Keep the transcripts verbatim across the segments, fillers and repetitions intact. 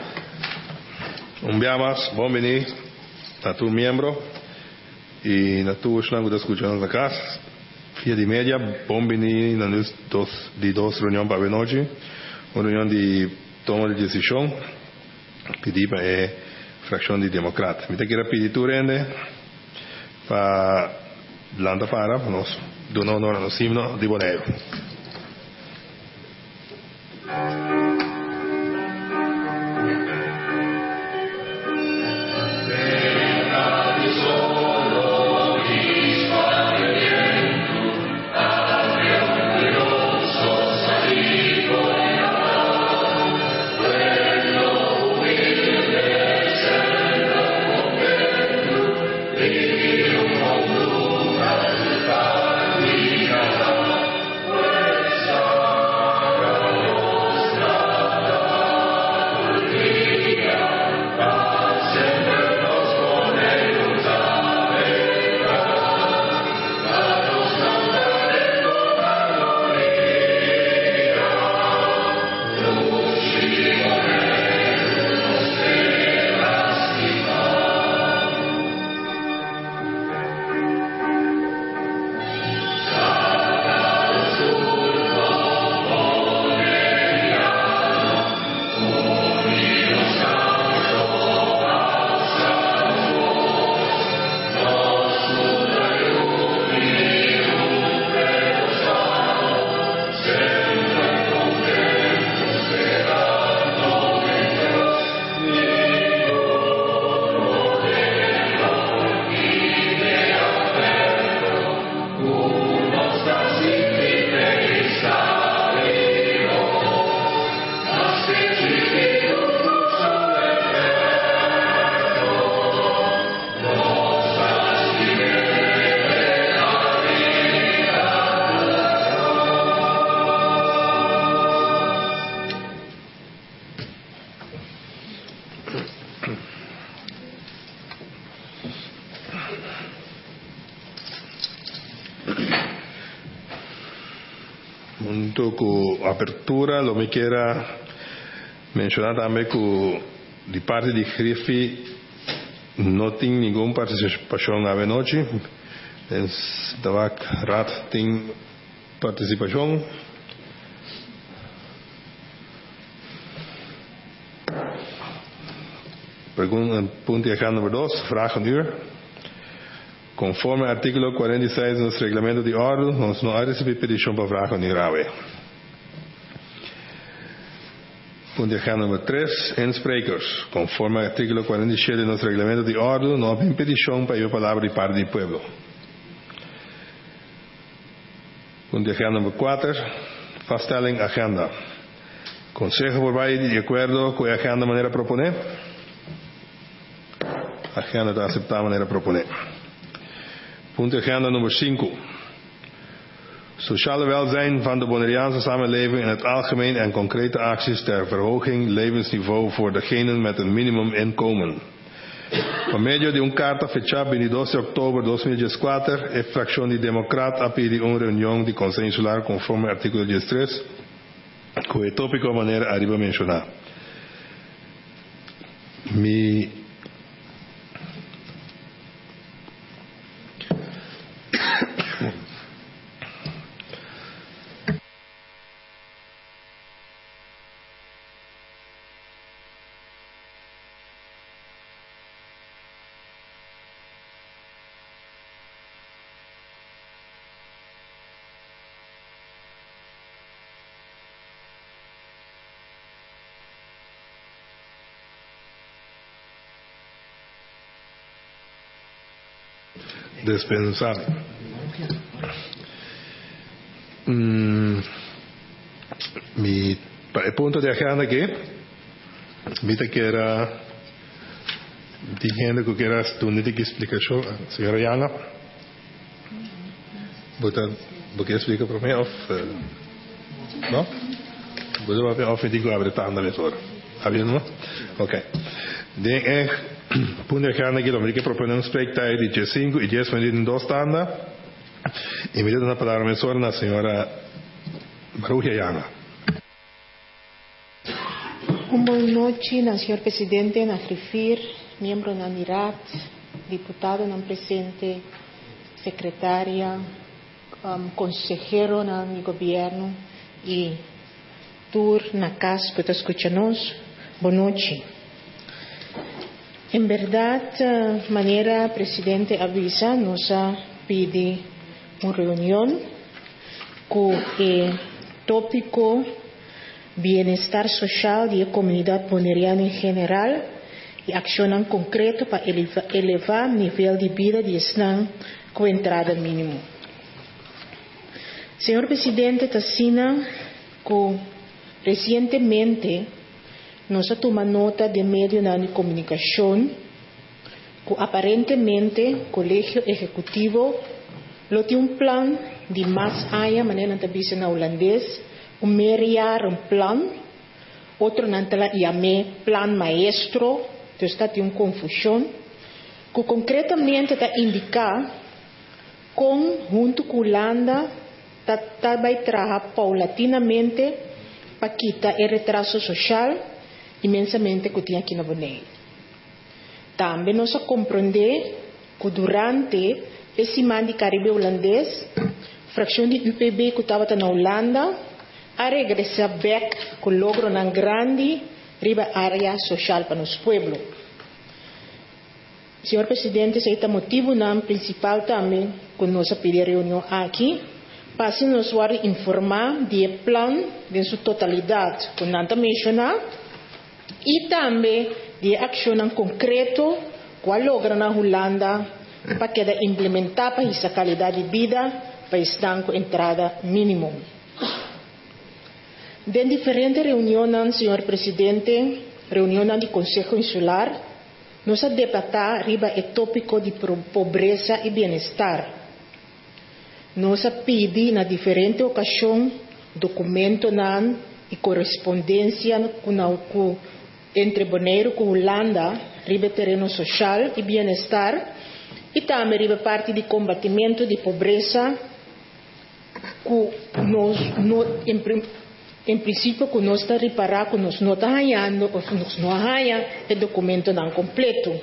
Un día más, bom venir a tu miembro y a tu que está escuchando la casa. Via de media, bom venir na nos dos de dos reunião para noite, uma reunião de toma de decisão, pedir para a fração de democrata. Me queria pedir tu rende para landa para nós, do não não nós himno de Bonaire. Junto con apertura, lo que quiera mencionar también que de parte de Griffith no tiene ninguna participación a noche. Estaba rat tiene participación. Pregunta, punto número dos, vraag een uur. Conforme artículo cuarenta y seis de nuestro reglamento de orden, nos no hay recibido petición para vraag een uur grave. Punto número tres, insprekers. Conforme artículo cuarenta y siete de nuestro reglamento de orden, no hay petición para ir palabra de parte del pueblo. Punto número cuatro, vaststelling agenda. Consejo voorbij de acuerdo con la agenda manera proponer. Agenda está aceptada manera proponer. Punt agenda nummer cinco. Sociale welzijn van de Bonaireaanse samenleving in het algemeen en concrete acties ter verhoging levensniveau voor degenen met een minimuminkomen. Por medio de un carta fechada veintidós de octubre de dos mil veinticuatro, la fracción de Democrat ha pedido una reunión de Consejo Insular conforme al artículo diecitrés, cuyo tópico de manera arriba mencionada. Mi dispensar. Mm, mi el punto de agenda aquí, viste que era diciendo que quieras tu nítica explicación, señora Yana. ¿Vos qué explica por mí? ¿No? ¿Vos vas a ofender que abre tanda de todo? ¿Había no? Ok. De punto de agenda aquí, lo que propone un spreektijd de cinco y diez minuten in dos tanda. Y me dio una palabra mensual a la señora Maruja Yana. Uma boa noite, na senhor presidente, na Frifir, membro na NIRAT, deputado na presente, secretária, um, consejero na governo e tur na casa que está escutando. Boa noite. Em verdade, maneira presidente avisa, nos pede uma reunião com o tópico bienestar social da comunidade boneriana em geral e ações concretas para elevar, elevar o nível de vida de Islam com entrada mínima. Senhor Presidente, Tassina, que recentemente nós tomamos nota de meio de comunicação que aparentemente o Colégio Executivo lo tem um plano de mais área, maneira que diz na holandês, um meriar um plano, outro não está chamado plano maestro, então está tem uma confusão, que concretamente está indicar como junto com a Holanda está vai trabalhar paulatinamente para quitar o retraso social imensamente que tem aqui na Bonaire. Também nós compreender que durante esse ano de Caribe holandês, a fração de U P B que estava na Holanda a regressar back com logro na grande riba área social para nosso povo. Senhor Presidente, esse é o motivo não principal também que nós pedimos reunião aqui, para se nos informar do plano em sua totalidade, que não está mencionado, e também de ação concreta que logra na Holanda para que implementar para essa qualidade de vida para estar com entrada mínima. De diferentes reuniões, senhor Presidente, reuniões do Conselho Insular, nós debatamos riba o tópico de pobreza e bem-estar. Nós pedimos na diferentes ocasiões documentos e correspondência com, entre Bonaire e Holanda, riba terreno social e bem-estar, e também riba parte de combatimento de pobreza, que nós, no, em, em princípio, que nós está reparar que nós não está ganhando, ou nós não ganhamos o documento não completo.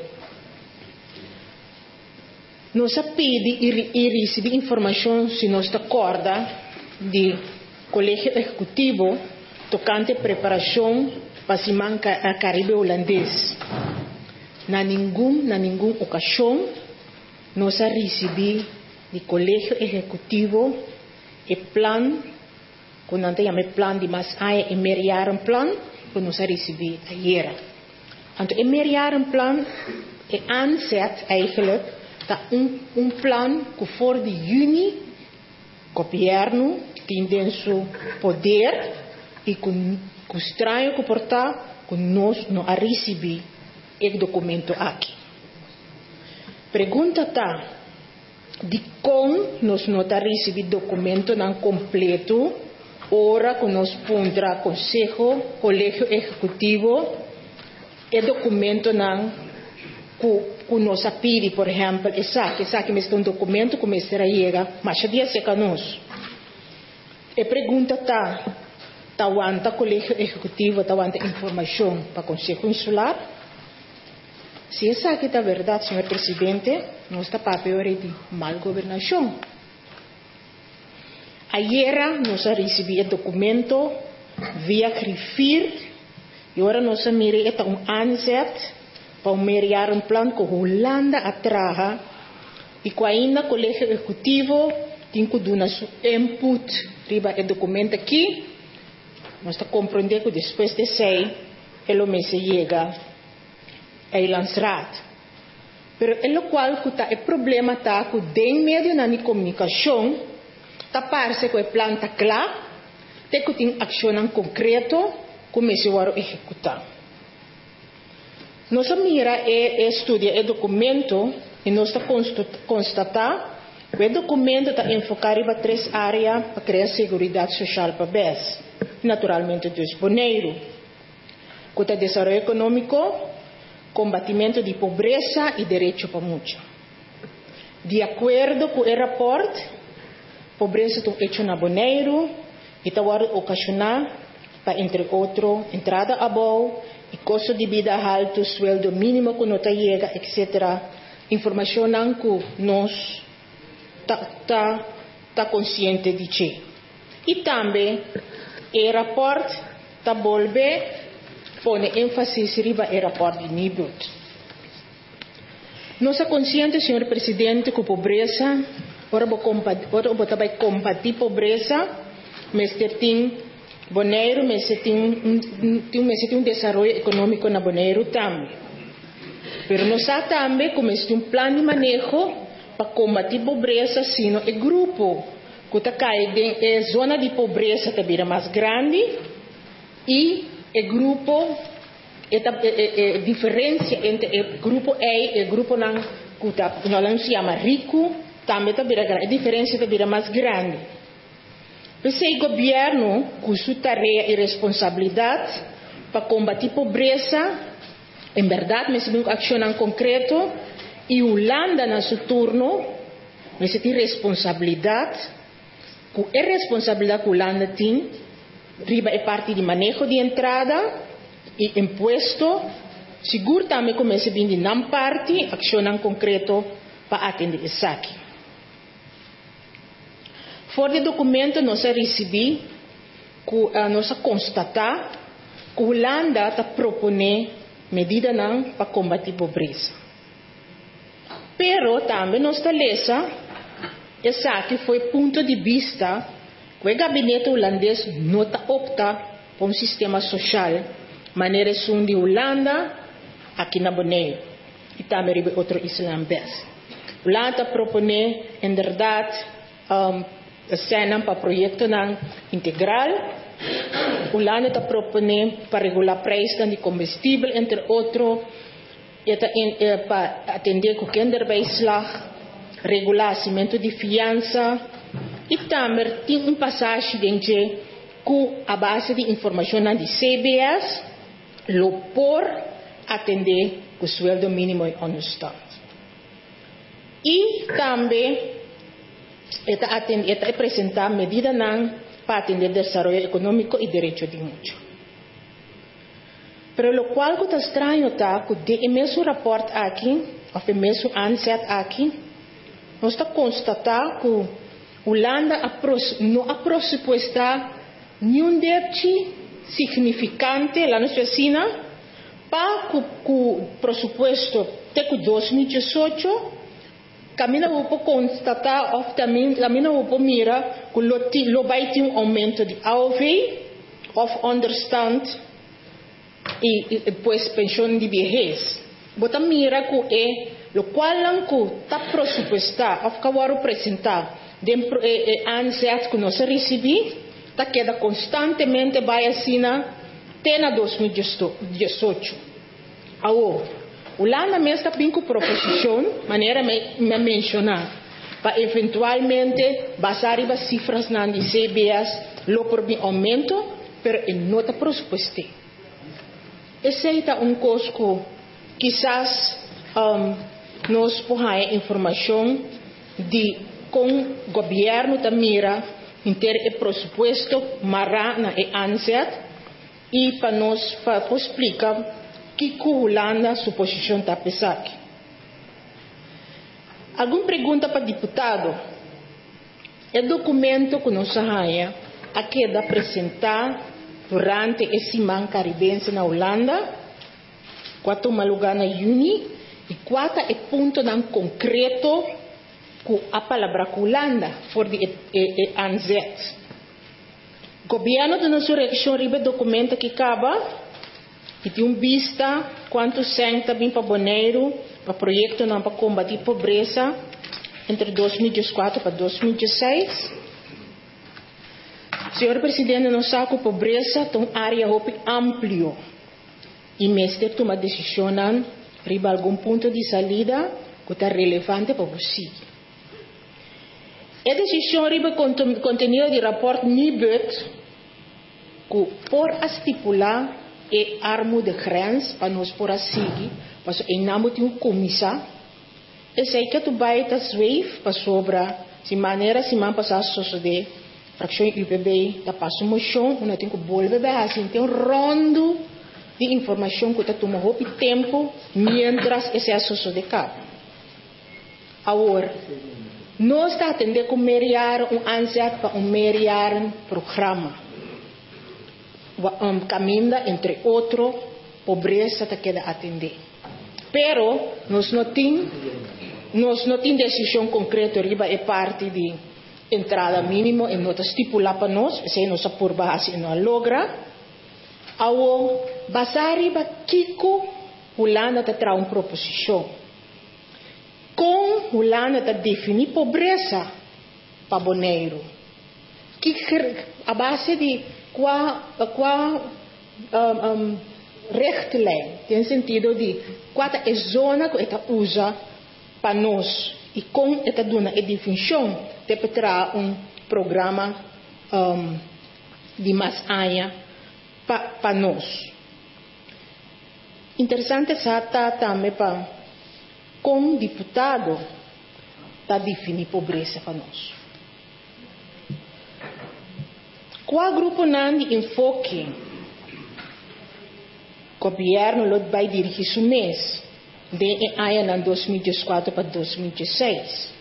Nós pedimos e, e recebemos informação, se nós está acorda, do Colégio Executivo, tocante a preparação para se manca a Caribe holandês. Na nenhum, na nenhuma ocasião, nós recebemos do Colégio Executivo o plano, quando nós chamamos plano de mais área, e meriar um plano, que nós recebemos ayer. Então, o meriar um plano, é aanzet eigenlijk, dat um, um plano que for de juni, o governo tem em seu poder, e com o estranho comportar, que nós não recebemos o documento aqui. Pergunta está, de como nós não recebemos documento não completo, ora que nós pondrá Conselho, Colégio Executivo, e documento não que, que nós pede, por exemplo, essa que essa que me um documento que me será chega, mas dia seca nós. E pergunta tá, tá wanta Colégio Executivo, tá wanta informação para Conselho Insular? Se essa aqui é verdade, senhor Presidente, nós está papel de mal governação. Ayer nós recebemos o documento via Grifir e agora nós miramos um aanzet para meriar um plano que a Holanda atraja e que ainda o Colégio Executivo tem que dar seu input riba o documento aqui. Nós está compreendendo que depois de seis, ele me chega a lançar. Pero é o qual que tá, o problema está que em meio da comunicação está parece que o plano está claro, tem que ter ação concreta como se vai executar. Nós mira e estudia o documento e nós está constatar que o documento está enfocado em três áreas para criar segurança social para B E S. Naturalmente, dos boneiros, que está desenvolvimento econômico, combatimento de pobreza e direito para muitos. De acordo com o relatório, pobreza está hecho na Bonaire e está ocasionar para, entre otros, entrada a bol y costo de vida alto, sueldo mínimo que no te llega, etcétera. Información que nos está ta consciente de che. Y también el reporte ta volve pone énfasis riba el reporte de Nibud. Nós somos conscientes, senhor presidente, que a pobreza, ora vai combater pobreza, mas tem Bonaire, mas tem um desenvolvimento econômico na Bonaire também. Mas nós sabemos também que tem um plano de manejo para combater pobreza, sino é grupo que está caindo em zona de pobreza também mais grande e é grupo a diferença entre o grupo A e o grupo não, que nós chamamos rico, também a diferença também é mais grande. Esse governo, com sua tarefa e responsabilidade para combater a pobreza, em verdade, mas tem ação em concreto, e Holanda, na seu turno, mas tem responsabilidade, com a responsabilidade que Holanda tem, riba é parte de manejo de entrada, e imposto, seguro também começa a vir de não parte, ação em concreto para atender isso aqui. Fora do documento, nós recebemos, nós constatamos que a Holanda está propondo medidas para combater a pobreza. Pero também nós está lendo, esse aqui foi ponto de vista que o gabinete holandês não está opta por um sistema social, maneira sum de Holanda, aqui na Bonaire, e também em outro islandês. Holanda está propondo, em verdade, um, a cena para projeto integral. Holanda está propondo para regular preços de combustível, entre outros, para atender com kinderbijslag, regular cimento de fiança, e também tem uma passagem dentro com a base de informação de C B S, lo por atender com o sueldo mínimo no Estado. E também está apresentar medidas para atender o desenvolvimento econômico e direito de muitos. Pero lo qual que está estranho está que de mesmo reporte aqui, ou mesmo answer aqui, nós está constatar que Holanda não ha pressupostar nenhum débito significante lá na China para o pressuposto de dois mil e dezoito. Camina para constatar, ou também camina para mirar que lo vai ter um aumento de A O V, of understand e depois pensão de vejez. Bota mira que é lo qual não que está pressupostar, ou que agora apresentar, de answer que nós recebemos, está queda constantemente vai assim até na dois mil e dezoito. Agora, Holanda mesmo está bem com proposição, maneira me mencionar, para eventualmente basar as cifras na de C B S, lo por bem aumento, pero não está pressuposto. Esse é um costo que quizás um, nos põe informação de como o governo da mira ter o pressuposto mará na answer e para nos para explicar que a Holanda sua posição está pesada. Alguma pergunta para o deputado? O documento que nós temos aqui é apresentar durante esse ano caribense na Holanda, quatro toma lugar na Juni, e quatro é ponto em concreto com a palavra Holanda, for de answer. O governo da nossa região recebe documento que acaba e tem um vista quanto centa bem para Bonaire, para projeto não para combater pobreza entre dois mil e quatro para dois mil e dezesseis. Senhor Presidente, nós sabemos que a pobreza é uma área ampla e mesmo toma decisão riba algum ponto de saída que está relevante para você. A decisão riba contenido de rapport Nibud que por estipular e armo de grens para nós por seguir, para em nome de um comissar, e sei que tu vai estar zweef para sobra, se maneira se man passar suceder fração U P B da passa moção, nós temos que volver assim, tem um rondo de informação que está tomando muito tempo, mientras esse assunto de cabo. Agora, nós está atendendo com meriar um ansiado para um meriar programa, um caminho entre outro, pobreza está queda atender. Pero nós não tem, nós não tem decisão concreta riba é parte de entrada mínimo e nós estipular para nós, se nós por base não logra, ao basari ba kiko hulana ta tra uma proposição, com hulana ta definir pobreza para boneiro, que a base de qua qua um, um, rechtlijn, tem sentido de qual é a zona que esta usa para nós e com esta dona a definição de para um programa um, de mais área para pa nós. Interessante está também para com deputado para definir pobreza para nós. Qual grupo não de enfoque o governo vai dirigir o mês de ano dois mil e dezesseis para dois mil e dezesseis.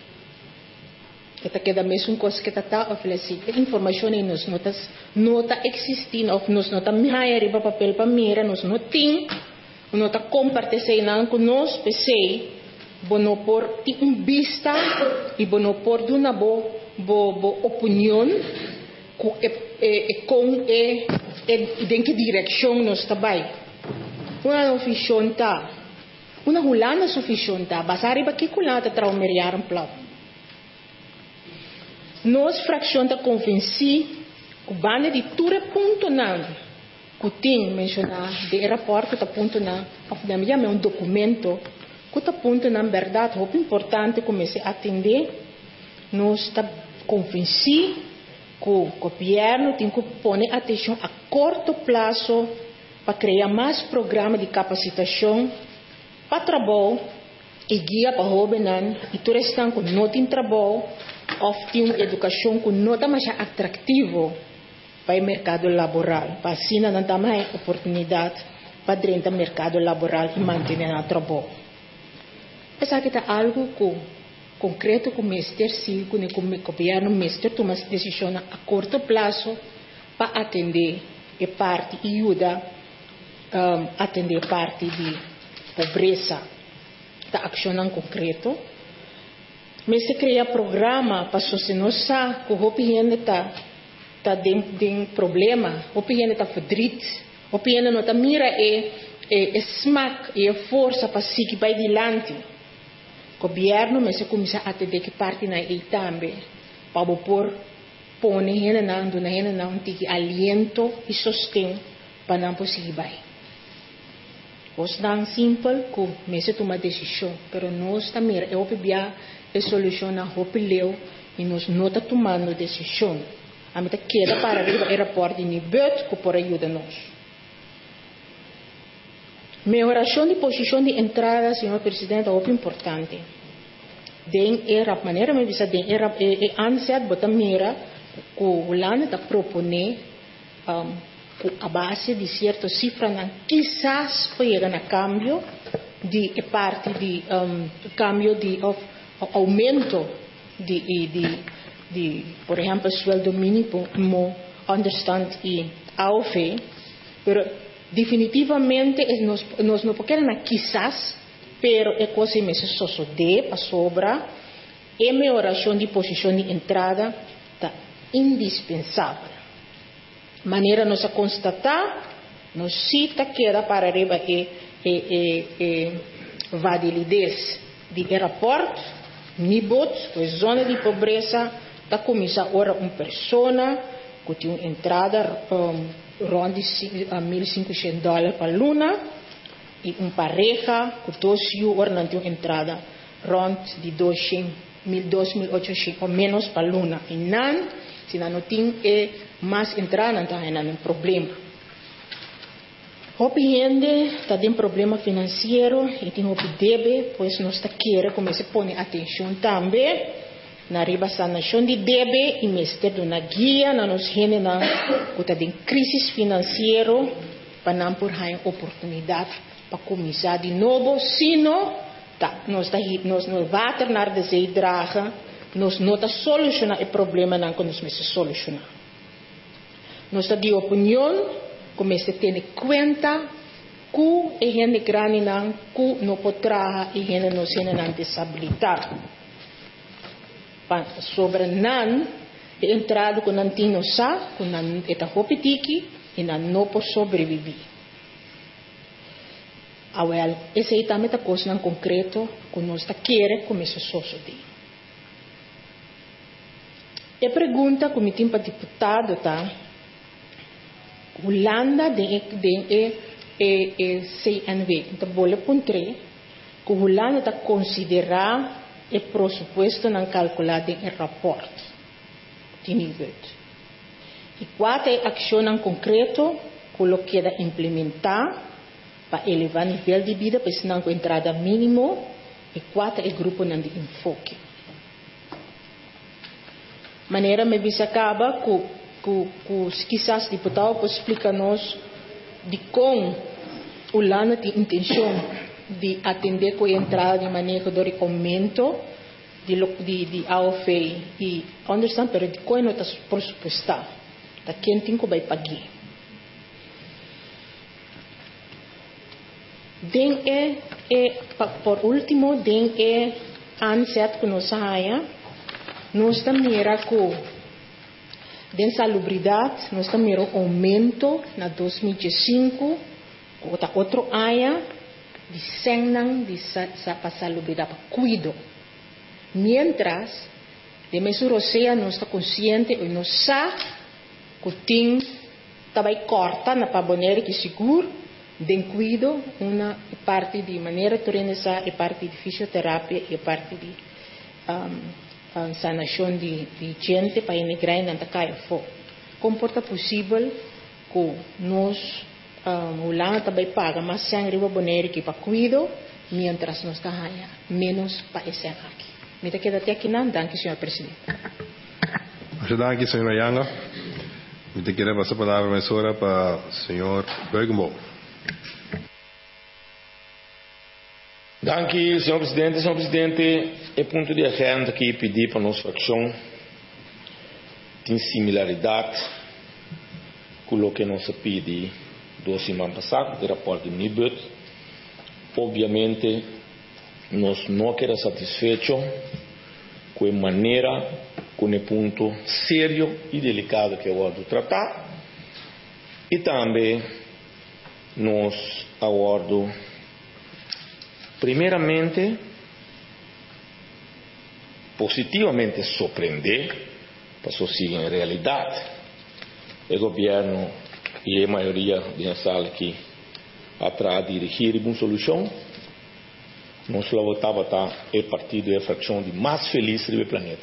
Esta queda mesmo coisa que está oferecida. Informação em nos notas não está existindo, ou nos não está meia para papel para mira, nos não tem, não está compartilhando com nós, pensei, bono por um vista e bono por uma boa boa opinião com e com e em que direção nós trabalhamos. Uma oficina tá, uma hulana suficiente tá, basari ba que culata traumeriar um plano. Nós fração da convenci o bane de tudo ponto não, que tem mencionar de rapport que ponto não, of na minha é um documento que tá ponto na verdade, muito importante comece a atender. Nós está convenci que o governo tem que pôr atenção a curto prazo para criar mais programas de capacitação para trabalho e guia para jovens e todos estão que não tem trabalho ou tem uma educação que não está mais atrativo para o mercado laboral, para assim não dá mais oportunidade para dentro do mercado laboral e manter o trabalho. Essa aqui é algo que concreto que o Mister Silco, que o governo Mister toma decisão a curto prazo para atender a parte e ajuda um, atender a parte de pobreza da ação em concreto. Mas se cria programa para socializar que o gente está tá tem problema, o gente está fedrit, o gente não está mira e e smack e força para seguir para adiante. O governo mas começa a atender que parte na ele também para pôr pôr gente não do gente não tem aliento e sustento para não possível vai. Os não simples que mas toma decisão, pero nós também é o bia é solução na hope leu e nós não está tomando decisão. A meta queda para ver o rapport de nível que por ajuda nós. Melhoração de posição de entrada, senhor presidente, é muito importante. Den era maneira me visa den era e ansiad botam mira que o lano está proponer um, a base de certa cifra não quizás pega na cambio de parte de um, cambio de of, aumento de, de, de por exemplo sueldo mínimo understand e A O F, pero definitivamente nós nós não podemos quizás pero é coisa mesmo só de para sobra e melhoração de posição de entrada está indispensável. Maneira nós a constatar, nós cita queda para arriba e e e, e validez de rapport, nibot, que zona de pobreza está começando ora uma pessoa que tem uma entrada um, ronde a mil e cinquentos dólares para luna e uma pareja que dois ora não tem uma entrada ronde de dois mil oitocentos ou menos para luna e não se não tem é mais entrada não tem nenhum problema. Hope gente está tem problema financeiro e tem hope deve, pois nós está querer começar a pôr atenção também na riba sanação de debe e mestre do na guia na nos rene na kuta de crise financeiro para não por haver oportunidade para começar de novo, sino tá nós tá nós não vai tornar de se draga, nós não tá solucionar o problema não quando nós se solucionar. Nós tá de opinião começa a ter conta que a gente grande não que não pode trabalhar e gente não se não desabilitar. Sobre não entrado com não tinha sa com não eta hopitiki e não não pode sobreviver. Awel, esse aí também tá coisa não concreto que nós tá querer começar a suceder. E pergunta que me tem para deputado tá Holanda de de e e C N V então bolha pontre que Holanda tá considerar o pressuposto não calculado em rapport de nível e quatro é ação não concreto que lo queda implementar para elevar o nível de vida para não com entrada mínimo e quatro é grupo não de enfoque maneira me bisa acaba que que quizás deputado pode explicar-nos de como o Holanda tem intenção de atender com a entrada de maneira de aumento de, de, de A O F e understand, pero de como não está pressupostar, da quem tem que vai pagar. Den é, é, por último, den é anset que nós haya, nós também era que de salubridade, nós também aumento na dois mil e cinco, outra outro área de senang de para salubridade, para cuido. Mientras, de mesura oceia, nós está consciente e nós sabe que tem também corta na paboneira que seguro, de cuido, uma parte de maneira tornesa e parte de fisioterapia e parte de um, a sanação de, de gente para integrar na caia fo. Comporta possível que nós um, Holanda também paga mais sangue para boneiro que para cuido, mientras nós está menos para esse aqui. Me te queda até aqui não, danke senhor presidente. Muito danke senhora Yanga. Me te queda passar a palavra mais hora para o senhor Bergamo. Danke, senhor presidente. Senhor presidente, é ponto de agenda que pedi para a nossa fração tem similaridade com o que nós pedi duas semanas passadas, do rapporto de Nibud. Obviamente, nós não queremos satisfeitos com a maneira, com o ponto sério e delicado que eu vou tratar. E também, nós aguardo primeiramente, positivamente surpreender, para seguir em realidade, o governo e a maioria da sala aqui atrás de dirigir uma solução, nós votava tá o partido e a fração de mais feliz do planeta.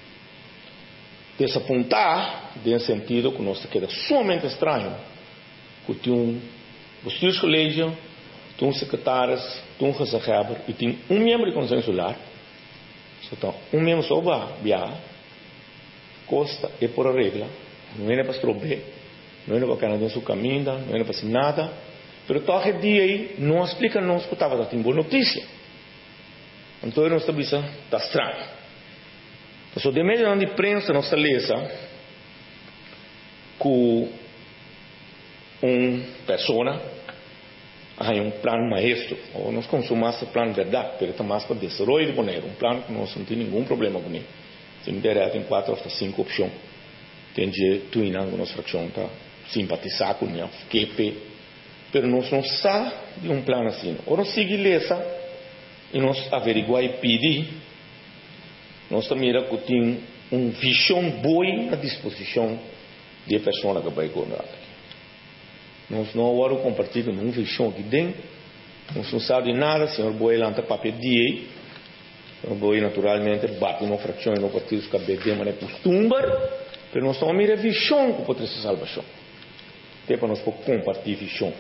Desapontar, em sentido que nós queda somente estranho, que tem um os colégio, tem um secretário, tem um reserva e tem um membro de Conselho Solar. Então, um membro só vai viajar, costa é por regra, não é para estrober, não é para cair no seu caminho, não é para fazer nada, mas todo dia aí não explica não que estava tendo boa notícia. Então, nós estamos está estranho. Então, de meio de imprensa, nós lemos que uma pessoa hay um plano maestro, ou nós consumimos esse plano verdade, mas está mais para desenvolver de boneiro, um plano que nós não tem nenhum problema com ele. Se me der, tem quatro ou cinco opções. Tem de tuinar com a nossa fração, tá? Simpatizar com ele, Q P, mas nós não sabemos de um plano assim. Ou nós seguimos essa, e nós averiguar e pedir, nós também que tem uma visão boa à disposição de pessoa que vai encontrar. Nós não agora compartilhamos uma visão aqui dentro, nós não sabemos de nada, o senhor Boi lá está papel de aí, o senhor Boi naturalmente bate uma fração e não partido que B D, mas é costume, mas nós estamos a mirar a visão que pode ser salvação, até para nós compartilhar a visão.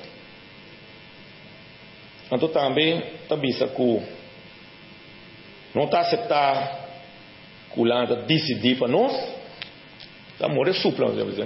Então também, está visto que não está aceitar Ulanda decidir para nós, tá morrer supla, não é?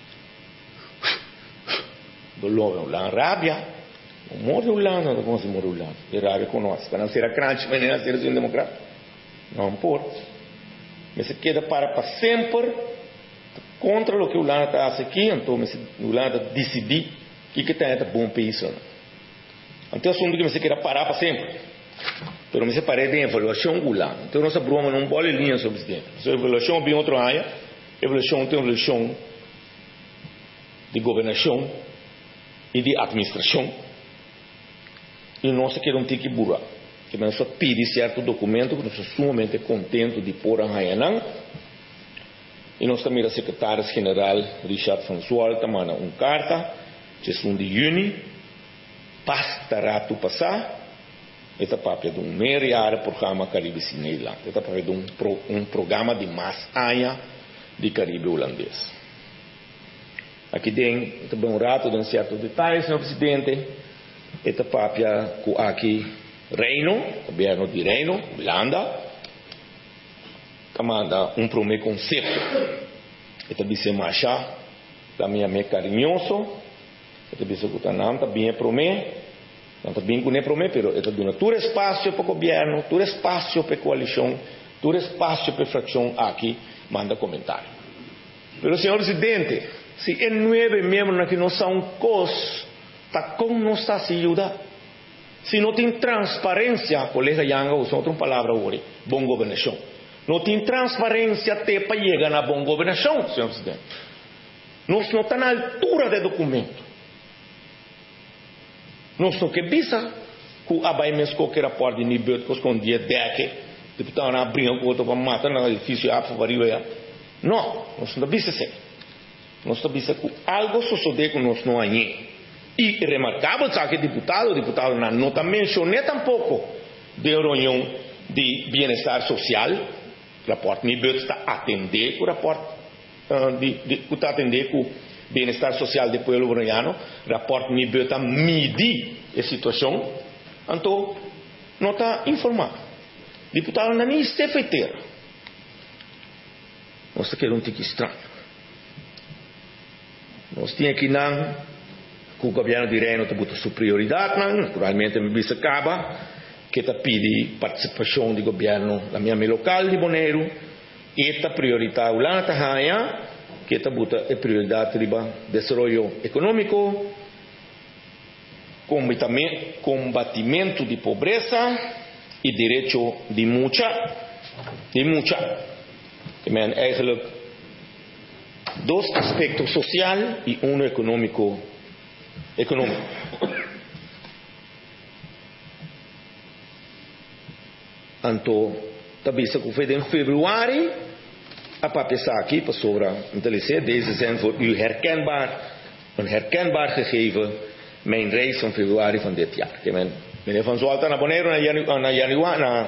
Dolor, Ulanda, rábia, morre Ulanda, não consegue morrer Ulanda, é rábia conosco, para não ser a crunch, mas não ser um democrata, não por, mas se queda para para sempre contra o que Ulanda está aqui, então mas Ulanda decidir que que tem bom país, então assunto que você quer parar para sempre. Pero me separei de evaluação Ulanda. Então nossa broma não pode linha sobre isso. Então evaluação é bem outra área. Evaluação tem evaluação de governação e de administração. E nós queremos ter que burrar. Que nós só pedir certo documento que nós somos sumamente contentos de pôr a Hayanan. E nós também a secretária-geral Richard François também uma carta, sessão de junho, pastará tu passar. Esta papel de um meio programa Caribe Sinailand. Esta papel de um, pro, um programa de mais área de Caribe holandês. Aqui tem também um rato de um certo detalhe, senhor presidente. Esta papel com aqui Reino, governo de Reino, Holanda, que manda um primeiro conceito. Esta bisa marcha, também é carinhoso. Esta bisa que está não, também é primeiro. Não está bem com nem prometo, pero está dando todo espaço para o governo, todo espaço para a coalição, todo espaço para a fração aqui, manda comentário. Pero, senhor presidente, se é nove membros que não são cos, tá como não está se ajuda? Se não tem transparência, colega Yanga usou outra palavra hoje, bom governação. Não tem transparência até para chegar na boa governação, senhor presidente. Nós não estamos na altura do documento. Nós não que bisa que a Bahia mesmo que rapport de nível que escondia deque, deputado na briga com outro para matar no edifício a favor é. Não, nós não bisa assim. Nós não bisa que algo sucedeu com nós não aí. E remarcável sabe que deputado, deputado não nota mencionou tampouco de reunião de bem-estar social, rapport nível está atender o rapport uh, de, de está atender com bem-estar social do povo boliviano, rapport nível está medir a situação, então não está informado. Deputado não nem está feiteiro. Nós queremos ter que estranho. Nós tínhamos que não, que o governo de Reino está botando sua prioridade, não, naturalmente me bisa acaba, que está pedindo participação do governo da minha local de Bonaire, e esta prioridade lá está ganhando, que está botando a prioridade de desenvolvimento econômico, combatimento de pobreza e direito de mucha, de mucha. Men eigenlijk dois aspectos social e um econômico, econômico. Então, também se foi em fevereiro, a papel aqui para sobre inteligência, deze zijn voor u herkenbaar, een herkenbaar gegeven, mijn reis van februari van dit jaar. Men, meneer Van Zwalta naar Bonaire na januari, na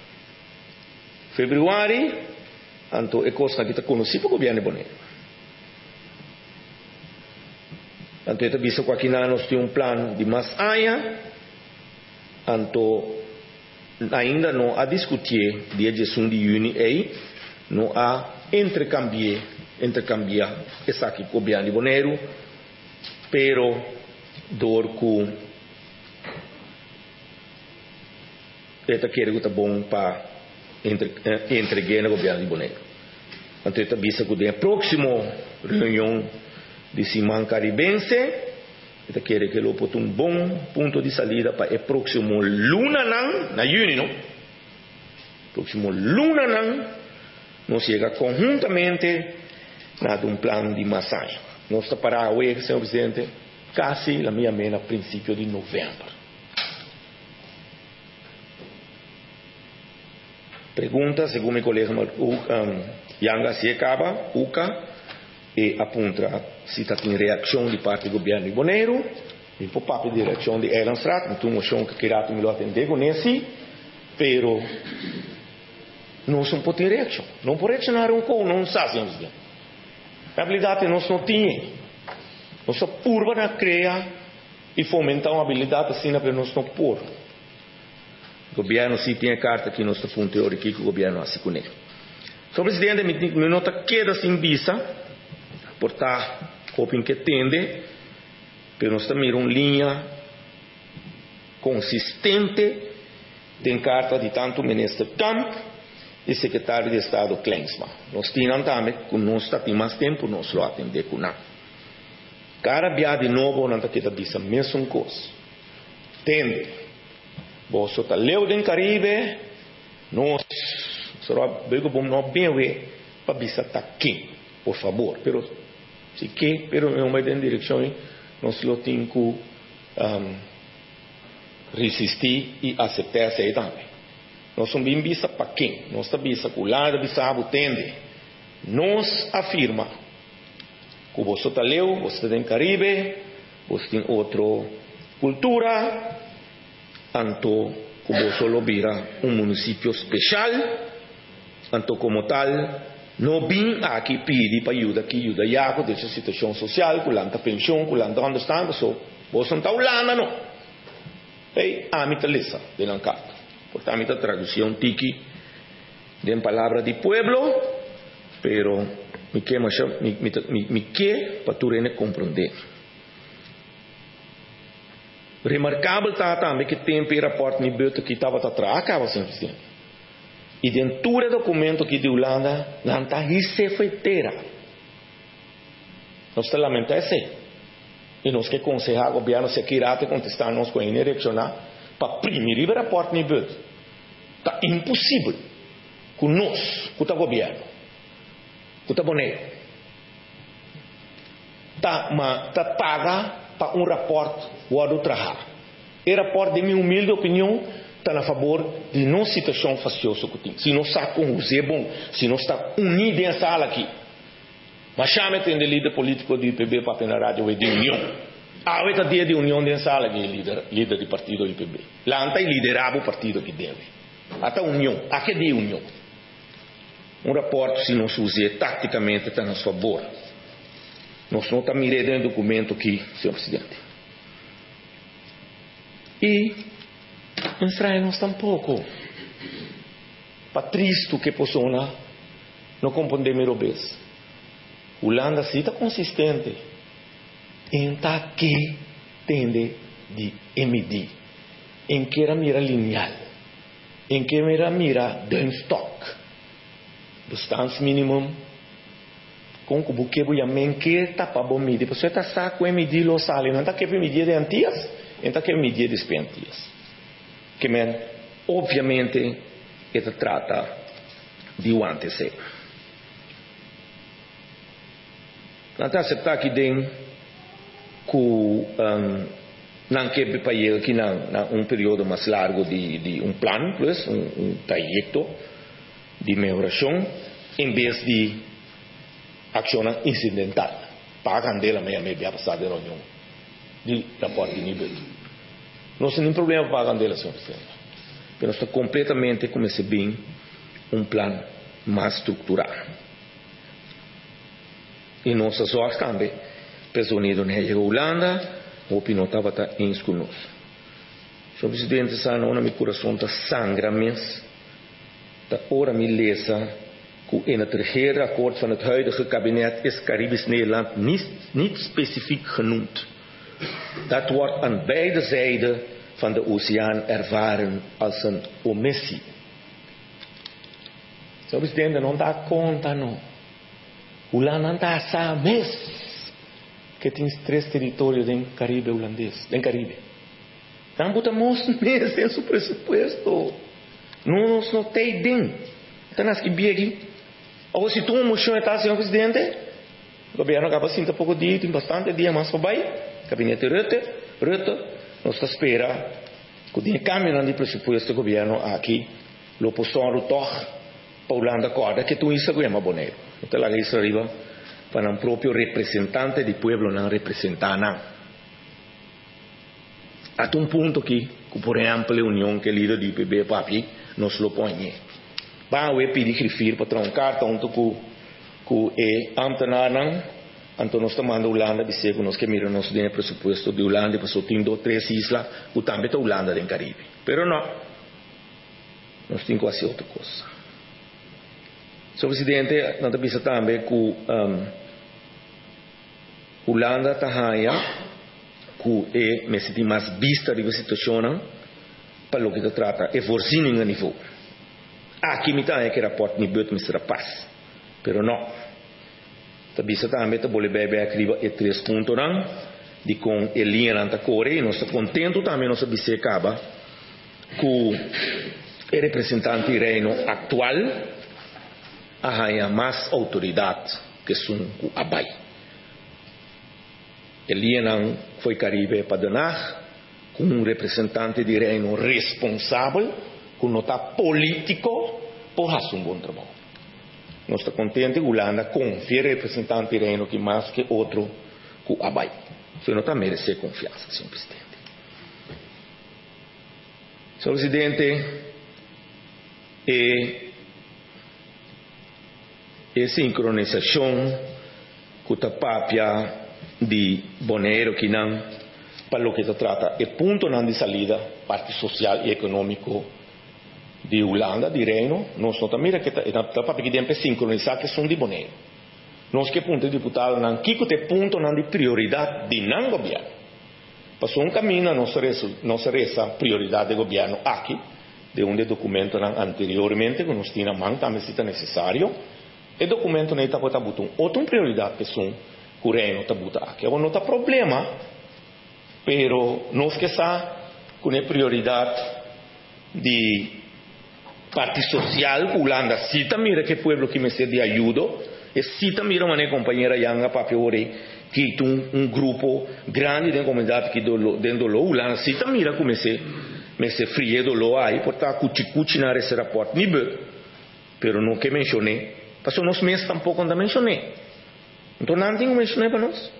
februari, então é coisa que está conhecida para o governo de Bonaire. Então, eu visto que aqui nós temos um plano de mais área, então ainda não a discutir dia dezesseis de junho aí, não há intercambiar, intercambiar essa aqui com o governo de Bonaire, pero dor com esta quer que está bom para entregar no governo de Bonaire. Então, eu visto que a próxima reunião de Simão Caribense, eu quero que ele ponha um bom ponto de saída para o próximo luna não, na junho, não? Próximo luna não, nós chega conjuntamente na um plano de massagem. Nós está para hoje, senhor presidente, quase na minha mente, a princípio de novembro. Pergunta, segundo meu colega um, Yanga se acaba, Uca, e aponta se está tem reação de parte do governo de Bonaire, e por parte de reação de Elanstraat, então acho que queria me atender com esse, pero nós não podemos ter reação, não podemos reaccionar um com, não sabe, senhor presidente. Na habilidade nós não tínhamos, nós só purva na criar e fomentar uma habilidade assim, para nós não pôr. O governo sim tem a carta que nós estamos teórico que o governo assim com ele. So, presidente, me nota queda sem visa, por estar hoping que tende, pero nós também uma linha consistente de carta de tanto ministro Kamp e secretário de Estado Kleinsma. Nós tínhamos também, com nós temos mais tempo, nós lo atender com nada. Cara via de novo, não está aqui da bisa, mesma coisa. Tende. Você está leu do Caribe, nós, só bem bom não bem ver, para bisa está aqui, por favor. Pero, se que, pero não vai em direção, nós lo temos que um, resistir e aceitar isso aí também. Nós somos bem bisa para quem? Nós estamos bisa com o lado bisa tende. Nós afirma que você está leu, você tem Caribe, você tem outra cultura, então que você lo vira um município especial, então como tal, não vim aqui pedir para ajuda aqui, ajuda já, com essa situação social, com a pensão, com a onde está, você não está olhando, não. E a mim está lisa, de não carta. Portanto, a mim está tradução tiki, de palavra de pueblo, pero me que me me me que para tu rene compreender. Remarcável está também que tem um rapport ni buiten que estava atrás, acaba simplesmente. E dentro do documento que de Holanda, não está receita. Nós estamos lamentando isso. E nós que aconselhar o governo se queira te contestar nós com a direcionar para primeiro rapport ni buiten. Está impossível com nós, com o governo. Está bonito. Está tá paga para um rapport ou do trabalho. E rapport, de minha humilde opinião, está a favor de não situação faciosa que tem. Se não está com o Zé bom, se não está unido em sala aqui. Mas chama tem de líder político do I P B para ter na rádio de união. Ah, está dia de união em sala que é líder, líder do partido do I P B. Lá não liderava o partido que deve. Até união. Aqui é de união. Um rapport, se não se usa taticamente, está a nosso favor. Nós não estamos mirando em documento aqui, senhor presidente. E em Israel nós tampouco. Para triste que pessoa não compreende melhor vez. Holanda sim está consistente. Em tá que tende de medir. Em que era mira lineal. Em que era mira de stock. Distância mínima com o buque buia menque tapa bom medir você está saco e medir lo sale não está que medir de antias então que medir de antias que men obviamente ele trata de o antes não está aceitar que den que um, não que para ir aqui na, na um período mais largo de, de um plano plus um, um trajeto de melhoração em vez de ação incidental. Pagam dela meia meia passar de reunião de rapport de nível. Não tem nenhum problema pagam dela, senhor presidente. Mas está completamente como se bem um plano mais estruturado. E nossa sorte também, Estados Unidos não chegou a Holanda, a opinião estava em conosco. Senhor presidente, essa não é meu coração está sangra mesmo. Dat ora me lezen hoe in het regeerakkoord van het huidige kabinet is Caribisch Nederland niet, niet specifiek genoemd. Dat wordt aan beide zijden van de oceaan ervaren als een omissie. Senhor presidente, não dá conta não. Holanda não dá sabe que tem três territórios em Caribe holandês, em Caribe. Não botamos meses em seu presupuesto. Não nos notei bem. Então, nós que vi aqui. Ou se tu uma moção está, senhor presidente, o governo acaba assim, um pouco de tem bastante dia mais para baixo, gabinete Rutte, Rutte, nós está espera que o dinheiro cambie no presupuesto do governo aqui, a oposição rutor, para Holanda acorda que tu isso é mais bonito. Então, lá isso arriba para um próprio representante do povo não representar não. Até um ponto aqui, que por exemplo, a união que é líder do I P B, papi, nos lo põe. Vamos a pedir que para troncar tanto que que é ambtenaar então nós estamos na Holanda dizer que nós que mira nosso dinheiro presupuesto de Holanda para só tem dois três islas que também está Holanda em Caribe. Pero não, nós temos que fazer outra coisa. Senhor Presidente, nós temos também que um, Holanda está que é me senti mais vista de situação para o que se trata é voorziening a nível. Aqui me está é que rapport niet buiten me paz, pero não. Também também está bole bebe aqui é três pontos não de com Elinha anta core e nós está contento também nós bise acaba com o representante reino atual a mais autoridade que são o abai. Elinha não foi Caribe para danar com um representante de reino responsável com nota político por fazer um bom trabalho. Nós estamos contentes que Holanda confia representante de reino que mais que outro que o abai. Você não está merecendo confiança, senhor presidente. Senhor presidente, é a sincronização com a papia de Bonaire que não para o que se trata é ponto não de salida parte social e econômico de Holanda, de Reino, nós não também que está para que tem sincronizar que são de Bonaire. Nós que ponto de deputado não que que ponto não de prioridade de não governo. Passou um caminho não será não será essa prioridade de governo aqui de um documento não anteriormente que nós tínhamos mão também se necessário. E documento não está para botar outra prioridade que são que o Reino está botar aqui. Agora não está problema, pero nós que sa com a prioridade de parte social, Holanda cita mira que pueblo que me se de ajuda, e cita mira uma companheira Yanga Papiore, que tem um, um grupo grande de comunidade que do dentro do Holanda cita mira como se me se frie do lo aí, portanto cuti cuti na esse rapport nível, pero não que mencionei, passou nos meses tampouco não mencionei, então não tenho mencionei para nós.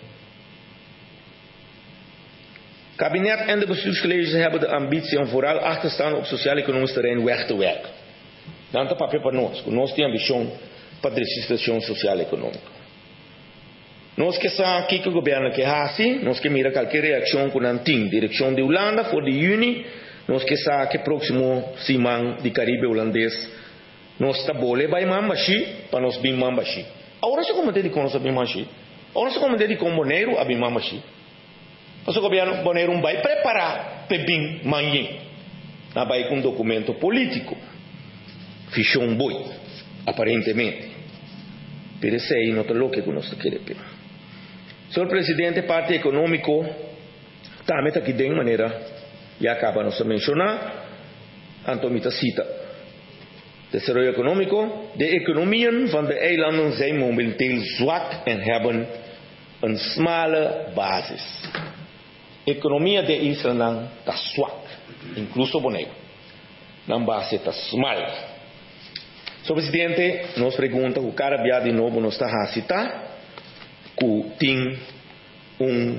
Kabinet en de bestuurscolleges hebben de ambitie om vooral achterstaan op sociaal-economisch terrein weg te werken. Dan te papel para nós, que nós temos ambição para a legislação social-econômica. Nós que sabemos que o governo quer assim, nós que mira qualquer reação com a antiga direção de Holanda, for de Juni, nós que sabemos que próximo semana de Caribe holandês, nós está bole vai mambaxi para nós bem mambaxi. Agora se como de com nós bem mambaxi. Agora se como de com Bonaire a bem mambaxi. Mas o governo Bonaire vai preparar para bem manhã. Na vai com um documento político. Fichou um boi, aparentemente. Pero esse aí não está louco que nós queremos. Senhor presidente, parte econômico, também está aqui de uma maneira, e acaba de mencionar, Antomita cita. Desenvolvimento econômico, de economieën van de eilanden zijn momenteel zwak en hebben een smale basis. Economia de Israel está swak, incluso Bonaire. Na base está smal. Senhor presidente, nos pergunta o cara via de novo nos está a citar que tem um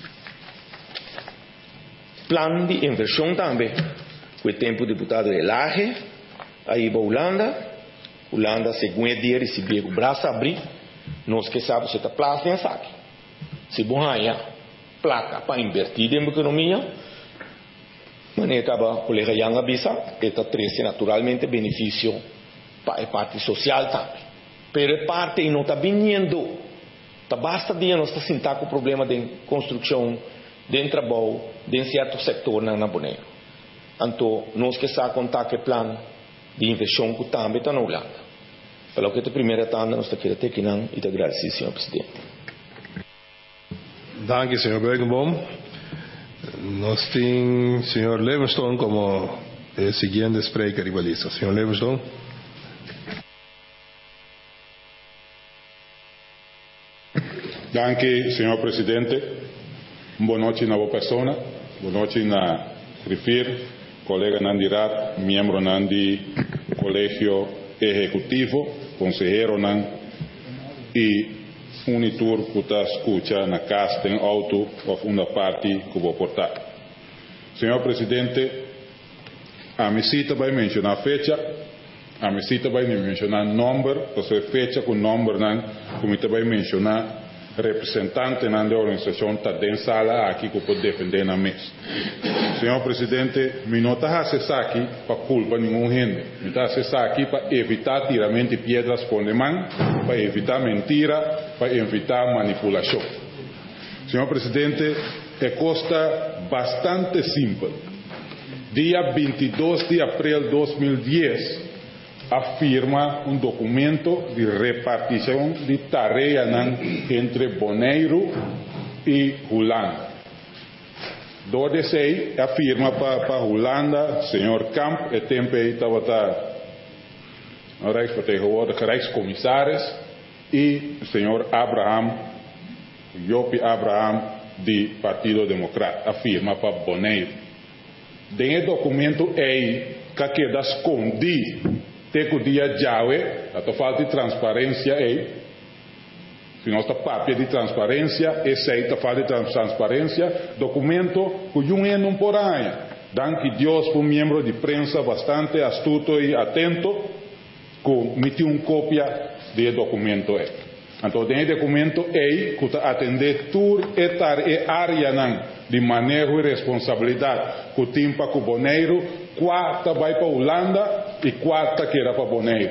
plano de inversão também. O tempo deputado Elage, aí para Holanda, Holanda segundo dia recebeu o braço abrir, nós que sabemos se está placa em saque. Se borranha placa para invertir em economia, mas acaba o colega Yanga Bisa, está treze naturalmente benefício para a parte social também. Pero a parte não está vindo, tá basta dia nós está sentar com o problema de construção, de trabalho, de certo setor na Bonaire. Então nós que sabemos contar que plano de inversão que também está na Holanda. Pelo que a primeira tanda nós está querendo ter que não e te agradecer, senhor presidente. Dank u, senhor Bergenboom. Nós temos o senhor Levenstone como o seguinte spreker e balista. senhor Levenstone. Dank u, senhor presidente. Boa noite na boa persona. Boa noite na Rifir, colega Nandi Rat, membro Nandi Colegio Ejecutivo, consejero Nan e Unitur que está escucha na casa tem auto ou uma parte que vou portar. Senhor presidente, a minha cita vai mencionar fecha, a minha cita vai mencionar número, ou seja, fecha com número não, como vai mencionar representante de la organización está en sala aquí que puede defender la mesa. Señor presidente, mi no está aquí para culpa ningún gente. Mi está aquí para evitar tiramiento de piedras con el man, para evitar mentira, para evitar manipulación. Señor presidente, é costa bastante simple. Dia veintidós de abril de dois mil e dez, afirma um documento de repartição de tarefa entre Bonaire e Holanda. Do D C I afirma para Holanda, senhor Kamp, e tempo estava a Rijksvertegenwoordiger, Rijkscommissaris, e o senhor Abraham, Jopi Abraham, do Partido Democrata, afirma para Bonaire. Dentro do documento é que queda escondido, tem o dia Jawe, a falta de transparência é, se nós está papel de transparência, esse aí está falta de transparência, documento que um ano não por aí. Dan que Deus foi um membro de prensa bastante astuto e atento, que emitiu uma cópia do documento é. Então, dentro do documento é que está atender toda a área de manejo e responsabilidade que tem para o Bonaire, quarta vai para a Holanda e quarta que era para Bonaire.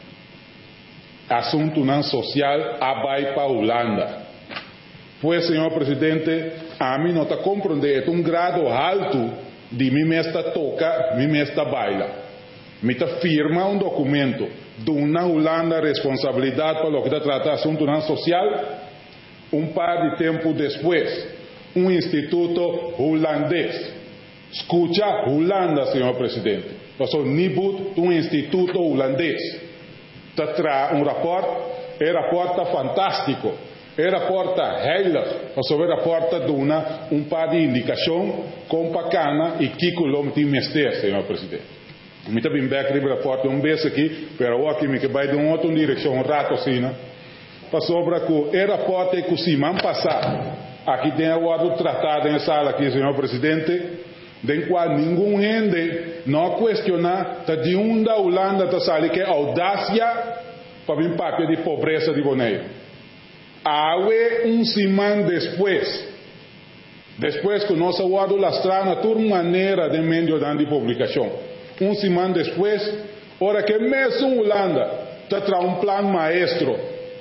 Assunto não social, a vai para a Holanda. Pois, senhor presidente, a mim não está compreendendo um grado alto de mim mesma toca, mim mesma baila. Me está firma um documento de uma Holanda responsabilidade para o que está tratando assunto não social. Um par de tempo depois, um instituto holandês. Escucha Holanda, senhor presidente. Passou Nibud, um instituto holandês. Está traz um rapport, e rapport está fantástico. E rapport está heilig. Passou o rapport de uma, um par de indicação com bacana e que quilômetro de mestre, senhor presidente. Me está bem back de rapport um vez aqui, pero aqui me que vai de uma outra direção, um rato assim, né? Passou para que o rapport é que o semana passada, aqui tem o tratado em sala aqui, senhor presidente, de qual nenhum gente não questiona de onde a Holanda está saindo que é audácia para vir papel de pobreza de Bonaire. Awe um semana depois, depois que nós guardo lastrana toda maneira de meio de publicação. Um semana depois, ora que mesmo Holanda está trazendo um plano maestro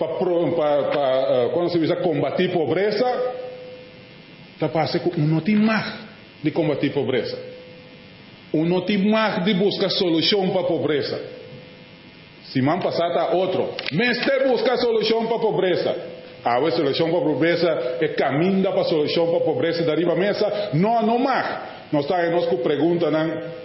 para quando se diz combater pobreza, está passando um não tem mais de combater pobreza, um não tem mais de buscar solução para a pobreza. Semana passada outro, mas tem buscar solução para a pobreza. A solução para a pobreza é caminho para a solução para a pobreza da riba mesa. Não, não mais. Nós estamos com pergunta, não?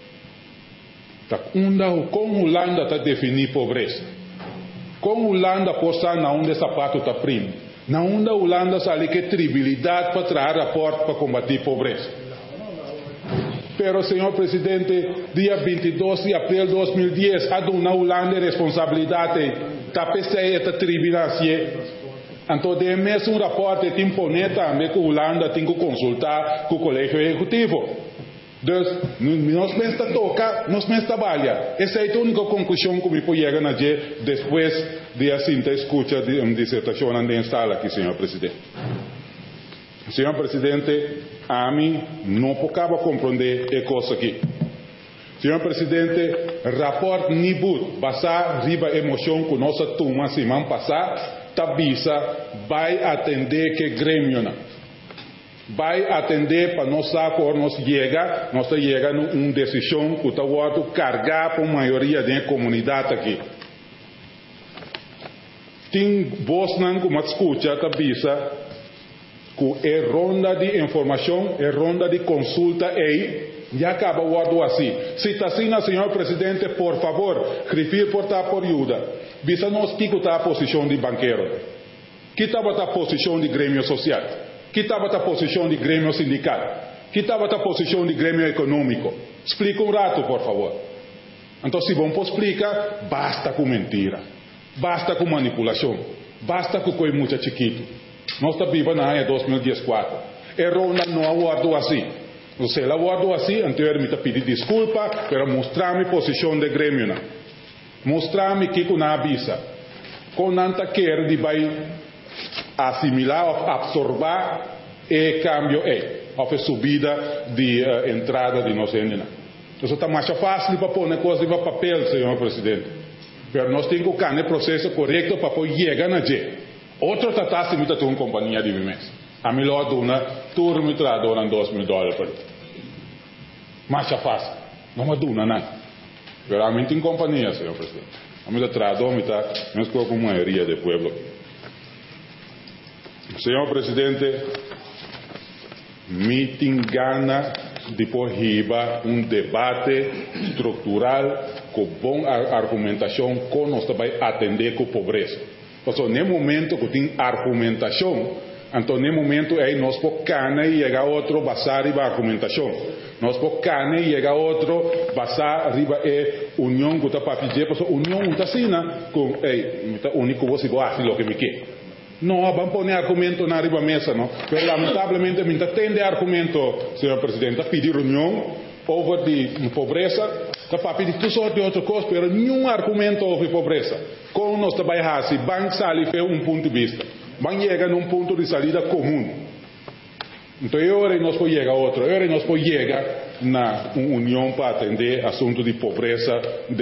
Com Holanda está definir pobreza. Com Holanda possa na onde sapato está primo. Na onde Holanda sabe que tribilidade para trazer rapport para combater pobreza. Pero, senhor presidente, dia vinte e dois de abril de dois mil e dez, a na Holanda responsabilidade da P C E está tribilancia. Então, de mesmo um rapport de imponente também que a Holanda tem que consultar com o colégio executivo. Dus, nós mesmos toca, nós mesmos trabalha. Essa é a única conclusão que me pode chegar na dia depois de assim ter escuta de uma dissertação na sala aqui, senhor presidente. Senhor presidente, a mim não pocava compreender a coisa aqui. Senhor presidente, rapport Nibud, basar riba emoção que nossa turma semana passada, tabisa vai atender que grêmio não. Vai atender para nós saber nós chega, nós chega numa decisão que está o carregar para a maioria da comunidade aqui. Tem voz não como escuta tabisa que é ronda de informação, é ronda de consulta aí já acaba o ato assim. Se está assim, senhor presidente, por favor, refir por tá por ajuda. Visa nós que está a posição de banqueiro, que estava a posição de grêmio social. Que estava a posição de grêmio sindical? Que estava a posição de grêmio econômico? Explica um rato, por favor. Então, se vamos explicar, basta com mentira, basta com manipulação, basta com coisa muito chiquito. Nós estamos vivendo na ano dois mil e quatro. Errou não aguardou assim. Se ela aguardou assim, anteriormente me está pedindo desculpa, para mostrar-me posição de grêmio. Mostrar-me que com a avisa. Com nanta quer de vai assimilar ou absorver e cambio é, ou a subida de uh, entrada de nossa endina. Isso está mais fácil para pôr coisa no papel, senhor presidente. Mas nós temos que ter o processo correto para poder chegar na G. Outro tratado se mita uma companhia de vimentos. A melhor dona, turma me tradora dois mil dólares por ano. Mais fácil. Não é dona, não. Realmente em companhia, senhor presidente. A melhor tradora me está, mesmo com a maioria do povo. Senhor presidente, me tem gana de pôr riba um debate estrutural com boa argumentação que nós vai atender com a pobreza. Porque no momento que tem argumentação, então no momento aí nós podemos e chegar outro basar riba argumentação. Nós podemos e chegar outro basar riba é união que está para pedir, porque união não está assim, com ei, único você gosta do que me quer. Não, vamos pôr argumento na riba mesa, não. Mas lamentavelmente, me tem de argumento, senhor presidente, a pedir união over de pobreza, para pedir tudo sorte de outra coisa, mas nenhum argumento over pobreza. Como nós trabalhamos assim, vamos sair para um ponto de vista, vamos chegar num ponto de saída comum. Então, agora nós podemos chegar a outro, agora nós podemos chegar na união para atender assunto de pobreza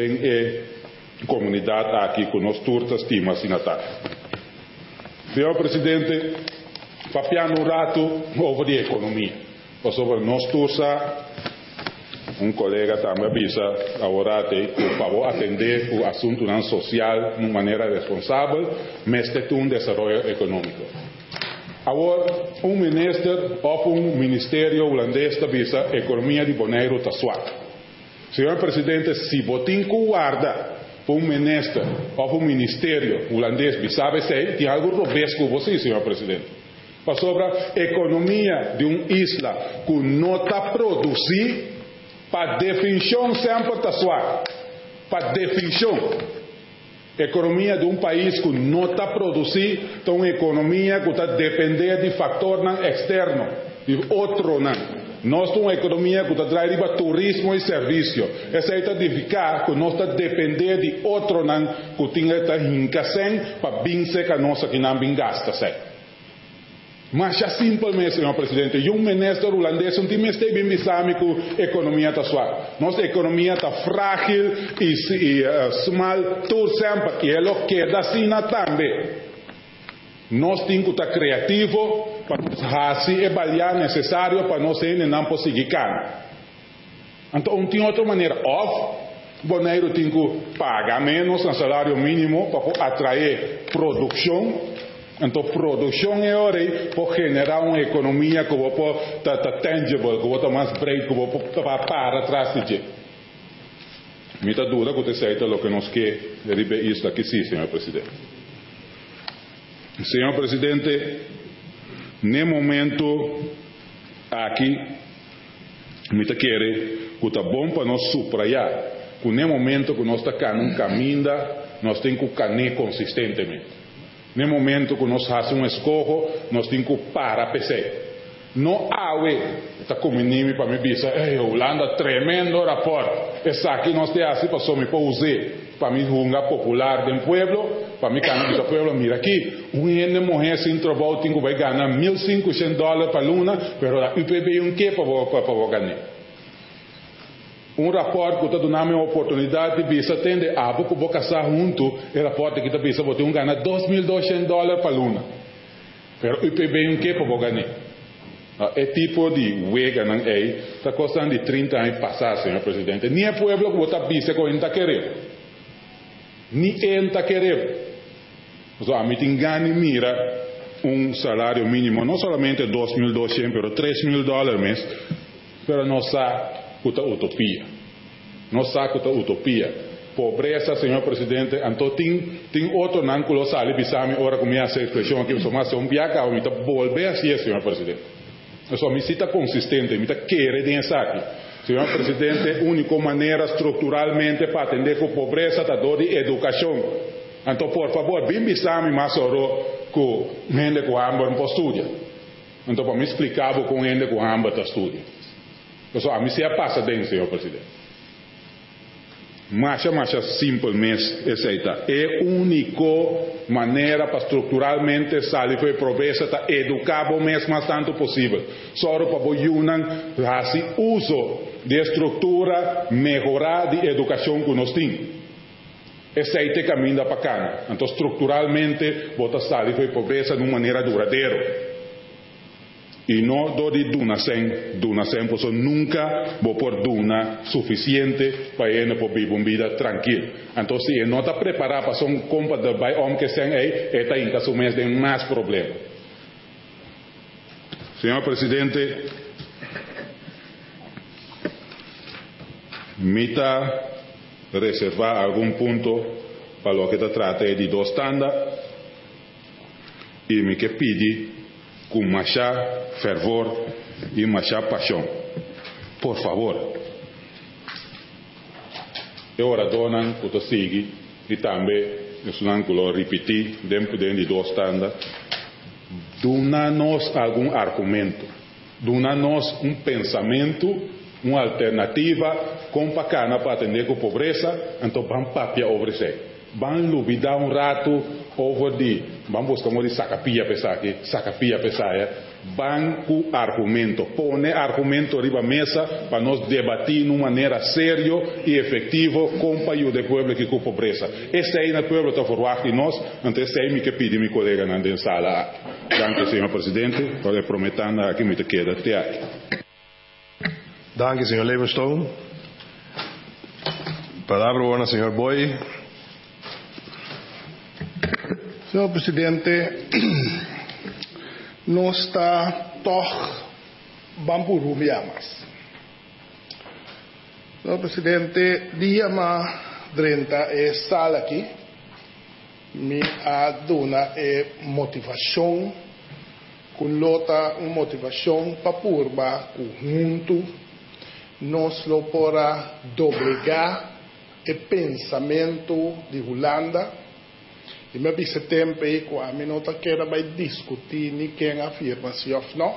da comunidade aqui, com nós turtas, estima, assinatários. Senhor presidente, papiar um rato sobre a economia. Sobre nós tursa, um colega também avisa agora que por favor atender o assunto não social de uma maneira responsável, mas de um desenvolvimento econômico. Agora, um ministro ou um ministério holandês avisa a economia de Bonaire está suave. Senhor presidente, se botim guarda um ministro ou um ministério holandês, sabe se tem algo robesco você, senhor presidente. Para sobre a economia de uma isla que não está produzindo, para definição sempre está suave. Para definição, economia de um país que não está produzindo, então uma economia que está dependendo de fator externo, de outro não. Nós temos uma economia que está trazendo turismo e serviço. Essa é a dificuldade que nós estamos dependendo de outro não que tem que estar para vencer que a nossa que não bem gasta. Mas é simplesmente, senhor presidente, e um ministro holandês não tem mestre bem pensado que a economia está suave. Nossa economia está frágil e, e uh, small, tudo sempre, e ela queda assim também. Nós temos que estar criativos para fazer e avaliar necessário para nós ainda não conseguir ganhar. Então, não tem outra maneira. Ou, o Bonaire tem que pagar menos no salário mínimo para atrair produção. Então, produção é hora para generar uma economia que vai estar tangible, que vai estar mais break, que vai estar para trás de gente. Muita dúvida que você aceita o que nós queremos isso aqui, sim, senhor presidente. Senhor presidente, no momento aqui, me quer que está bom para nós subrayar que no momento que nós estamos num caminho, nós temos que caminhar consistentemente. No momento que nós fazemos um escorro, nós temos que parar a P C. Não há está comunicando para me dizer, ei, Holanda, tremendo rapport. Essa aqui nós temos assim para só me usar. Para mim, um lugar popular do pueblo, para mim, canal do pueblo, mira aqui, um ende morrer sem trabalho, tem que vai ganhar mil e quinhentos dólares para luna, mas a U P B um que para ganhar? Um rapport que está dando uma oportunidade de bisa atender a boca boca junto, o rapport que está bisa botar um ganhar dois mil e duzentos dólares para luna, mas a U P B um que para ganhar? É tipo de wega não é, está custando de trinta anos passar, senhor presidente. Nem é pueblo que botar bisa que ainda querer. Ninguém está querendo. Então, a mim tem ganho mira um salário mínimo, não somente dois mil e duzentos, mas três mil dólares mês, mas não sabe que é utopia. Não sabe que é utopia. Pobreza, senhor presidente, então tem, tem outro não que você sabe, pensar, ora com minha expressão aqui, eu mas um biaca, eu me volver assim, senhor presidente. Eu só me cita consistente, me querer dentro aqui. Senhor presidente, a única maneira estruturalmente para atender com a pobreza é dor de educação. Então, por favor, bem me mais oro com gente com hambre para estudar. Então, para me explicar com gente com hambre para estudar. Então, a mim se passa dentro, senhor presidente. mais mais simplesmente essa é a única maneira para estruturalmente sair da pobreza tá educar o mais mais tanto possível só para boiunan assim uso de estrutura melhorar de educação que nós temos esse é o caminho para cá então estruturalmente bota sair da pobreza de uma maneira duradoura e não do de duna sem duna sem porque nunca vou por duna suficiente para ele para viver uma vida tranquila então se ele não está preparado para ser um compa de vai homem que sem aí ele está em caso mais de mais problema senhor presidente mita reservar algum ponto para o que se trata de dois tandas e me que pede com mais fervor e mais paixão. Por favor. Eu ora donan que tu siga e também eu não vou repetir dentro de dois tandas. Dona-nos algum argumento. Dona-nos um pensamento, uma alternativa compacana para atender com a pobreza, então vamos papia oferecer. Vamos luvidar um rato over de, vamos buscar um de sacapia pesar aqui, sacapia pesar, é? Vamos com argumento, pone argumento riba mesa para nós debatir de uma maneira séria e efetiva com o país do povo que com pobreza. Esse aí no povo está forward de nós, então esse aí me que pede meu colega na sala. Danke, senhor presidente, para prometendo aqui me te queda até aqui. Danke, senhor Levenstone. Palavra agora, senhor Boy. Senhor presidente, não está toch bamburu miamas. Senhor presidente, dia ma trinta é sala aqui, me aduna é motivação, com lota uma motivação para purba conjunto, nós lo para doblegar o pensamento de Holanda. E me disse tempo aí que a minota quer vai discutir nem quem afirma se ou não.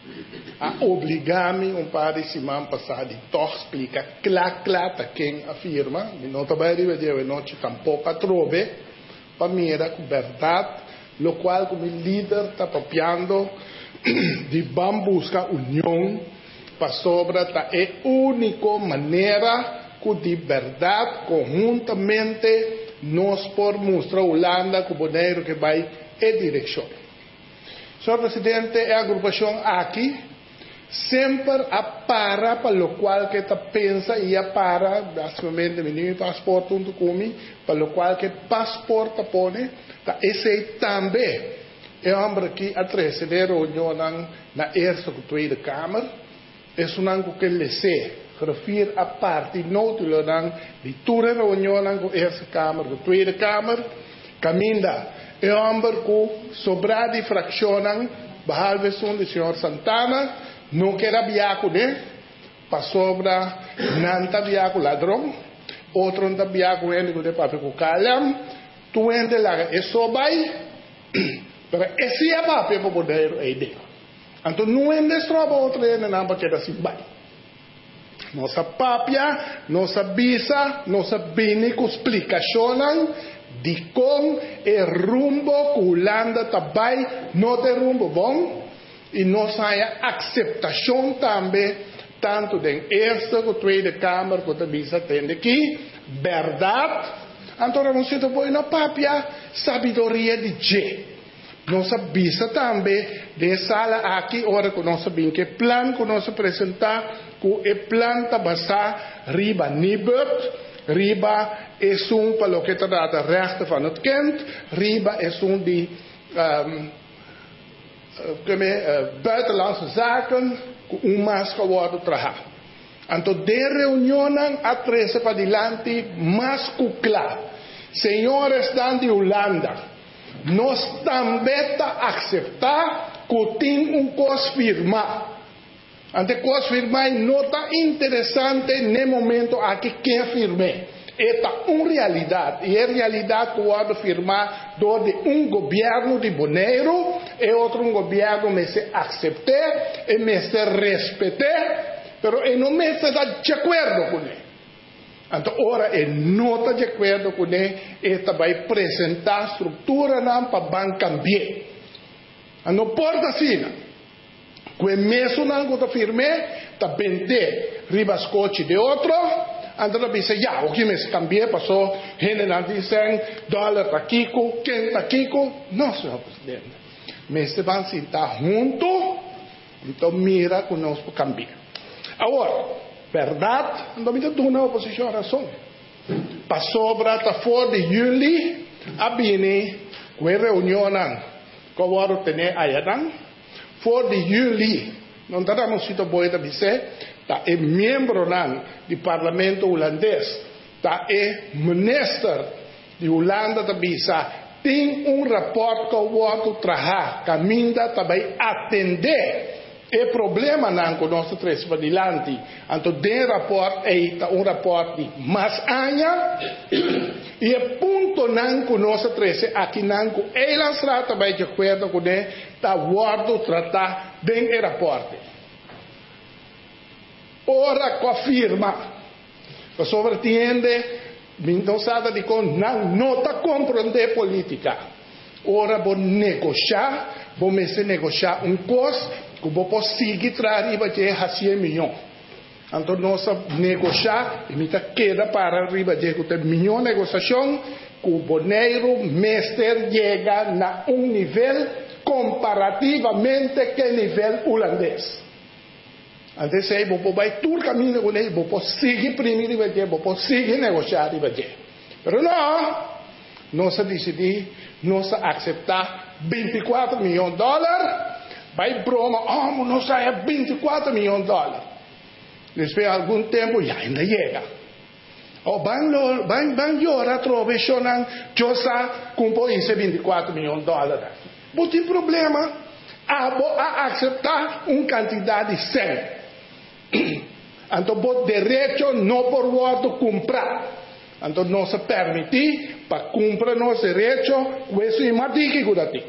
A obrigar-me um par de semanas passar de toch explica claro, claro quem afirma. Minota vai dizer noite tampouco a trove para mira com verdade, lo qual como líder está papiando de vamos buscar união para sobra tá é a única maneira que de verdade conjuntamente nós por mostrar a Holanda com o boneiro que vai em direção. Senhor presidente, a agrupação aqui sempre para para o qual que está pensa e a para basicamente menino passaporte junto comigo para o qual que passaporte pone tá esse também é homem que a três de reunião na eerste of tweede kamer é um ano que ele se refere a parte notulo dan de toda reunião na eerste kamer de tweede kamer caminda é homem que sobra de fraccionam behalve som de senhor Santana não quer biaco né para sobra nanta biaco ladrão outro nanta biaco ele que de papo com calham tu ende lá é só vai para esse é papo para poder é ideia então não ende só para outro ende não para que assim vai nossa papia, nossa bisa, nossa bine com explicação de como é rumbo que Holanda também não tem rumbo bom e nós há aceitação também tanto da eerste como tweede kamer que a bisa tem aqui verdade então nós estamos na papia sabedoria de G nossa bisa também de sala aqui ora que nós sabemos que plano que nós apresentar com e planta basar riba nibut riba é um para o que trata rechten van het kind riba é um de um, uh, buitenlandse zaken um mais geworden trabalho então de reunião a treze para diante mais claro senhores dan de Holanda nós também tá aceitar que tem um coisa firmado ante coisa firmar não está interessante no momento aqui quem firme é uma realidade e é realidade que pode firmar do de um governo de Bonaire e outro um governo me se aceitar e me se respeitar pero e não me se dá de acordo com ele Então, ora, é nota de acordo com ele, esta vai apresentar a estrutura para o banco cambiar. Não pode assim. Com o mesmo não está firme, está vender ribascote de outro, então ele diz, já, o que me cambiar, passou, gente não dizem, dólar está aqui, quem está aqui, não, senhor presidente. Mas se vão sentar junto, então mira conosco cambiar. Agora, verdade, não me dá uma oposição razão. Passou para a fora de julho, a Bini, com a reunião, que eu vou ter aí, fora de julho, não teremos sido boa de dizer, tá é membro do parlamento holandês, tá é ministro de Holanda da Bisa, tem um rapport que eu vou trazer, que a minha também atender. O problema não com nós três para adiante, então tem rapport é um rapport de mais anos e o ponto não com nós três aqui não com elas trata bem de acordo com ele tá guardo tratar bem o rapport. Ora confirma, que sobreentende, então sabe de com não nota compreender política. Ora vou negociar, vou me negociar um custo que vou conseguir trazer para cem milhões. Então, nós negociar, e me queda para arriba de um milhão de negociação, que o boneiro mestre chega a um nível comparativamente que o nível holandês. Então, se eu vou vai todo caminho com ele, vou conseguir primeiro, vou conseguir negociar, mas não, nós decidimos, nós aceitar vinte e quatro milhões de dólares. Vai broma, oh, nós é vinte e quatro milhões de dólares. Depois de algum tempo, já ainda chega. O banco vai chorar, trovecionando, já comprou isso vinte e quatro milhões de dólares. Não tem problema. A aceitar uma quantidade de cem. Então, por direito, não por voto, comprar. Então, nós permitir para comprar nosso direito, isso é mais difícil que tem.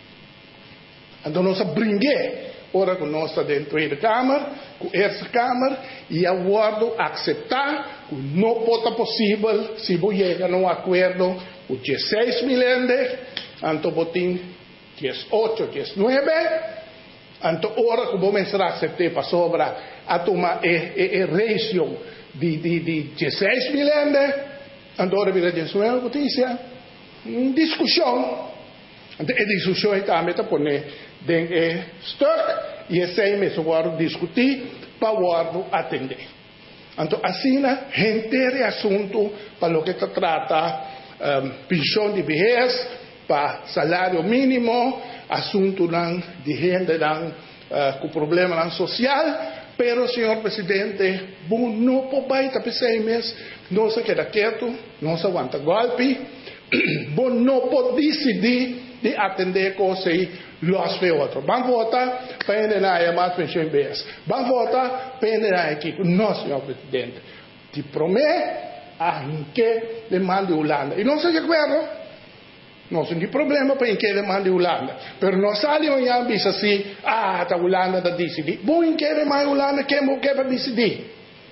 Então, nós brinquemos, ora com nós dentro da Câmara, com essa Câmara, e aguardo aceitar que não pode possível, se vou chegar a um acordo com dezesseis milhões, então vou ter dezoito, dezenove, então ora que vou começar a aceitar para sobra, a tomar o ratio de, de, de dezesseis milhões, então ora vira dezenove, notícia, discussão. Então, a discussão também está pondo dentro do stock e esse mesmo vamos discutir para o atender. Então, assim, gente assunto para o que se trata um, pensão de vejez, para salário mínimo, assunto de gente uh, com problema social, pero, senhor presidente, bom, não pode estar seis meses, não se queda quieto, não se aguenta golpe, bom, não pode decidir de atender coisas e los fez outro. Vamos votar para endenar mais pensão B S. Vamos votar para endenar aqui. Não, senhor presidente. Te prometo a que demande Holanda. E não se acorda. Não tem problema para que demande Holanda. Mas não saímos e diz assim, ah, a Holanda está decidir. Bom, em que demande Holanda, quem vai que decidir?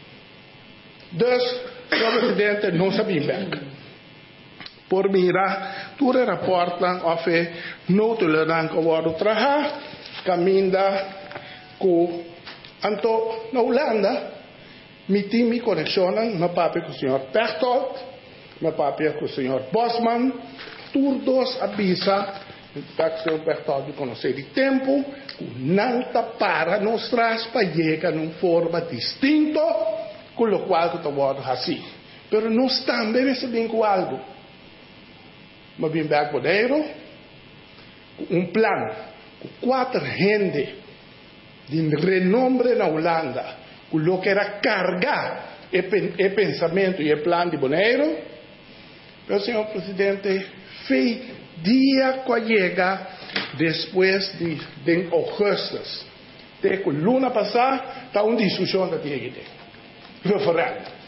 Então, senhor presidente, não sabia. Por mirar, tudo reporta a fé, não tolerante com o trabalho, caminha com. Então, na Holanda, me time conexionam, meu papai com o senhor Pertolt, meu papai com o senhor Bosman, todos avisa, para que o senhor Pertolt conhecer de tempo, não está para nos traz para chegar numa forma distinta, com o qual está vendo assim. Mas nós também recebemos com algo. Mas bem back podeiro, um plano, com quatro gente de renombre na Holanda, com o que era cargar o pensamento e o plano de Boneiro, o senhor presidente fez dia que chega depois de, de augustus, de que luna passada, está uma discussão da T referendo.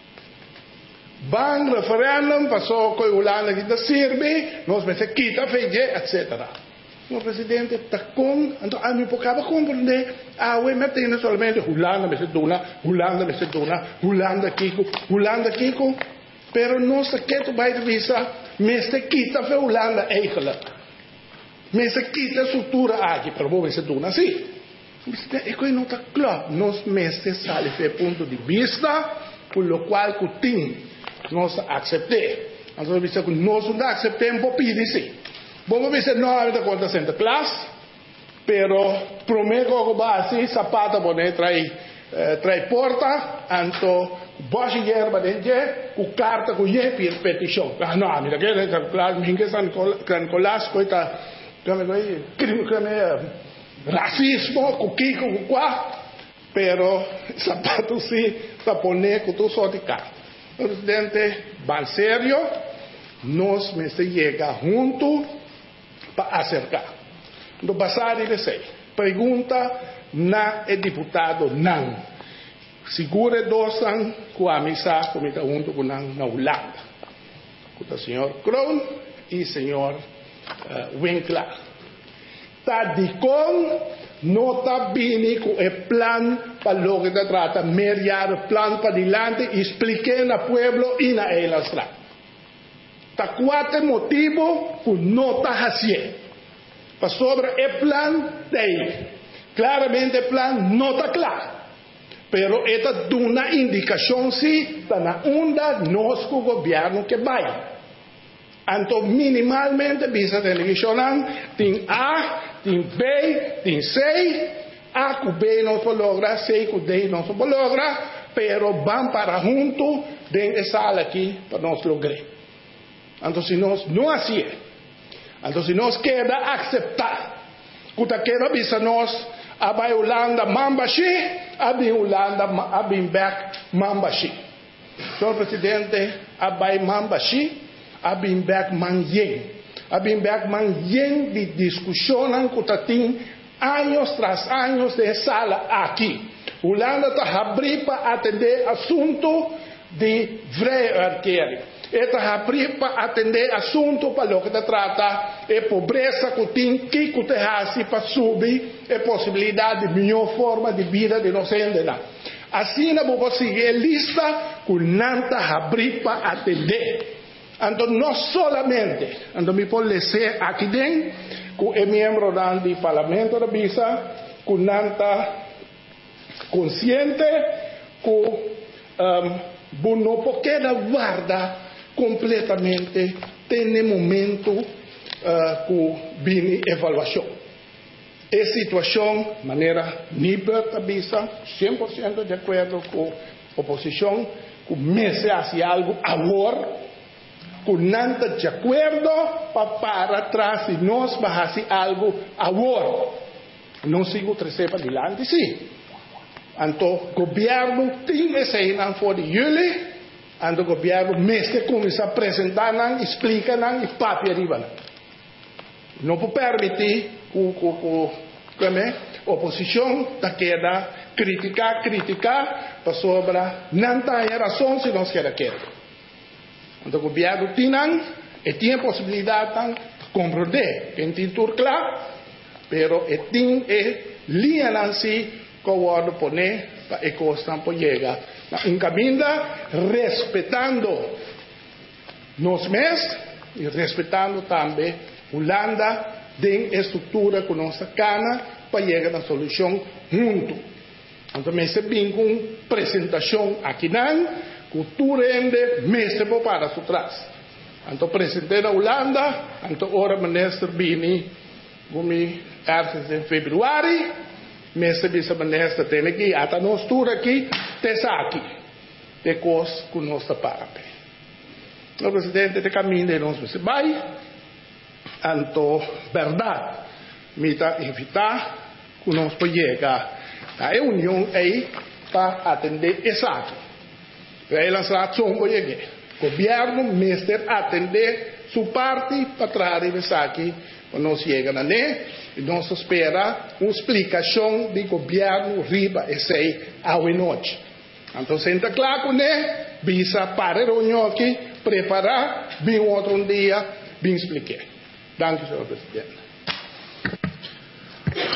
Van referendum, passou com a Holanda que está serve, nós vamos quitar, fez, etcétera. Senhor presidente, está com, então a mim pocava compreender, ah, o me tem somente Holanda, Macedônia, Holanda, Macedônia, Holanda, Kiko, Holanda, Kiko, pero não se quer vai de visa, mas se quita a Holanda eigenlijk. Mas se quita a estrutura aqui, pero vou Macedônia, sim. E coisa não está claro, nós mestres sale de ponto de vista, por lo qual que tem, nós aceitamos. Então, nós não aceitamos, vou pedir sim. Vamos dizer, não há conta Santa Claus, pero prometo que vai assim, sapato, boné, trai, eh, trai porta, então, boche yerba dentro, com carta, com ye, petição. Ah, não, mira, que é Santa Claus, minha San Nicolás, coita, crime, crime, racismo, com kiko, com quá, pero, sapato sim, sapone, com tu só de carta. Presidente, bem sério, nós me se chega junto, para acercar. No passado, ele sei. Pergunta na é deputado não. Segura dosan com a missa comida junto com na Holanda. Com o senhor Kroon e o senhor uh, Winkler. Tá de com nota bini com o plano para logo que trata mediar plano para dilante e expliquei na pueblo e na elastra. Tá quatro motivos que não está fazendo. Para sobre o plano tem. Claramente o plano não está claro. Pero esta dá uma indicação se está na onda nosso governo que vai. Então, minimalmente, visa televisão, tem A, tem B, tem C. A que B não se logra, C que D não se logra, pero vão para junto dentro da sala aqui para nós lograr. Então, se nós não assim, então se nós queda aceitar, quando queda visa nós, a vai Holanda mambashi, a vai Holanda, a vai back mambashi. Senhor presidente, a vai mambashi, a vai back manheng, a vai back manheng de discussão que tem anos tras anos de sala aqui. Holanda está abrindo para atender assunto de vrije Eta abrir para atender assunto para o que se trata é pobreza que tem que que para subir a possibilidade de melhor forma de vida de nós ainda. Assim não vou conseguir lista que não abrir para atender. Então não solamente, então me pode ser aqui dentro que é membro do parlamento da Bisa, que não está consciente que um, não pode guardar completamente tem momento uh, que vem avaliação. É situação, maneira nível visa, cem por cento de acordo com a oposição, que me se hace algo agora, que não está de acordo para para trás e nós vamos fazer algo agora. Não sigo trazer para adiante, sim. Então, o governo tem essa não for de julho, and o governo mestre começa a apresentar, explica e papi arriba. Não pode permitir que a oposição da queda criticar, criticar, para sobre não tem razão se não se quer. Então o governo tem e tem a possibilidade de compreender, tem tudo claro, pero tem linha assim que o governo põe para que o campo chegue. Encaminda respeitando nós mesmos e respeitando também Holanda tem estrutura com nossa cana para chegar na solução junto. Então, mestre vem com apresentação aqui não, cultura ainda mestre para trás. Então, apresentei na Holanda, então, ora ministro vini, como ergens em fevereiro. Mestre vice-ministro tem aqui, até nós tudo aqui, tem aqui, tem coisa que nós está para. O presidente de caminho de nós se vai, então, verdade, me está invitar que nós podemos chegar à reunião aí para atender essa aqui. Elas razão para chegar. O governo, mestre, atender sua parte para trazer essa aqui, para nós chegar a né. E nós espera uma explicação do governo riba esse aí à noite. Então, senta claro, né? Visa para a reunião aqui, preparar, bem outro dia, bem explicar. Danke, senhor presidente.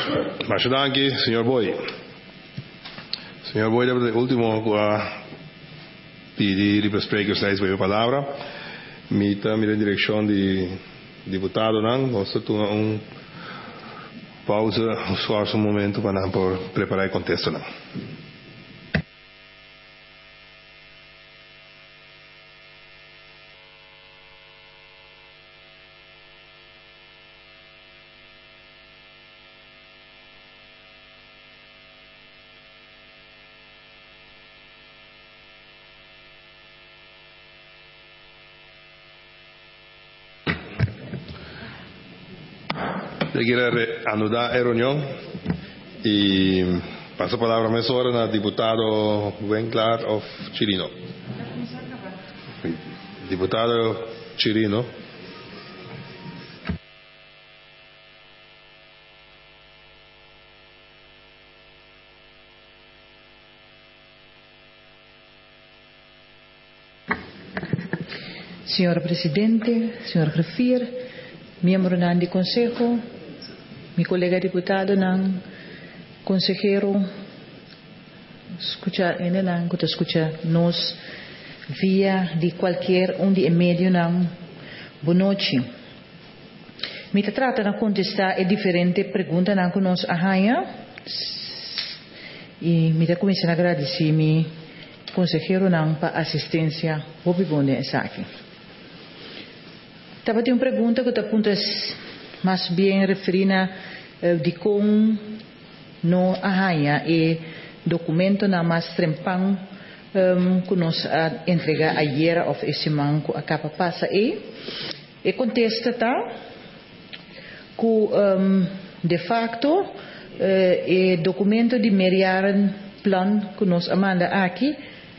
Muchas gracias, señor Boy. Señor Boy, de último a pedir para sprekers lijst bij uw palabra. Mita, mira en dirección de diputado, ¿no? Vamos a tomar un pausa, un suave momento para por preparar el contexto, ¿no? Eu queria anudar a reunião e passo a palavra a mesa hora ao deputado Winkler of Chirino. Deputado Chirino. Senhor Presidente, senhor Grafir, membro do Conselho, mi colega deputado ng consejero, escucha, ene lang, kuta escucha nos via di qualquer un di medio ng bonochi. Mi te trata na contestar e differente pergunta ng nos ahaya e mi te comienza a agradecer mi consejero ng pa assistência bobibone esa aqui. Tava tem uma pergunta que te apuntas mais bem referida uh, de como no ahaya e documento na mais trempang um, que nos a entregar ayer of esse manco a capa passa e e contesta tá que um, de facto uh, e documento de meerjaren plan que nos amanda aqui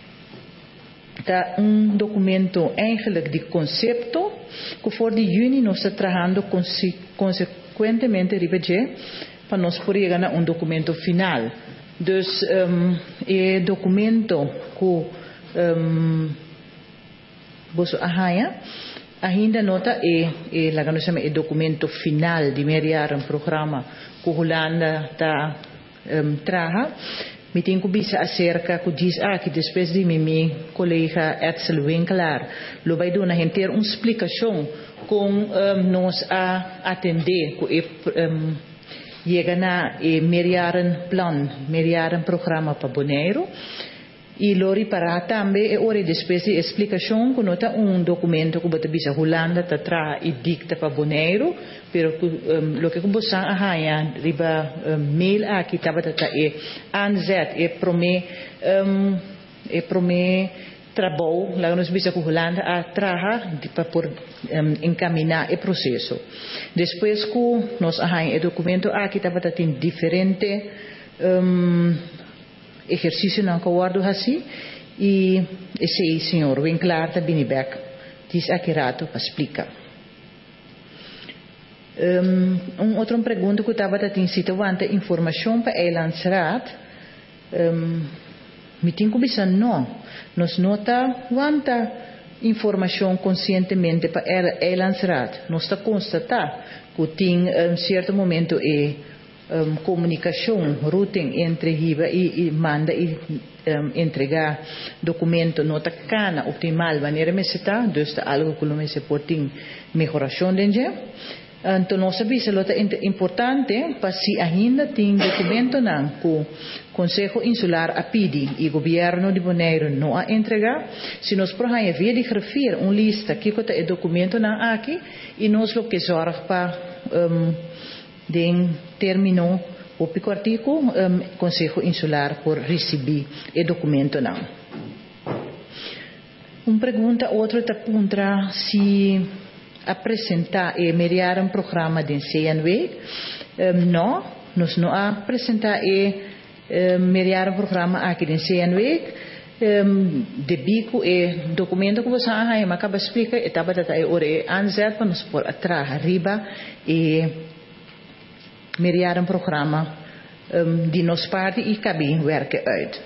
tá um documento eigenlijk de concepto que voor de juni nós está trabalhando conse consequentemente ribeje para nós poder chegar a um documento final. Dus um, e documento que um, você ahaya ainda nota e e lá nós chama e documento final de meerjaren programa que Holanda está um, traga. Me tenho bisa acerca que diz aqui depois de mim colega Edsel Winkler lo vai dar uma inteira uma explicação com um, nós a atender que um, chega na e meerjaren plan meerjaren programa para Bonaire e lori para também e ora depois de explicação que nota um documento que bota bisa Holanda tá tra e dicta para Bonaire pero um, lo que como sang ahaya riba um, mail aqui tava tá e aanzet e prome um, e prome trabalho lá nos bisa com Holanda a traha para por um, encaminhar o processo depois que nós ahaya o documento aqui tava tá tem diferente um, exercício não acordo assim e esse senhor Winkler tá bem back diz aqui rato para explicar. Um, um outra pergunta que eu estava tendo cita quanta informação para Eilandsraad um, me tem que pensar não nós nota quanta informação conscientemente para Eilandsraad nós está constatar que tem um certo momento e um, comunicação routing entre Hiba e, e manda e um, entregar documento nota cana optimal maneira me está dus está algo que não se pode ter melhoração dentro. Então, nós sabemos que é importante para se ainda tem documento não que o Conselho Insular a pedir e o governo de Bonaire não a entregar, se nós por aí via de grafir uma lista que é documento não aqui e nós o que zorg para um, de terminou o pico artigo um, Conselho Insular por receber o documento não. Uma pergunta outra te apunta se apresentar e meerjaren programa de C N W. Um, não, nós não apresentar e um, meerjaren programa aqui de C N W. Um, de bico e documento que você ah, mas acaba explica e estava data e ora e aanzet para nos por atrás arriba e meerjaren programa um, de nos parte e cabe werken uit.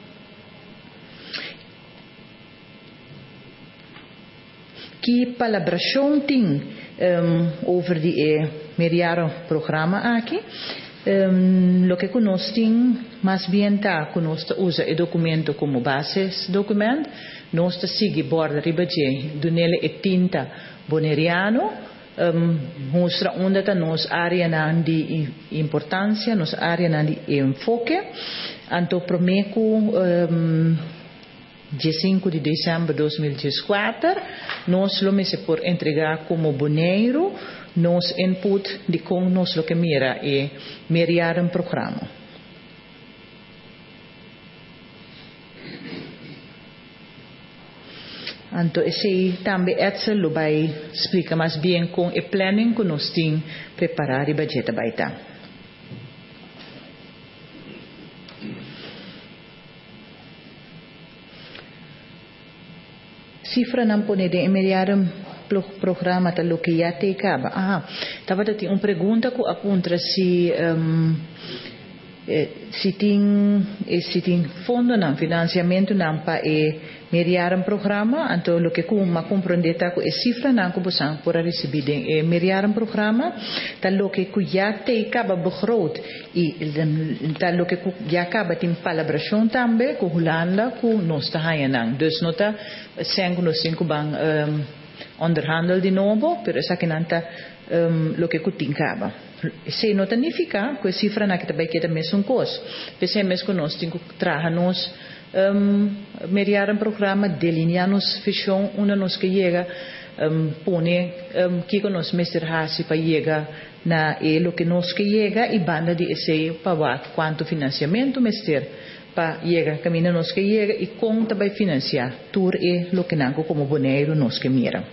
Que palabração tem um, over die meerjaren programa aqui Um, lo que conocen más bien está que nos usa el documento como base documento, nos sigue borda ribaje dunele e tinta boneriano, um, mostra onde está nos área de importância, nos área de enfoque, anto promeco um, dia cinco de dezembro de dois mil e quatro, nós lo mese por entregar como boneiro, nos input de com nos lo que mira e meriar um programa. Então, esse também esse lo vai explicar mais bem com o planning que nós temos preparar e budget vai estar. Cifra não pode de meriar um programa tal que já te acaba. Ah, estava a ter uma pergunta que aponta se um, se tem se tem fundo não financiamento não para meriar um programa, então o que como compreender tá que cifra não que você pode receber de meriar um programa, tal que já te acaba begroot e tal que já acaba tem palabração também com Holanda com nós está aí não, dus nota cinco no cinco bang um, onderhandel de novo, pero essa que não está um, lo que acaba. Se não significa que a cifra não que vai quedar mesmo coisa. Pensei mesmo que nós temos que trabalhar nós um, mediar um programa, delinear-nos visão, onde nós que chega, um, pone um, que nós mestre para chegar na e lo que nós que chega e banda de esse para quanto financiamento mestre para chegar, caminho nós que chega e como vai financiar, tur e lo que não como boneiro nós que mira.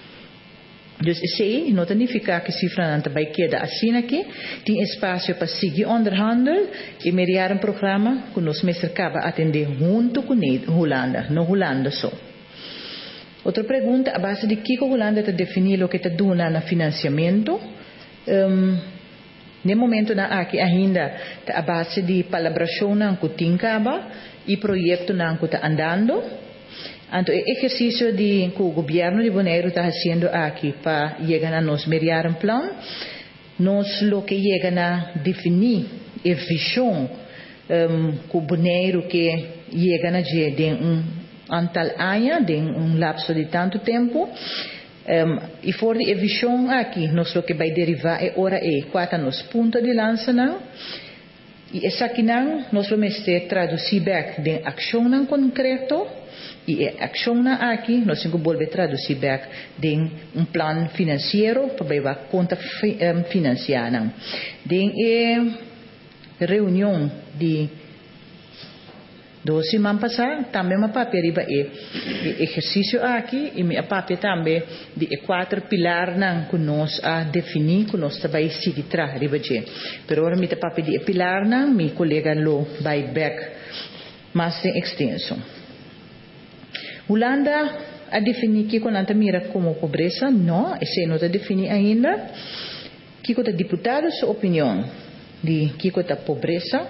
Dus esse não significa que a cifra não vai quedar assim aqui, tem espaço para seguir onderhandel e mediar um programa que nós mestre acaba atender junto com a Holanda, não Holanda só. Outra pergunta, a base de que a Holanda está definindo o que está dando no financiamento. Um, no momento na aqui ainda a base de palabração não que tem acaba e projeto não que está andando. Então, o exercício de, que o governo de Bonaire está fazendo aqui para chegar a nós mediar um plano, nós lo que chega a definir a visão um, que o Bonaire que chega a ter de um antal anos, de um lapso de tanto tempo, um, e for a visão aqui, nós lo que vai derivar é ora é quatro nos pontos de lança não, e essa aqui não, nós vamos traduzir back de ação não concreto. E a ação aqui, nós temos que volver a traduzir back de um plano financeiro para a conta financiada. De a reunião de duas semanas passadas, também uma papel riba é exercício aqui e a papel também de quatro pilares que nós a definir, que nós também seguir atrás riba de. Pero agora me papel de pilar não, meu colega lo vai back mais extenso. Holanda a definir que quando a mira como pobreza, não, esse não está definido ainda. Que quando deputado sua opinião de que quando pobreza,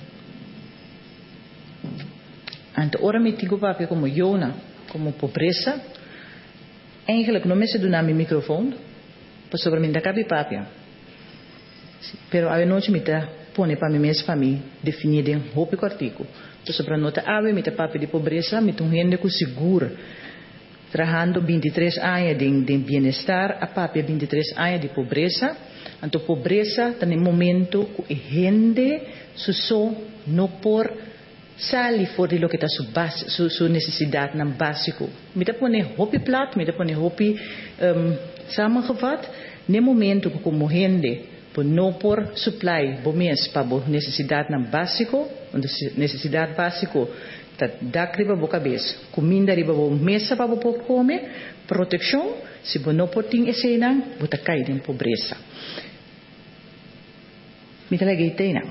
então ora me digo papel como Jona, como pobreza, eigenlijk não me se dá meu microfone, para sobre mim da cabe papel. Pero a noite me tá pone para mim mesmo para mim definir em roupa artigo. Sobre a nota ave, me papel de pobreza, me um gente que segura, trabalhando vinte e três anos de, de bem-estar, a papel vinte e três anos de pobreza. Então, pobreza está no momento que a gente só não por sair fora de lo que está sua base, sua, sua necessidade não básico. Me dá pone roupa plat, me dá pone roupa um, samengevat, no momento que como gente por não por supply bom mês para a necessidade não básico, necessidade básico tá dá riba boa cabeça, comida riba boa mesa para poder comer, proteção, se você não pode ter esse não, você cai em pobreza. Me tá legal não.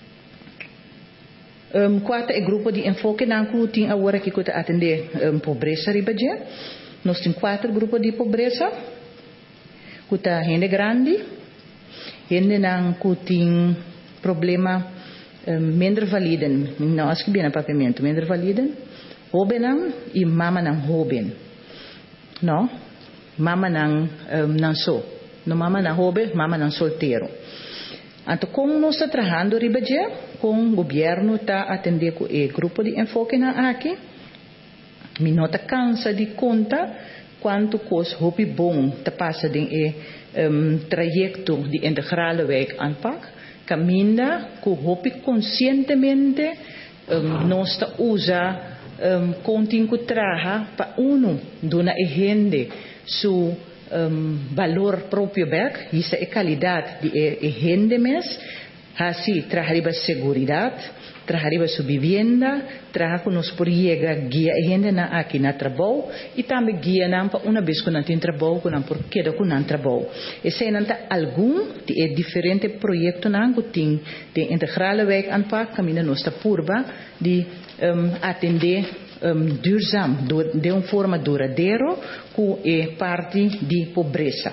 Um, quarto é grupo de enfoque não que tem agora que está atender um, pobreza riba já. Nós temos quatro grupos de pobreza, que está gente grande. Gente não tem problema um, minder validen, não acho que bem a papamento, minder validen, hoben não e mama não hoben, não, mama não um, não sou, no mama não hoben, mama não solteiro. Então, como nós estamos trabalhando riba com o governo está atendendo com o grupo de enfoque na aqui, me nota cansa de conta quanto coisa hopi bom te passa de um, trajeto de integrale wijk aanpak, caminha que hopi conscientemente um, nós está usa um, continue traga para uno dona agenda su um, valor próprio back, isso é qualidade de agenda mes, assim traga segurança, trabalhar sua vivenda, trabalhar com nos projetos guia a gente na aqui na trabalho e também guia não para uma vez que não tem trabalho, que não por que que não trabalho. Esse é não algum de diferente projeto não que tem de integrale wijk aanpak, caminho nossa purba de um, atender um, duurzaam, de uma forma duradoura, que é parte de pobreza.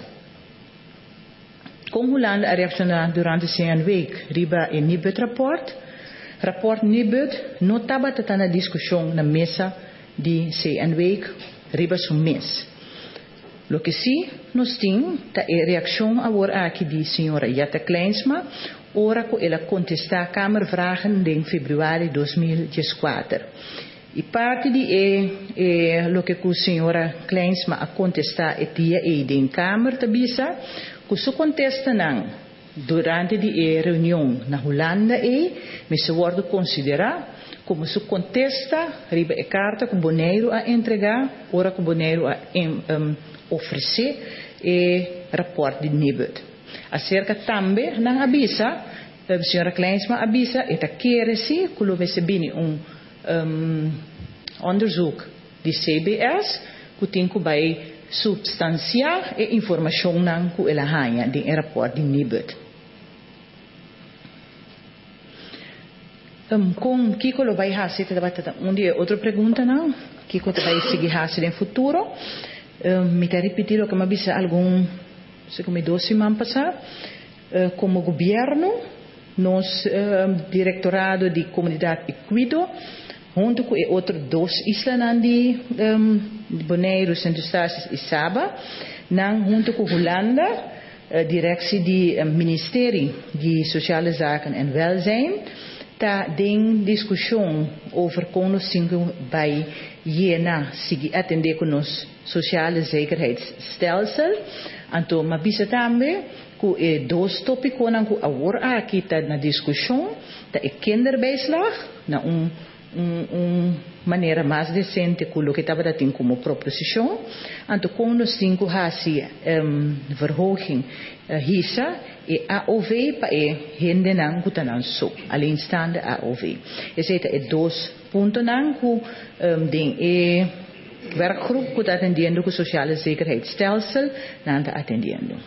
Como Holanda a reaccionar durante essa week, riba e Nibud rapport. Rapport Nibud não estava na discussão na mesa de C N W riba um mês. Lo que sim nós temos é a reação agora aqui de senhora Jette Kleinsma, ora que ela contestar a Kamervragen em fevereiro de dois mil e quatro. E parte de é, é lo que a senhora Kleinsma a contestar é dia e em Kamer tabisa, que se contesta não durante a reunião na Holanda e me se pode considerar como se contesta riba a carta que o boneiro a entregar, ora que o boneiro a um, oferecer e rapport de Nibud. Acerca também na avisa, a senhora Kleinsma avisa e quer-se que o recebine um, um onderzoek de C B S que tem que vai substanciar a informação não que ela ganha de rapport de Nibud. Um, com Kiko lo vai fazer um dia outra pergunta não Kiko vai seguir fazendo no futuro um, me está repetir o que me disse algum se como dois semanas passar uh, como governo nós uh, directorado de comunidade e cuido junto com outros dois islas de um, Bonaire, Santo Eustáquio e Saba não junto com Holanda uh, direção de um, Ministério de Sociale Zaken en Welzijn está em discussão over como cinco vai jena seguir atender com nos sociale zekerheidsstelsel. Então, mas bisa também que é dois tópicos que agora aqui está na discussão, está é kinderbijslag, na um um, um maneira mais decente que o que estava tendo como proposição. Então, com nos cinco hasi um, verhoging uh, hisa e A O V para e gente não que não sou, além stande A O V. Esse é dois pontos não que um, tem e werkgroep que está atendendo com sociale zekerheidsstelsel não está atendendo.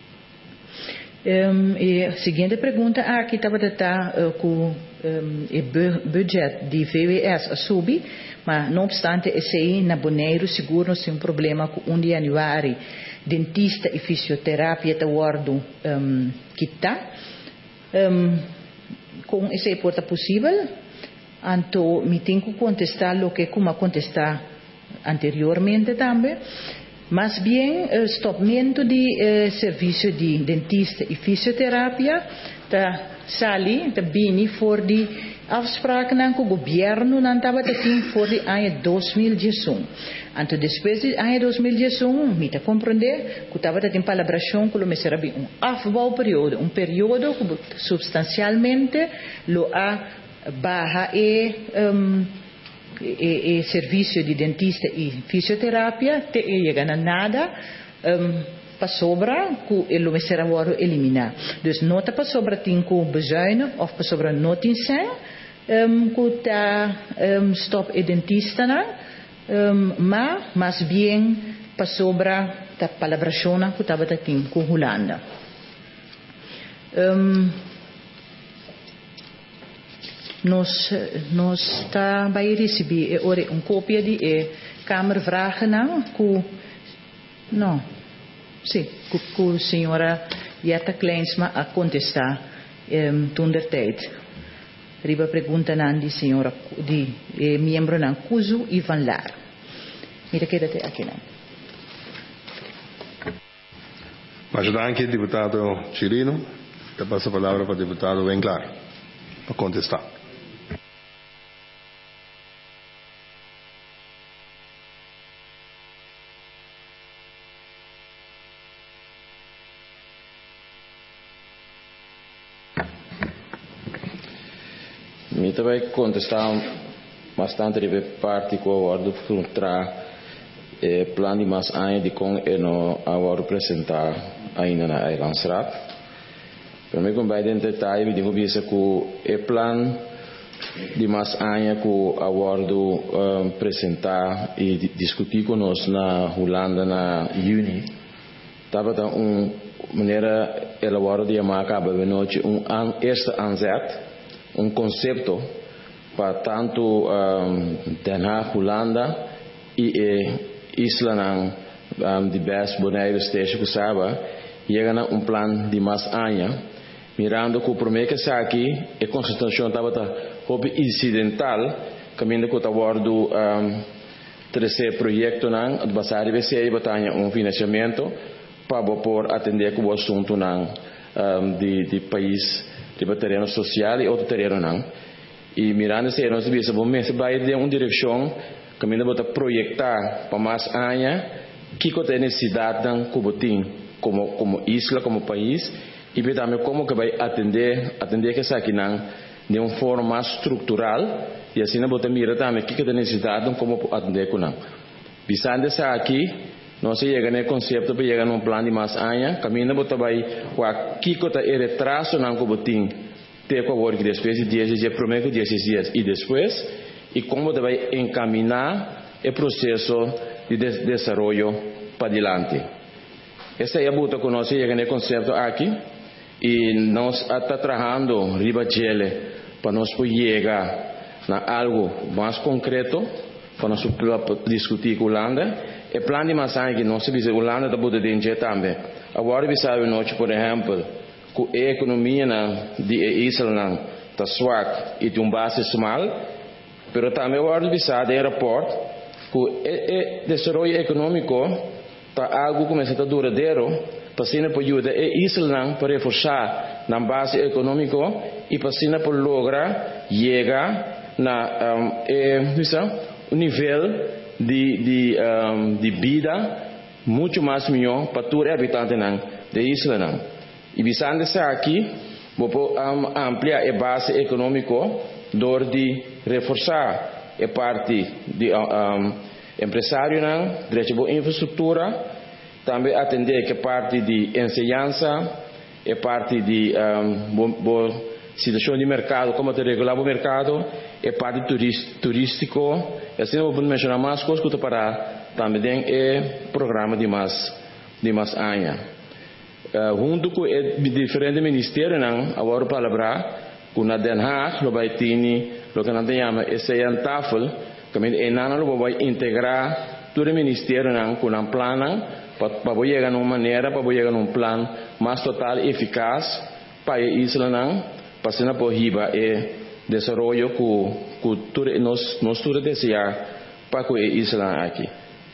Um, e a seguinte pergunta aqui estava uh, com um, o budget de V W S a subir, mas não obstante esse aí na Bonaire seguro tem um problema com um de janeiro dentista e fisioterapia está guardo um, kita um, com esse porta possível então me tenho que contestar o que como contestar anteriormente também mas bem uh, stopamento de uh, serviço de dentista e fisioterapia está sali está bem for de afspraken com o governo não estava tendo for de ano dois mil e dezoito. Então depois de ano dois mil e dezoito, me está compreender que estava tendo palabração que o me será um afbouw período, um período que substancialmente lo a barra e um, e, e serviço de dentista e fisioterapia te chega a nada um, para sobra que ele me será eliminar. Dus nota para sobra tem que bezuinen of para sobra não tem sem um, que está um, stop e dentista não um, mas mais bem para sobra da palabração que estava tendo com Holanda. Um, nós nós está vai receber uma cópia de eh, Kamervragen não que não sim que, que a senhora Jette Kleinsma a contestar um, toender tijd. Riba pergunta não de senhora de eh, membro não Cuso e Van Laar. Mira quédate aqui não. Mas danke deputado Chirino. Te paso a palavra para o deputado Wenglar para contestar. Me vai contestar bastante de parte que eu vou contra o plano de mais anos de com e no vou apresentar ainda na Eilandsraad. Para mim, com bem detalhe, eu digo que o plano de mais anos que eu vou apresentar e discutir conosco na Holanda na Juni, estava uma maneira elaborada de chamar acaba de noite um eerste aanzet. Um conceito para tanto um, Den Haag, Holanda e Island, um, de best Bonaire State que sabe, chega a um plano de mais anos, mirando que o primeiro que está aqui, a constituição estava hobby incidental, caminho que está abordo um, terceiro projeto não, de basar B C batalha um financiamento para por atender com o assunto não um, de de país de terreno social e outro terreno não. E mirando se nós vimos bom mês vai de uma direção que me dá projetar para mais anos que que tem necessidade como tem como como isla como país e também como que vai atender atender que essa aqui não de uma forma mais estrutural e assim não botar mira também que que tem necessidade como atender com não. Visando essa aqui nós chega no conceito para chegar num plano de mais anos, caminho botar vai com aqui que está o retraso não como tem ter com a work depois de dias dias primeiro dias dias e depois e como vai encaminhar o processo de desenvolvimento para diante. Essa é a buta que nós chega no conceito aqui e nós está trabalhando riba gele para nós poder chegar na algo mais concreto para nós discutir com a Holanda. O plano de massagem que nós vimos, a Holanda está podendo dizer também. Agora, nós sabemos, por exemplo, que a economia de Israel está swak e tem um base small, mas também agora nós sabemos, em rapport, que o desenvolvimento econômico está algo que começa a duradouro, para ser para ajudar Israel para reforçar na base econômica e para ser para lograr chegar na um, nível de de um, de vida muito mais melhor para todos os habitantes de isla não. E visando isso aqui, vou um, ampliar a base econômica dor de reforçar a parte de um, empresário não, direito à infraestrutura, também atender a parte de ensinança, a parte de um, bo, bo, situação de mercado, como te regular o mercado, a parte turístico, assim eu vou mencionar mais coisas para também o programa de mais de mais anos. Uh, junto com o diferente ministério, não, agora para falar, com a Den Haag, lo vai ter, lo que nós chamamos esse tafel, que é nada lo vai integrar todo o ministério, não, com um plano para para chegar numa maneira, para chegar num plano mais total e eficaz para a isla, não, para ser por riba e desenvolvimento que que nós nós todos desejamos para a isla aqui.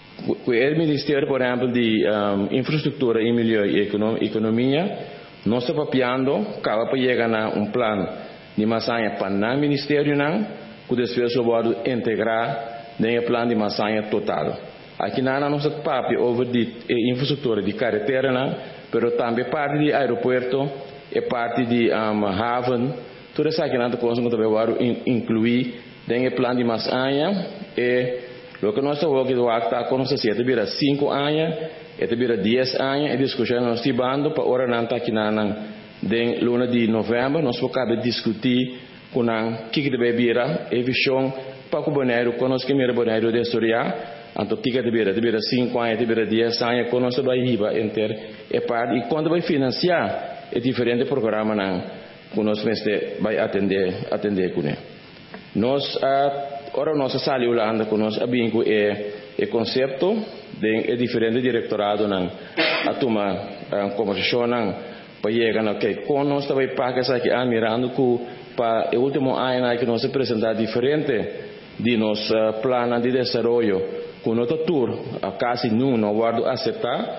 O Ministério, por exemplo, de um, Infraestrutura e Meio e Economia, nós estamos papiando, acaba para chegar a um plano de massanha para o Ministério, não, que depois eu vou integrar no plano de massanha total. Aqui na nossa papi over de infraestrutura de carretera, não, mas também parte de aeroporto e parte de um, haven, tudo isso aqui na coisa que também vou incluir no plano de massanha e o que nós estamos aqui do acta com nossa sete vira cinco anos, este vira dez anos, e discussão nós tibando para hora não está aqui na den luna de novembro nós vamos acabar discutir com o que que deve virar a visão para o Bonaire, com nós que mira Bonaire de Soria, então que que deve virar, deve virar cinco anos, deve virar dez anos, com nós vai riba enter e parte e quando vai financiar é diferente programa não, com nós vai atender atender com ele. Nós ora nossa sala Holanda com nós abinco é o conceito de é diferente diretorado não a tomar conversão não para chegar no que com nós também paga essa aqui mirando que para o último ano que nós apresentar diferente de nosso plano de desenvolvimento com nosso tour a quase não não guardo aceitar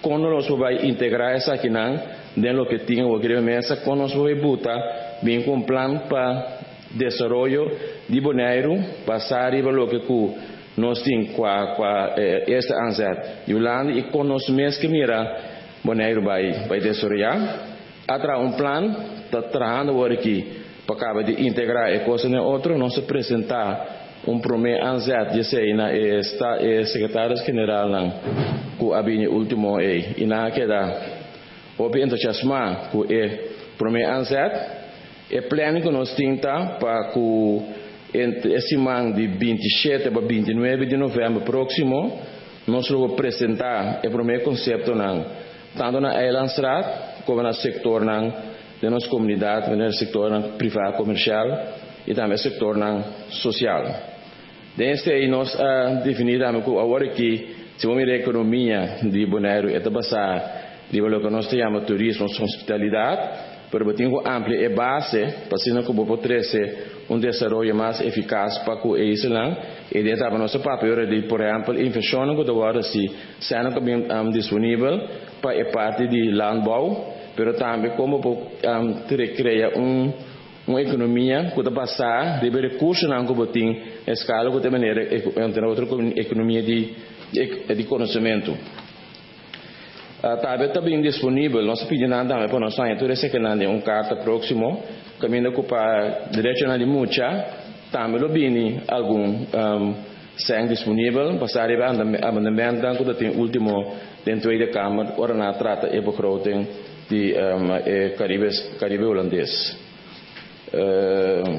quando nós vamos integrar essa aqui não, dentro do que tinha o agreemento mesa, quando nós vamos botar bem com um plano para desenvolvimento de Bonaire, passar arriba o que nós temos com esta anzet. E quando nós mesmos que mira Bonaire vai vai desenvolver, através um plano, está trabalhando aqui para acabar de integrar a coisa na outra, nós apresentar um primeiro anzet de ser na esta secretário geral não com a binha último e e na queda o bem entusiasmado com o primeiro anzet e plano que nós tinta para com esse man de vinte e sete para vinte e nove de novembro próximo nós vamos apresentar o primeiro conceito não tanto na Eilandstraat como no setor não de nossa comunidade no setor privado comercial e também no setor não social. Deste aí nós uh, definimos agora que se vamos ver a economia de Bonaire é passar de o que nós chamamos turismo, hospitalidade, para ter uma ampla base para se não poder ser um desenvolvimento mais eficaz para com isso lá e dentro da nossa papel de por exemplo investição que agora se sendo também um, disponível para a parte de landbouw, mas também como um, criar um uma economia que está passar de recursos não que tem escala que de maneira entre outra economia de de, de conhecimento uh, também também disponível nós pedimos também para nós aí tudo esse que não é um carta próximo caminho para direito de mucha também lo bini algum um, sem disponível passar a amendamento que tem último dentro da Câmara ora na trata e begroting de um, e Caribe Caribe holandês. Uh,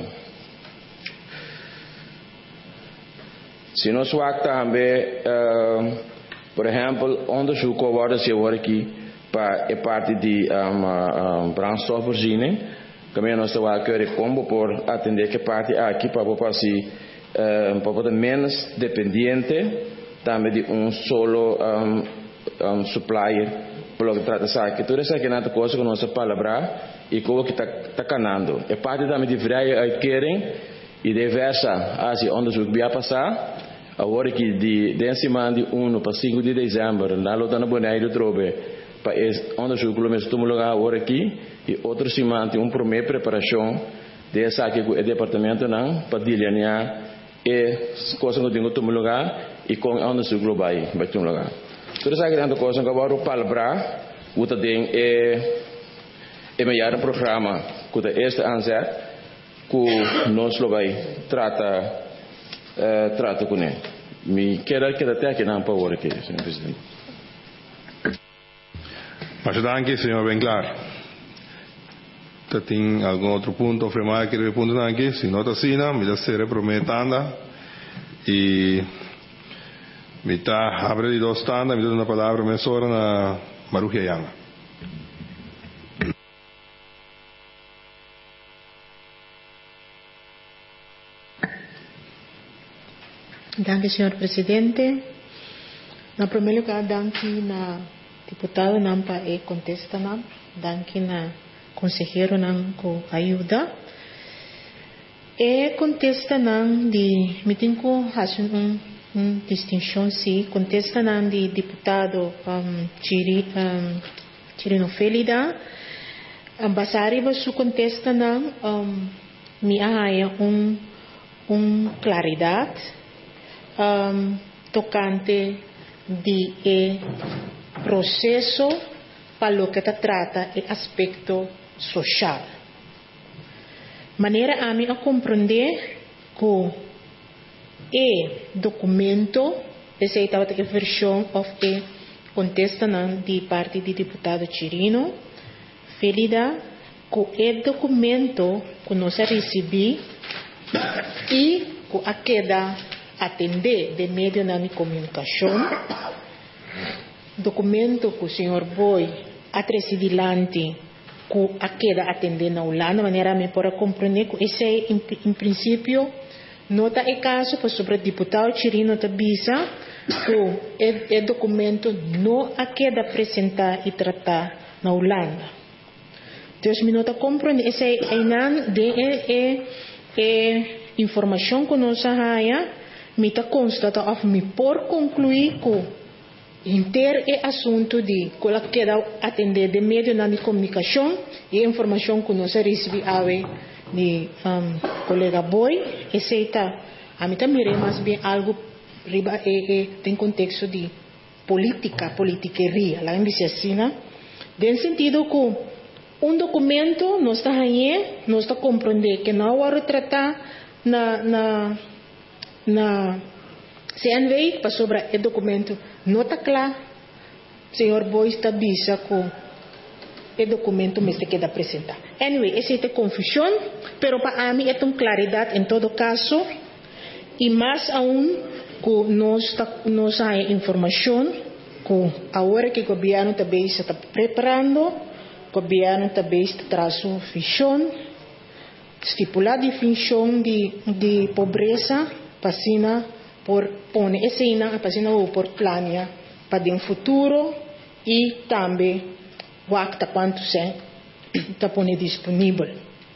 se nós vamos também, uh, por exemplo, onde se agora se agora aqui para a parte de um, um, brandstofvoorziening, também nós vamos querer como por atender que parte aqui para poder se uh, para poder menos dependente também de um solo um, um, supplier pelo que trata de aqui. Tudo isso aqui é uma coisa que nós palavra e como que está tá canando. É parte também de virar querem e de versa assim onde o que vai passar agora que de de semana de um para cinco de dezembro na luta na Bonaire trobe para onde o começo do lugar agora aqui e outro semana tem um primeira preparação dessa aqui o departamento não para delinear e coisa que tem outro lugar e com onde o global vai ter um lugar. Tudo isso aqui é uma coisa que agora o palavra o tem é é melhor programa que este anzet que nós lo vai trata uh, trata com ele. Me quero que até aqui não para agora aqui, senhor presidente. Mas danke, senhor bem claro. Tem algum outro ponto a afirmar aquele ponto aqui? Se não está assim, me dá ser prometanda e me está abre de dois tanda, me dá uma palavra mesora na Maruja Yama. Danke, senhor presidente. Na primeiro lugar, danke na deputado Nampa e contesta nam, danke na consejero nam com ajuda. E contesta nam de meeting ko hasun um, um distinção si, contesta nam de deputado um, Chiri, um, Chirino Felida. Um, basari ba su contesta nam um, mi ahaya um um claridade Um, tocante de eh, processo para o que se trata o aspecto social. Maneira a mim a compreender que o documento, essa é a versão of e contesta de parte do deputado Chirino Felida, que o documento que nós recebemos e que a queda atender de meio de comunicação, documento que o senhor Boy atrás dilante que a queda atender na Holanda, de maneira a para compreender que esse é, em, em princípio, não está em caso, para sobre o deputado Chirino Tabisa, que o documento não a queda apresentar e tratar na Holanda. Então, me nota compreender, esse é a de, é, é, informação que nós há me está constata of me por concluir que inter é assunto de qual queda atender de meio de comunicação e informação que nós recebemos de um, colega Boy, esse está a mim também é mais bem algo riba é, é, tem contexto de política, politiqueria, lá em Vicacina, no sentido que um documento nós está aí, nós está compreender que não vai retratar na na na C N V para sobre o documento não está claro, senhor Boy está bisa que o documento me se queda apresentar. Anyway, essa é confusão, pero para mim é uma claridade em todo caso e mais aún que nós nós há informação que agora que o governo também está preparando, o governo também está trazendo visão, estipular definição de de pobreza, para por pôr essa ina, para por planear para o futuro e também o acta quanto se está pondo disponível.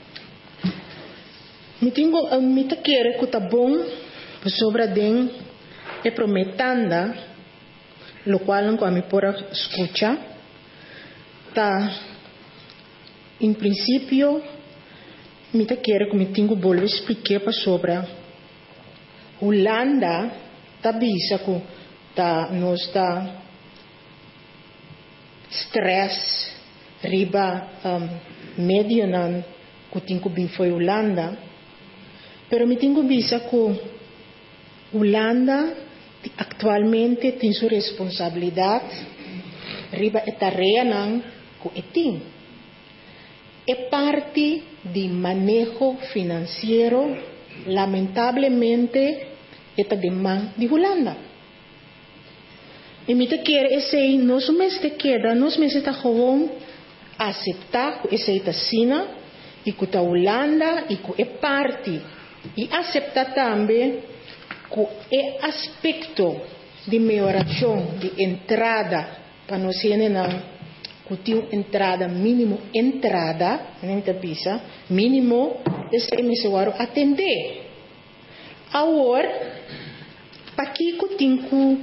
Me tenho me te quero que tá bom sobre den e prometanda, lo qual não me por escutar, tá em princípio me te quero que me tenho volver explicar para sobre Holanda tá bisa que tá nos tá stress riba um, medio nan que tinha bem foi Holanda, pero me tenho bisa que Holanda atualmente tem sua responsabilidade riba a tarefa nan que tem é parte de manejo financeiro, lamentavelmente esta demanda de Holanda. E me te quer esse nós mes te queda, nós mes está gewoon aceitar esse esta sina e que a Holanda e que é parte e aceitar também que é aspecto de melhoração de entrada para nós não que tem entrada mínimo entrada nem te pisa mínimo esse emissório atender. Agora para que que tem que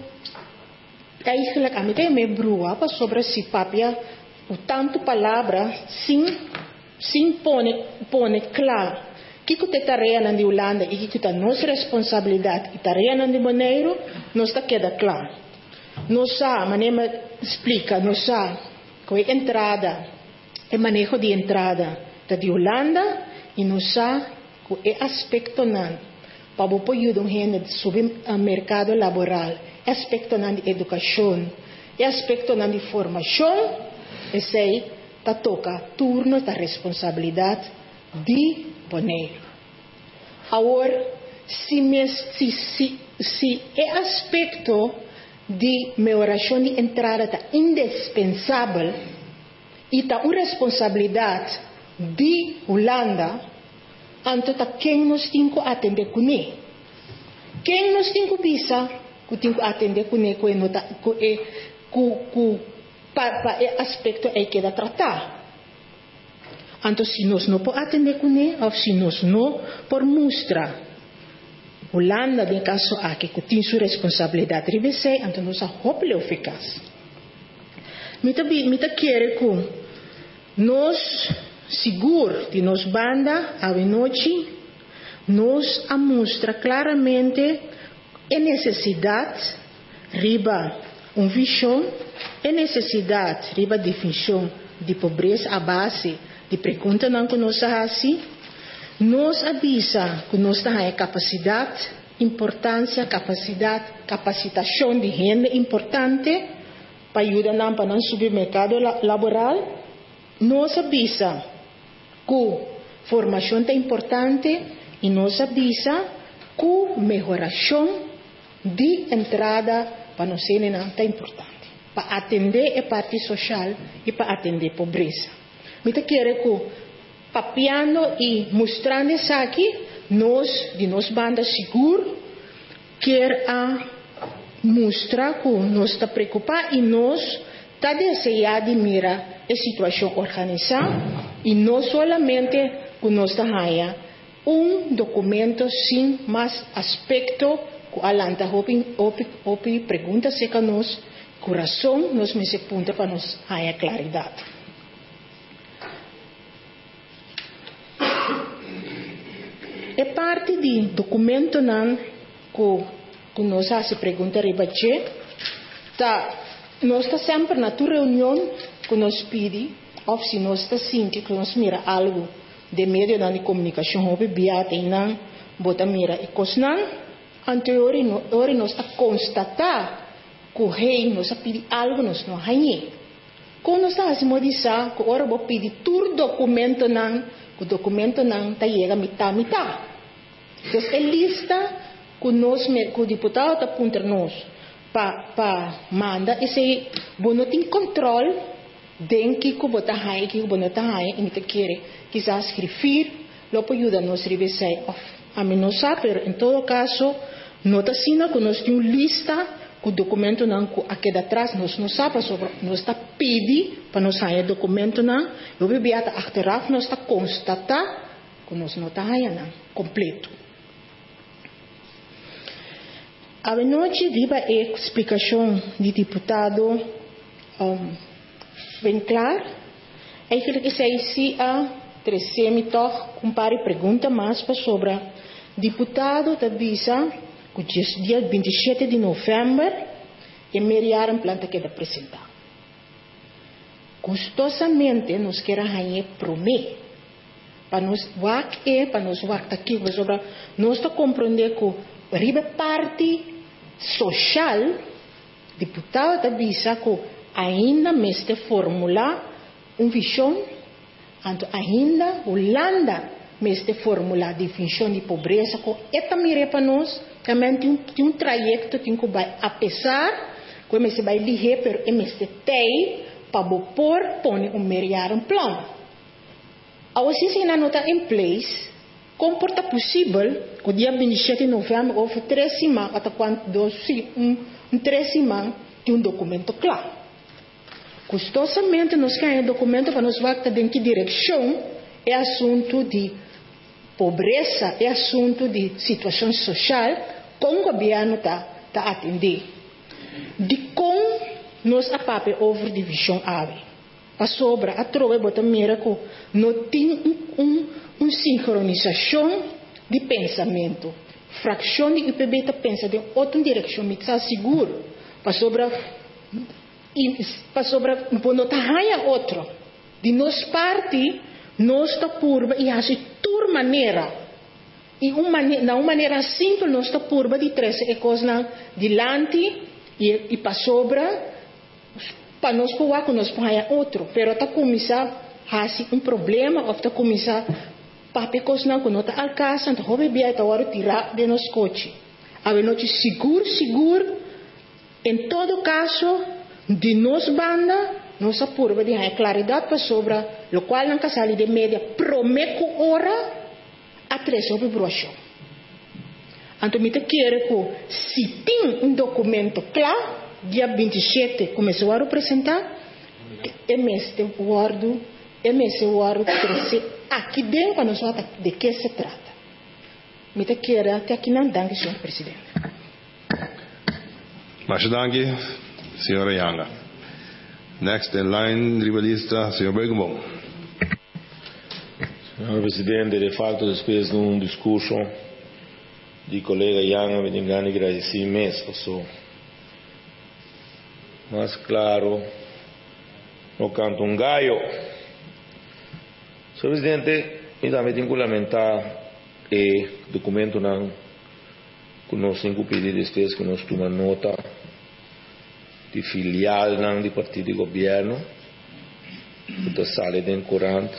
aí que a mim tem me brua para sobre si papia o tanto palavra sim sim pone pone claro que que te tarefa na de Holanda e que que nossa responsabilidade e tarefa na de Bonaire nos está queda claro. Nos a maneira explica nos a com entrada é manejo de entrada da de Holanda e nos a com é aspecto nan para o apoio de um gente sobre o mercado laboral, aspecto nan de educação, e aspecto nan de formação, esse aí tá toca turno da responsabilidade de Bonaire. Agora, se me, se, se, se é aspecto de melhoração de entrada tá indispensável e tá uma responsabilidade de Holanda, então tá quem nós temos que atender com ele. Quem nós temos que visa que temos que atender com ele que não tá que que para o aspecto é que dá tratar. Então se nós não podemos atender com ele ou se nós não por mostrar Holanda de caso aqui que tem sua responsabilidade revese, então nós a hopele eficaz. Mita mita quer que nós seguro de nos banda a noite nos mostra claramente a necessidade riba uma visão a necessidade riba definição de pobreza a base de pergunta não que nós assim nos avisa que nós temos capacidade importância capacidade capacitação de gente importante para ajudar não para não subir mercado laboral nos avisa que formação é importante e nos avisa que melhoração de entrada para nós é importante para atender a parte social e para atender a pobreza. Me te quero que papiando e mostrando isso aqui nós de nós banda seguro quer a mostrar que nós está preocupado e nós está desejando mirar a situação organizada e não somente que nós tenha um documento sem mais aspecto que alanta hopi hopi hopi pergunta se que nós coração nós me se punta para nos haya claridade. É parte do documento não que, que nós se pergunta rebaixê, tá, nós está sempre na tua reunião que nos pede, ou se nós está sentindo que nós mira algo de meio de comunicação, ou biata e não, bota mira e cosnan, anterior ori nós está constatar que o rei nos pede algo nós não ganhe. Quando nós está assim modificar, que ora vou pedir todo documento não, que o documento não está chega mitad mitad. Então é lista que nós, que o deputado está apontando nós para pa manda esse bom não tem controle de que que bota hai que bota tá hai e te quer quizás escrever lo pode ajudar nós revisar a mim não sabe, em todo caso não está sendo que nós temos lista que o documento não que aqui atrás nós não sabe sobre nós está pedi para nós hai documento não eu vi até achteraf nós está constatar que nós não está hai não completo. A noite viva a explicação do deputado um, bem claro. É que se se a treze me toca compare pergunta mais para sobre o deputado da visa que dia vinte e sete de novembro é meriar um planta que apresentar. Custosamente nos quer ganhar promet para nos wak é para nos wak aqui sobre nós está compreender que riba parte social, deputado da visa que ainda mestre formular uma visão, ainda Holanda mestre formular a definição de pobreza, que é também para nós, também tem um, tem um trajeto tem que vai, apesar que mestre vai ligar, pero é mestre tem para pôr, pôr um meriar um plano. Ao assim na nota em place, comporta possível que o dia vinte e sete de novembro houve três semanas, até quando um, um três semanas de um documento claro. Custosamente nós queremos um documento para nos ver em que direção é assunto de pobreza, é assunto de situação social, como o governo está tá atendendo. De como nós a pape over divisão ave. A sobra, a trova, bota mira que não tem um, um uma sincronização de pensamento. Fração de U P B está pensando em outra direção, me está seguro. Para sobra, para sobra, não está raia outra. De nós parte, nós está purba e assim, toda maneira. E uma, na uma maneira simples, nós está purba de três coisas delante e, e para sobra, para nós poder que nós raia outro. Pero está começar a assim, um problema, ou está começar papi cosna que não está alcançando, então houve bem até agora tirar de nos coche. A noite seguro, seguro, em todo caso, de nos banda, nossa purba de a claridade para sobre, o qual não casale de média, promete hora a três sobre brocha. Então, me te quero que se tem um documento claro, dia vinte e sete começou a apresentar, é mês de guardo, é mês de guardo treze. Aqui dentro, para nós ver de que se trata. Me te quero até aqui não danke, senhor presidente. Mas danke, senhora Yanga. Next in line, rivalista, senhor Bergamo. Senhor presidente, de fato, depois de um discurso de colega Yanga, me engano, agradeci mesmo. So. Mas claro, no canto um gallo. Senhor presidente, eu também tenho que lamentar o documento não, que nós temos que pedir destes que nós tomamos nota de filial não, de partido de governo, que sai de corante,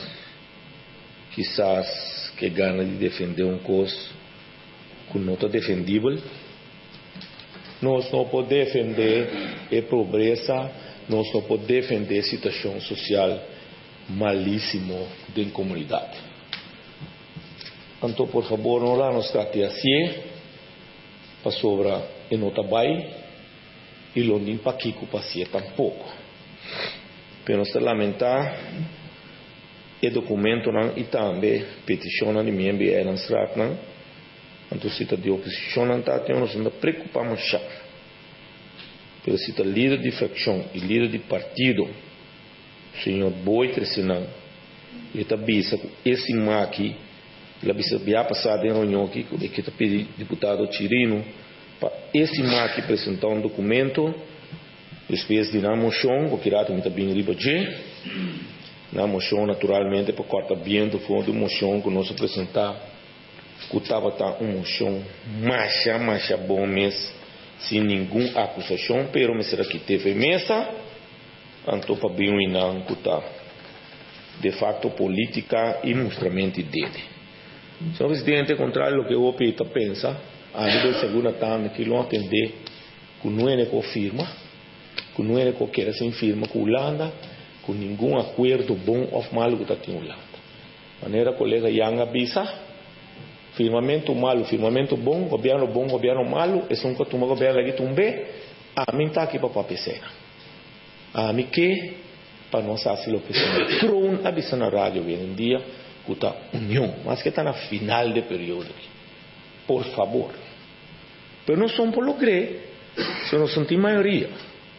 quizás que gana de defender um coisa que não está defendível. Nós não podemos defender a pobreza, nós não podemos defender a situação social malíssimo da comunidade. Então, por favor, não lá nos trate assim, para sobra e não trabalhe, e não nem para Kiko para si tampouco. Pero nós lamentar o documento não, e também petição de membro de Elanstrat não, então se está de oposição não está, nós nos preocupamos já. Pero se o líder de fracção e líder de partido, o senhor Boi Tresinão, ele está bisa com esse maqui, ele bisa bem passado em reunião aqui, que está pedindo deputado Chirino, para esse maqui apresentar um documento, depois de na moção, o que rato me está bem riba de, na moção naturalmente para cortar bem do fundo da moção que nós apresentar, que estava tá uma moção macha, macha bom mês, sem nenhuma acusação, pero me será que teve mesa, então para bem o inão que está de facto política e mostramento dele. Senhor presidente, contrário ao que o O P pensa, a nível de segunda tarde que não atender, que não é que firma, que não é que quer sem firma com a Holanda, com nenhum acordo bom ou malo que está aqui em Holanda. Maneira colega Yanga bisa, firmamento malo, firmamento bom, governo bom, governo malo, é um que toma governo aqui tumbe, a mim está aqui para a pecena. A mim que, para nós fazer o que se Crown avisa na rádio hoje em dia, que está união, mas que está na final de período aqui. Por favor. Pero não são por lo que, se não são maioria.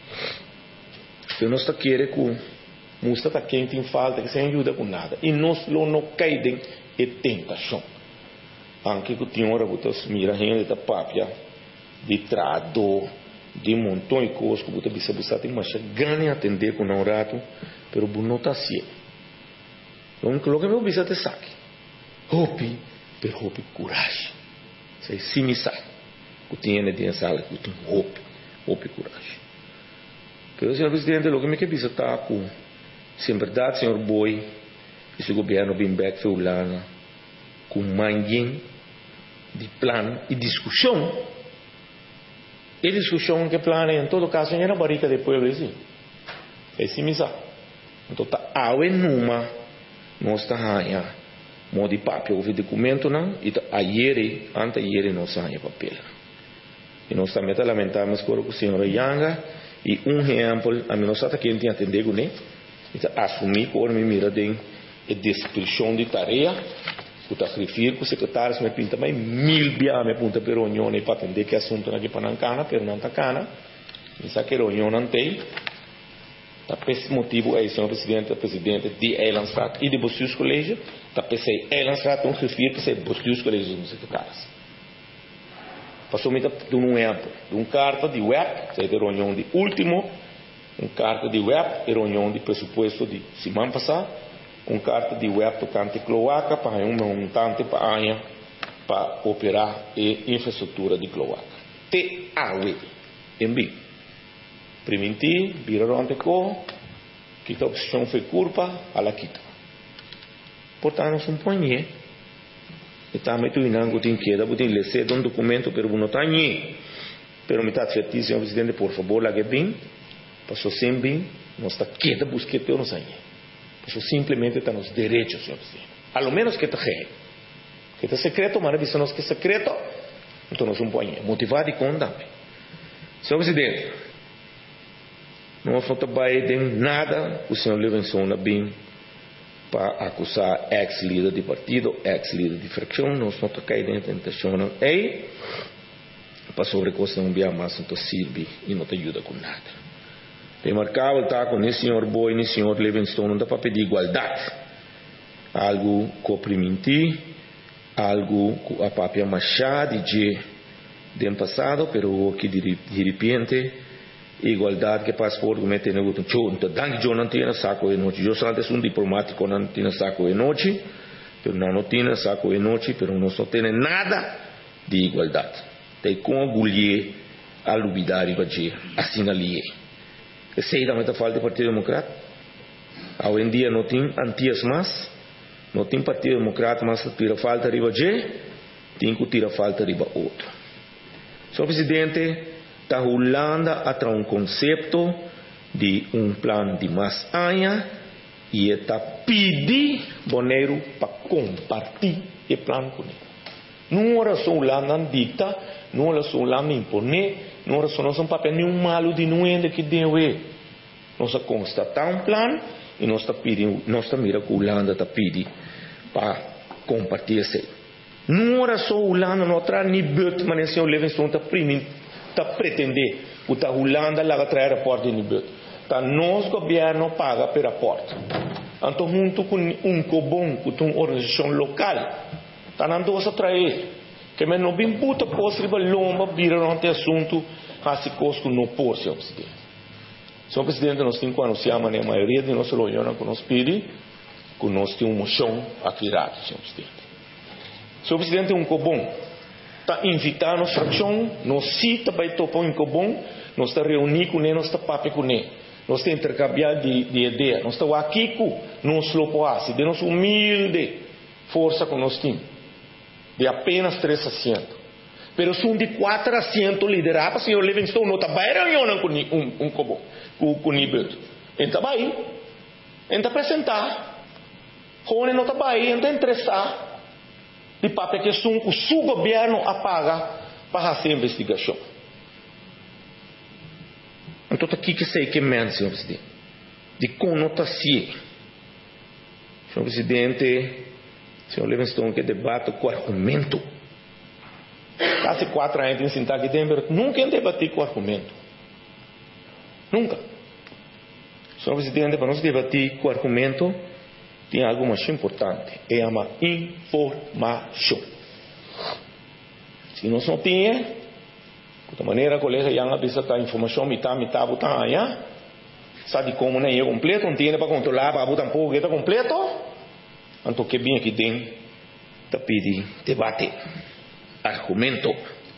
Se nós está querendo que mostra para quem tem falta, que sem ajuda com nada. E nós não caímos em tentação. Anche que tinha hora que você mira a gente da papia, de trado, de montão de coisas que você bisa bisa tem mais ganha atender com um rato, pero não está assim. Então, o que eu bisa te saque. Hope, pero hope coragem. Sei sim me sabe. Que tinha na sala, que tem hope, hope coragem. Pero senhor presidente, o que me que bisa tá com, se em verdade, senhor Boi, esse governo bem back feulana, com manguinho de plano e discussão. E discussão que plano, em todo caso, era barrica de povo, assim. É assim me sabe. Então, tá ao numa, nós está ranha, modo de papel, houve documento, não, e ayer, ante ayer, nós ranha papel. E nós também está lamentamos com o senhor Yanga, e um exemplo, a mim nós está quem tem atendido, né? Então, assumir por mim, mira, de descrição de tarefa, que está referindo que o secretário me pinta mais mil bias me punta per reunião para atender que assunto aqui para não cana, per não tá cana, e sabe que reunião não tem. Tá por esse motivo aí, senhor presidente, presidente de Eilandstraat e de Bosseus Colégio, tá pensei Eilandstraat um refiro para ser Bosseus Colégio dos secretários. Passou muito de um exemplo, de um carta de web, seja de reunião de último, um carta de web, de reunião de pressuposto de semana passada, um carta de web tocante cloaca para um montante para a para operar a infraestrutura de cloaca. Te awe, em bem. Primiti, viraram ante co, que a opção foi culpa, a la quita. Portanto, não se impõe. E também tu inango tem queda, tu tem lecer de um documento, pero não está nem. Pero me está advertindo, senhor presidente, por favor, lá que bem, passou sem bem, não está queda, busquete, não sai. Isso simplesmente está nos direitos, senhor presidente. A lo menos que está rei. Que está secreto, mas avisamos que é secreto, então nós não põe. Motivado e condame. Senhor presidente, não vamos trabalhar de nada o senhor Levinson na B I M para acusar ex-líder de partido, ex-líder de fracção, nós não estamos caindo em tentação, não é? Para sobrecosta não vier mais, não serve e não te ajuda com nada. Remarcável está com o senhor Boi e o senhor Levinson, não dá para pedir igualdade. Algo comprimentir, algo a papia machada de de passado, pero que de repente igualdade que passaporte como tem no outro show, então danke eu não tinha saco de noite, eu salto um diplomático não tinha saco de noite, pero não não tinha saco de noite, pero não só tem nada de igualdade. Tem com agulhe a lubidade para dizer assim ali. Que sei também está falta do Partido Democrata. Hoje em dia não tem antias mais, não tem Partido Democrata, mas tira falta riba de, tem que tirar falta riba outro. Senhor presidente, está Holanda atrás um conceito de um plano de mais anos e está pedindo boneiro para compartilhar o plano com ele. Não era só Holanda dicta, não era só Holanda impor, não era só nós um papel nenhum malo de não ainda que deu é. Nós constatar um plano e nós está pedindo, nós está mira que Holanda está pedindo para compartilhar isso. Não era só Holanda, não traz nem bot, mas o senhor Levinson está tá pretender que tá Holanda lá trazer aporte em Nibud. Tá nosso governo paga per aporte. Então junto com um cobom, com uma organização local, tá não dois a trazer. Que me não bem puta coisa riba lomba vira não ter assunto assim coisa no por senhor presidente. Senhor presidente, nós temos que anunciar a maioria de nossa reunião que nos pede que nós temos uma moção aqui rápido, senhor presidente. Senhor presidente, um cobom está invitando a nossa fração, nós cita para topar um cobom, nós está reunir com ele, nós está papo com ele, nós está intercambiar de, de ideia, nós está aqui com nós lopoasse, de nossa humilde força que nós temos, de apenas três assentos. Pero são de quatro assentos liderados, para o senhor Livingstone não está bem reunião com um, um cobom, com o nível. Ele está bem, ele está apresentar, ele não está bem, ele está interessado. De papel que são o seu governo apaga para fazer investigação. Então aqui que sei que é menos, senhor presidente, de conotação. Senhor presidente, senhor Livingstone que debate com argumento. Quase quatro anos em sentar aqui dentro, nunca debati com argumento. Nunca. Senhor presidente, para nós debater com argumento, tem algo mais importante, é uma informação. Se nós não temos, de maneira que o colega já avisa a informação, mitad, mitad, botar aí, sabe como não é completo, não tem para controlar, para botar um pouco, está completo, então que bem aqui dentro, está pedindo debate, argumento.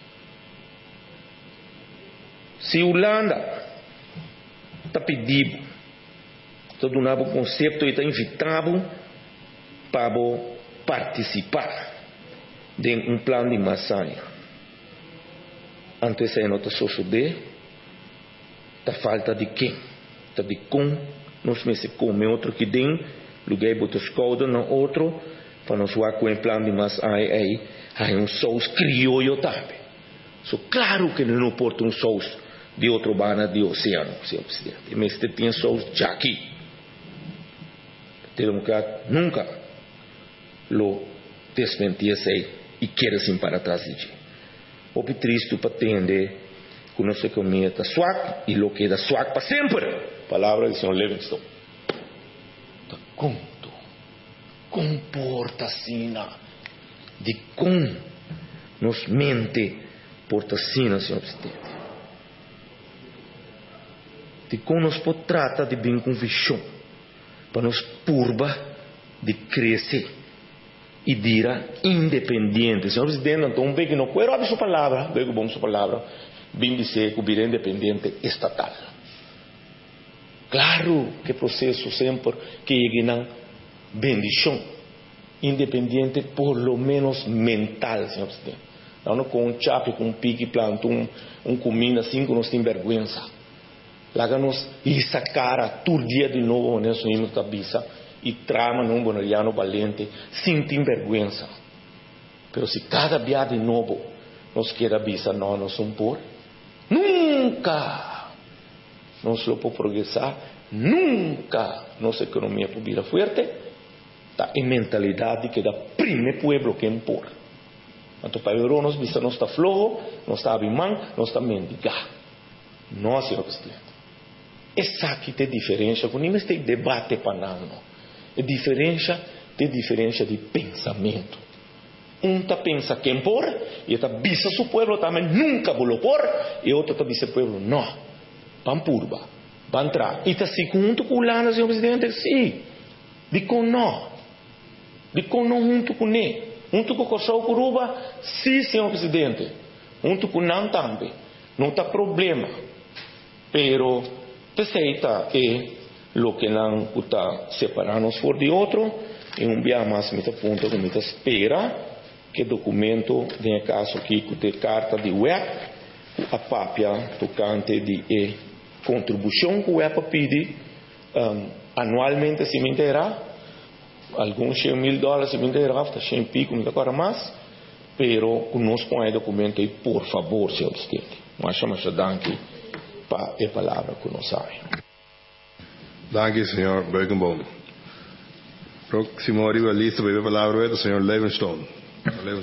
Se Holanda está pedindo, está dando o conceito e está invitado para participar de um plano de massagem. Antes aí não está só de, está falta de quem? Está de com, nós me se come outro que tem, lugar botar escola no outro, para nós voar com um plano de massagem aí, aí um sous crioulo também. So, claro que não importa um sous de outro bana de oceano, senhor presidente, mas tem sous já aqui. Democrata nunca lo desmentisse e quer assim para trás de ti. O que triste para entender que nossa economia está swak e lo queda swak para sempre. Palavra do senhor Livingstone. Está conto, comporta-se de com nos mente porta-se, senhor presidente. De com nos pode tratar de bem convicção. Para nos purba de crescer e dira independente. Senhor presidente, então um que não quero abrir sua palavra, veio bom sua palavra, bem dizer que o virá independente estatal. Claro que processo sempre que chegue na bendição, independente por lo menos mental, senhor presidente. Não com um chape, com um pique, planta um, um comida assim que nós temos vergonha. Láganos e sacara todo dia de novo nesse nível da bisa e trama num bonariano valente sem ter vergonha. Pero se cada dia de novo nós quer a bisa não nos impor, nunca nós lo podemos progressar, nunca nossa economia poderá forte, tá em mentalidade que da primeiro pueblo que impor. Então para ver nós bisa não está flojo, não está abimão, não está mendigar. Não, senhor presidente. Essa aqui tem diferença, quando nós tem debate para não, é diferença, tem diferença de pensamento. Um está pensa quem por, e está bisa seu povo também nunca vou por, e outro está bisa povo não, van purba, van entrar. E está segundo com o Lana, senhor presidente, sim, de com não, de com não junto com ele, junto com o Corsau Curuba, sim, senhor presidente, junto com não também, não está problema, pero Terceira é o que não está separando-nos por de outro, e um dia mais me ponto que me espera que documento, em caso aqui, que tem carta de web, a papia tocante de e contribuição que o web pede um, anualmente se me inteira, alguns cem mil dólares se me inteira, está cem pico, me agora mais, pero conosco aí documento aí, por favor, senhor presidente, mas chama danke para a palavra que nós sabemos. Danke, senhor Bergenbaum. Próximo arriba lista para a palavra é o senhor Livingstone. Livingstone.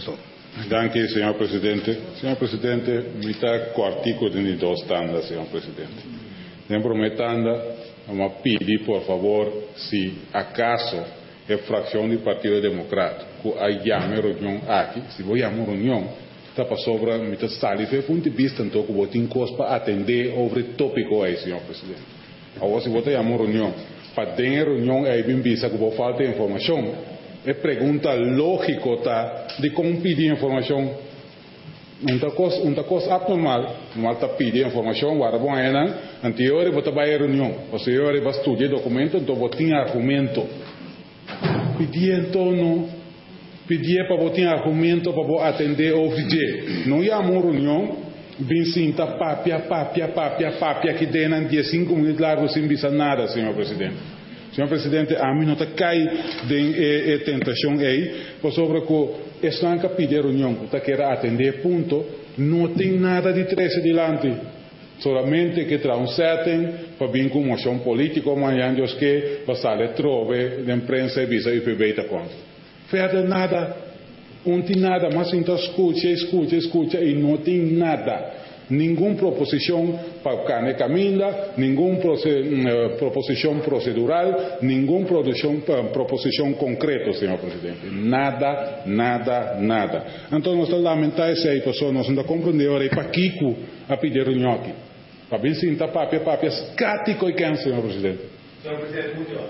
Danke, senhor presidente. Senhor presidente, me está com o artigo de duas tandas, senhor presidente. Dentro da tanda, eu pedir, por favor, se acaso a fração do Partido Democrático que a chame reunião aqui, se vou chamar reunião, está para sobra, me está saliva, do ponto de vista, então, que vou ter coisa para atender sobre tópico aí, senhor presidente. Agora, se vou ter chamar reunião, para ter reunião aí, bem vista que vou falta informação, é pergunta lógica tá, de como pedir informação. Uma coisa, uma coisa abnormal, não está pedir informação, agora bom é não, anterior vou trabalhar reunião, o senhor vai estudar documento, então vou ter argumento. Pedir então não, pedir para vou ter argumento para atender o V J. Não ia uma reunião, bem sinta papia, papia, papia, papia, que deram dia cinco minutos largo sem visar nada, senhor presidente. Senhor presidente, a mim não está cai de tentação aí, por sobre que estão a pedir reunião, que quer atender ponto, não tem nada de trás adiante. Solamente que tra um certo, para vir com moção política, amanhã Deus que passar a trove de imprensa e visa e pebeita contra. Fede nada, não tem nada, mas então escuta, escuta, escuta e não tem nada. Nenhuma proposição para carne caminha, nenhuma proposição procedural, nenhuma proposição concreta, senhor presidente. Nada, nada, nada. Então, nós lamentamos essa situação, nós não compreendemos para Kiko a pedir reunião aqui. Para bem sinta papia, papia, escático e quem, senhor presidente? Senhor presidente, muito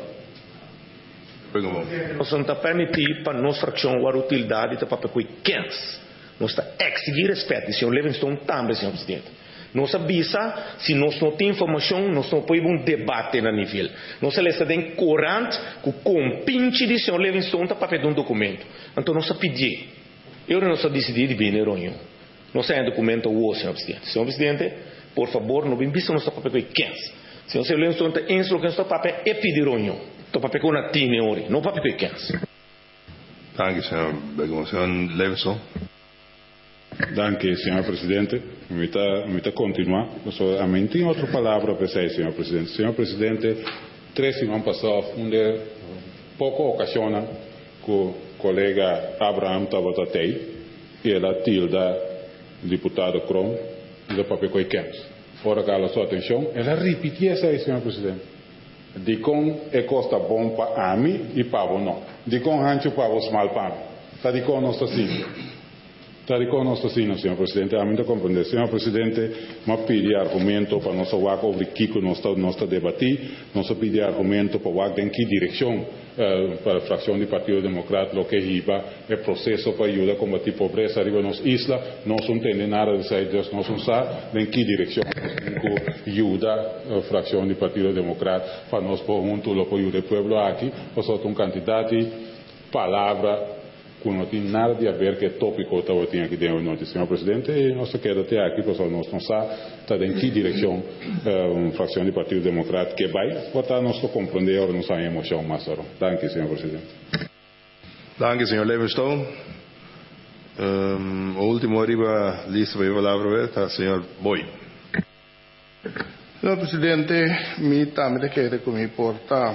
nós não está permitindo para nossa fração a utilidade de papel com quentes. Nós está exigir respeito. O senhor Livingstone também, senhor presidente. Nós avisa, se nós não temos informação, nós não podemos um debate na nível. Nós está em corante com o pinche de senhor Livingstone para fazer um documento. Então nós pedimos. Eu não estou decidindo vir na reunião. Nós temos um documento hoje, senhor presidente. Senhor presidente, por favor, não vim visto nosso papel com quentes. Senhor Livingstone está instruindo nosso papel é pedir reunião. Então papel com a tine ori, não papel com quentes. Danke, senhor Begum. Senhor Livingstone. Danke, senhor presidente. Me está continuar. A mim tem outra palavra para dizer, senhor presidente. Senhor presidente, três semanas passadas, onde pouco ocasiona que o colega Abraham Tabatatei e ela tilda deputado Kron do papel coiquenos. Fora que ela sua atenção, ela repetia isso aí, senhor presidente. De com é costa bom para a mim e para o não. De com rancho para os mal para mim. Está de com nosso assim. Está de com nosso assim, senhor presidente. A mim está compreender. Senhor presidente, mas pedir argumento para nossa vaca sobre Kiko nós está debatir. Nós pedir argumento para vaca em que direção para a fração do Partido Democrático que riba é processo para ajudar a combater a pobreza arriba nas islas. Nós não entendemos nada de isso. Nós não sabemos em que direção que ajuda a fração do Partido Democrático para nós por junto o apoio do povo aqui. Nós somos um candidato palavra que não tem nada de a ver que é tópico que eu tinha aqui dentro do senhor presidente, e nós queda até aqui, pessoal, nós não sabemos está em que direção uh, uma fração do Partido Democrático que vai, para nós compreender, agora não sabemos emoção mais agora. Danke, senhor presidente. Danke, senhor Livingstone. Um, o último arriba, lista para a palavra, está o senhor Boi. Senhor presidente, me também quero que me porta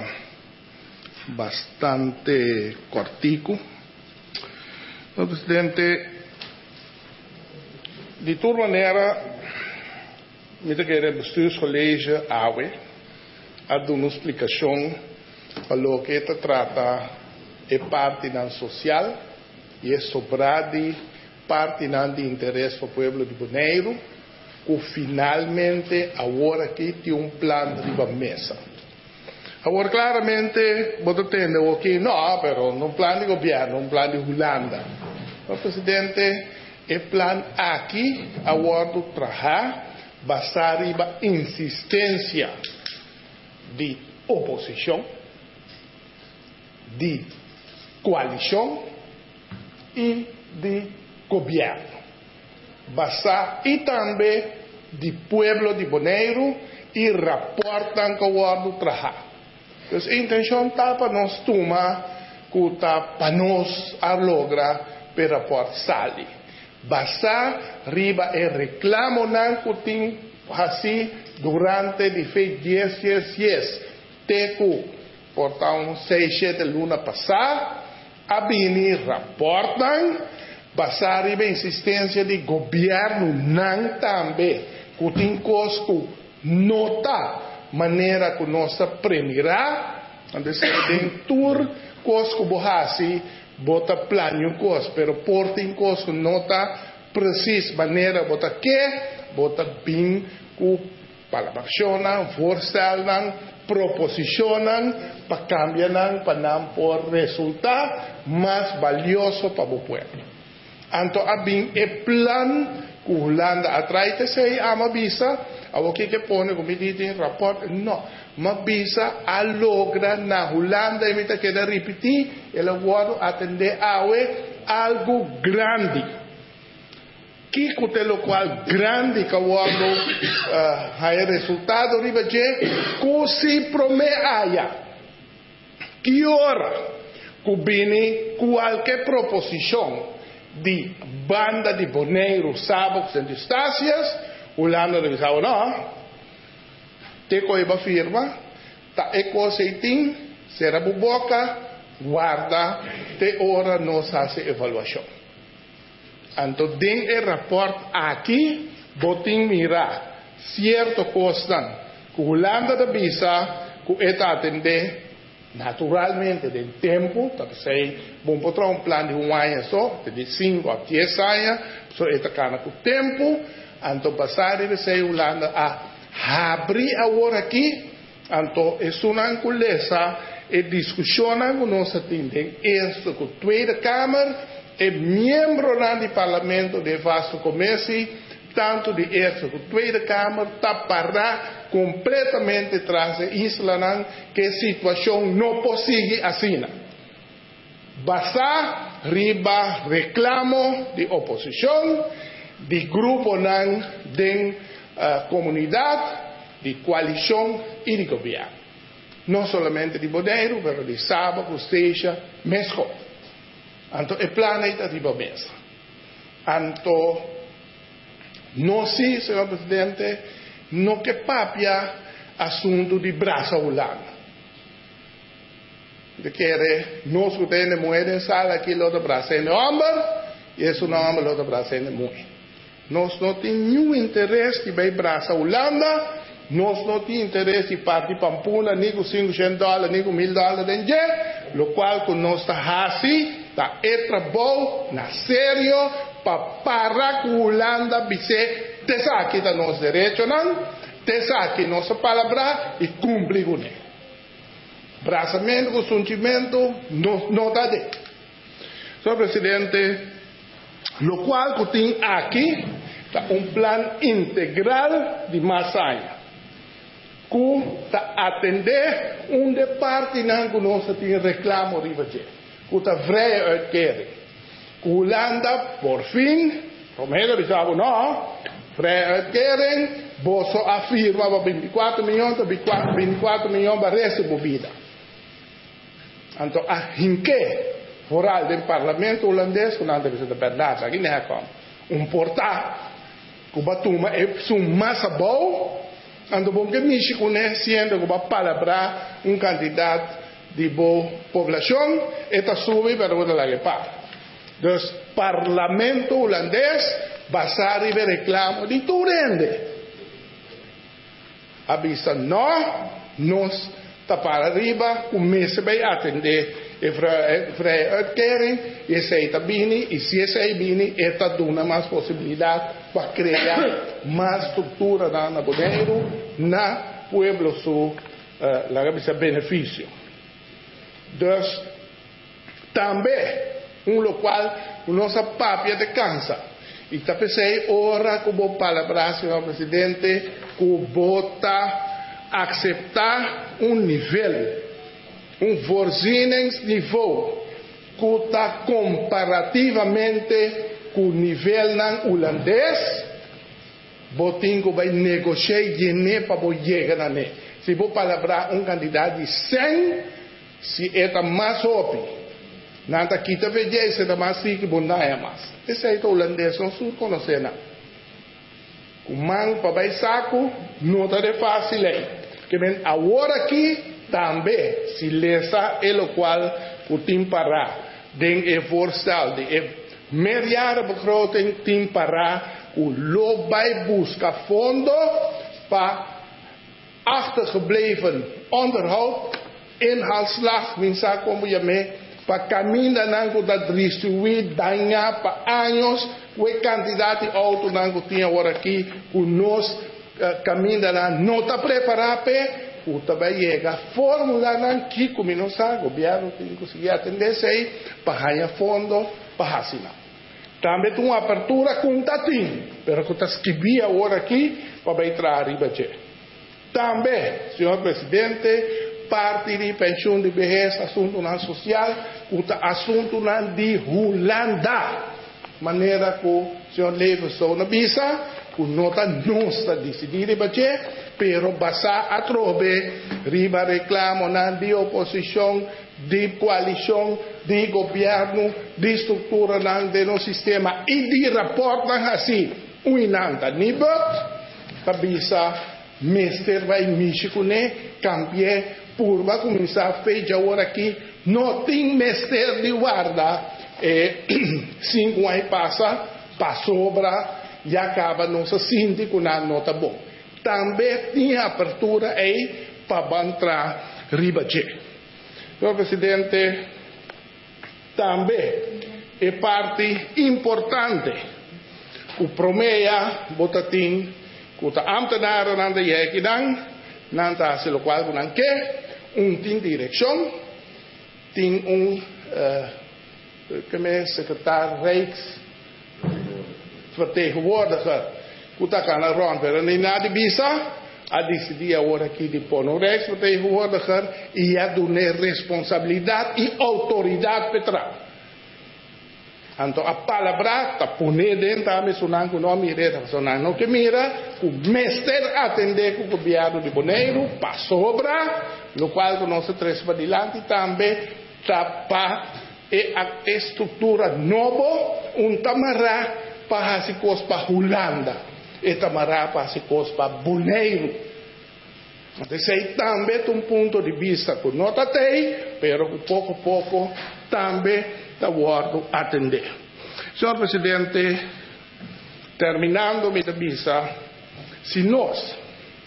bastante cortico. Senhor presidente, de toda maneira, me quero que os colégios A W E a dar uma explicação para o que se trata de parte social e é sobrado parte de interesse para o povo de Bonaire, que finalmente agora aqui tem um plano de mesa. Agora, claramente, você entende que não, pero não plano de governo, um plano de Holanda. O presidente, o plano aqui, agora do trabalhar, basado na insistência de oposição, de coalição e de governo. Basado e também de povo de Bonaire e raportam com o trabalho. Então, a intenção está para nós tomar, que está para nós a lograr para rapport sali. Basta riba e reclamo nan que tem assim durante de fei diez dias dias. Teco, portanto, seis sete luna passar, a bini rapportam, basar em insistência de governo não também, que tem custo nota maneira que nós premirar, onde se tem tur custo borrasi, bota plano custo, pero por tem custo nota precis maneira bota que, bota bem que palabra voorstellen, proposicionan, para cambiar, para não por resultado mais valioso para o povo. Então, há bem o plano que a Holanda atrai te sei a uma visa, a o que que põe como diz em rapport, não, uma visa a logra na Holanda, e me queda repetir, ela pode atender a algo grande. Que com lo qual grande que o ano uh, há resultado riba de que se promeia que ora que vem qualquer proposição de banda de boneiros, sábados e distâncias, o lado de visão não, te coiba firma, ta ecoseitim, será buboca, guarda, te ora nos hace avaliação. Então, tem o rapport aqui, botem mirar, certo costan, que o Holanda da visa, que está atender, naturalmente, tem tempo, tá sei, bom para um plano de um ano só, de cinco a dez anos, só está cana com tempo, então passar e sei Holanda a abrir agora aqui, então é uma anculesa e discussão que nós atendemos, isso com a Tweede Câmara, é membro do Parlamento de Vasto Comércio, tanto de essa como Tweede Câmara, está para completamente atrás de Isla, que a situação não possível assim. Basta riba reclamo de oposição, de grupo nan, de uh, comunidade, de coalição e de governo. Não somente de bodeiro, mas de sábado, costeja, mesco. Então, o planeta arriba mesa. Então, não sei, senhor presidente, não que papia assunto de braço Holanda. De querer, nós que temos moeda em sala aqui, lá do braço em ombro, e esse nome lá do braço em moeda. Nós não temos nenhum interesse de ver braço Holanda, nós não temos interesse de partir Pampuna, nem com cinquecento dólares, nem com mil dólares de dinheiro, o qual que nós está assim, está é trabalho, na sério, para parar com a Holanda, dizer, tesa aqui da nosso direito, não, tesa aqui nossa palavra e cumprir com ele. Braçamento, com sentimento, não está de. Senhor Presidente, o qual que tem aqui, está um plano integral de Massaia, que está atender um de parte não que nós temos reclamo de Vajer. Que está vrije uitkering. Que Holanda, por fim, Romero disse, não, vrije uitkering, Bosso afirma para vinte e quatro milhões, vinte e quatro milhões para resto da vida. Então, a hinke, foral do parlamento holandês, que não deve ser de verdade, aqui não é como, um portal, que batuma é um massa bom, então, bom que me conhecendo, que vai palavrar um candidato de boa população, está sube para o que para. Então, o parlamento holandês basado em reclamo de Turende. Avisa não, nós está para arriba, começa a atender a vrije uitkering, e se está bem, e se esse é bem, está dando mais possibilidade para criar mais estrutura na Boneiro, na Pueblo Sul, uh, lá que benefício. Então, também, um local, o nosso papel de cansa. E está pensando, ora, como palavra, senhor presidente, que bota aceitar um nível, um voorzieningsniveau, que está comparativamente com o nível não holandês, botinho que vai negociar e para chegar na né. Se vou palavrar um candidato de cem, se é mais óbvio, não está aqui, está vendo, se é mais rico, bom, não é mais. Esse aí é o holandês, não sou conhecer, não. O mango para vai saco, não está de fácil, que vem agora aqui, também, se lesa, é o qual o tempo parar, tem o voorstel, de meerjarenbegroting tien para u loopt bij busca fondo para achtergebleven onderhoud, inhaalslag, minsa como je mee, para caminda nango dat distribuir daña para años, we cantidad de auto nango tinha hora aqui, o nos uh, caminda na nota preparada, o também chega fórmula nan que como não sabe, o governo tem que conseguir atender isso aí, para ganhar fundo, para assinar. Também tem uma abertura com tatim, pero que está escrevendo agora aqui, para entrar arriba de. Também, senhor presidente, parte de pensão de vejez, assunto não social, o assunto não de Holanda. Maneira que o senhor Leverson avisa, que nota não está decidida, pero basa a trove, riba reclamo não de oposição, de coalição, de governo, de estrutura não de no sistema e de rapport não assim, o inanta nível, avisa. Mister vai México né, cambié purva começar a feita agora aqui, não tem mister de guarda, e cinco anos passa, para sobra, e acaba nossa síndico na nota bom. Também tinha abertura aí para entrar ribache. Senhor presidente, também é parte importante, o promeia botatim, kuta ambtenaren aan de jeki dan, nanta se lo qual kunan ke, un tin direction, tin un, uh, keme secretaris Rijks, vertegenwoordiger, kuta kan er rond werden. En na die bisa, a decidir agora aqui de pôr no Rijksvertegenwoordiger, e a donar responsabilidade e autoridade petra. Então, a palavra está poner dentro da mencionar com o nome direto, não que mira, o mestre atender com o governo de Bonaire, para sobra, no qual o nosso três para adiante também está para a estrutura nova, um tamará para se cos para Holanda, e tamará para se cos para Bonaire. Então, esse também é um ponto de vista que não tem, mas pouco a pouco também da guardo atender. Senhor presidente, terminando minha visa, se nós,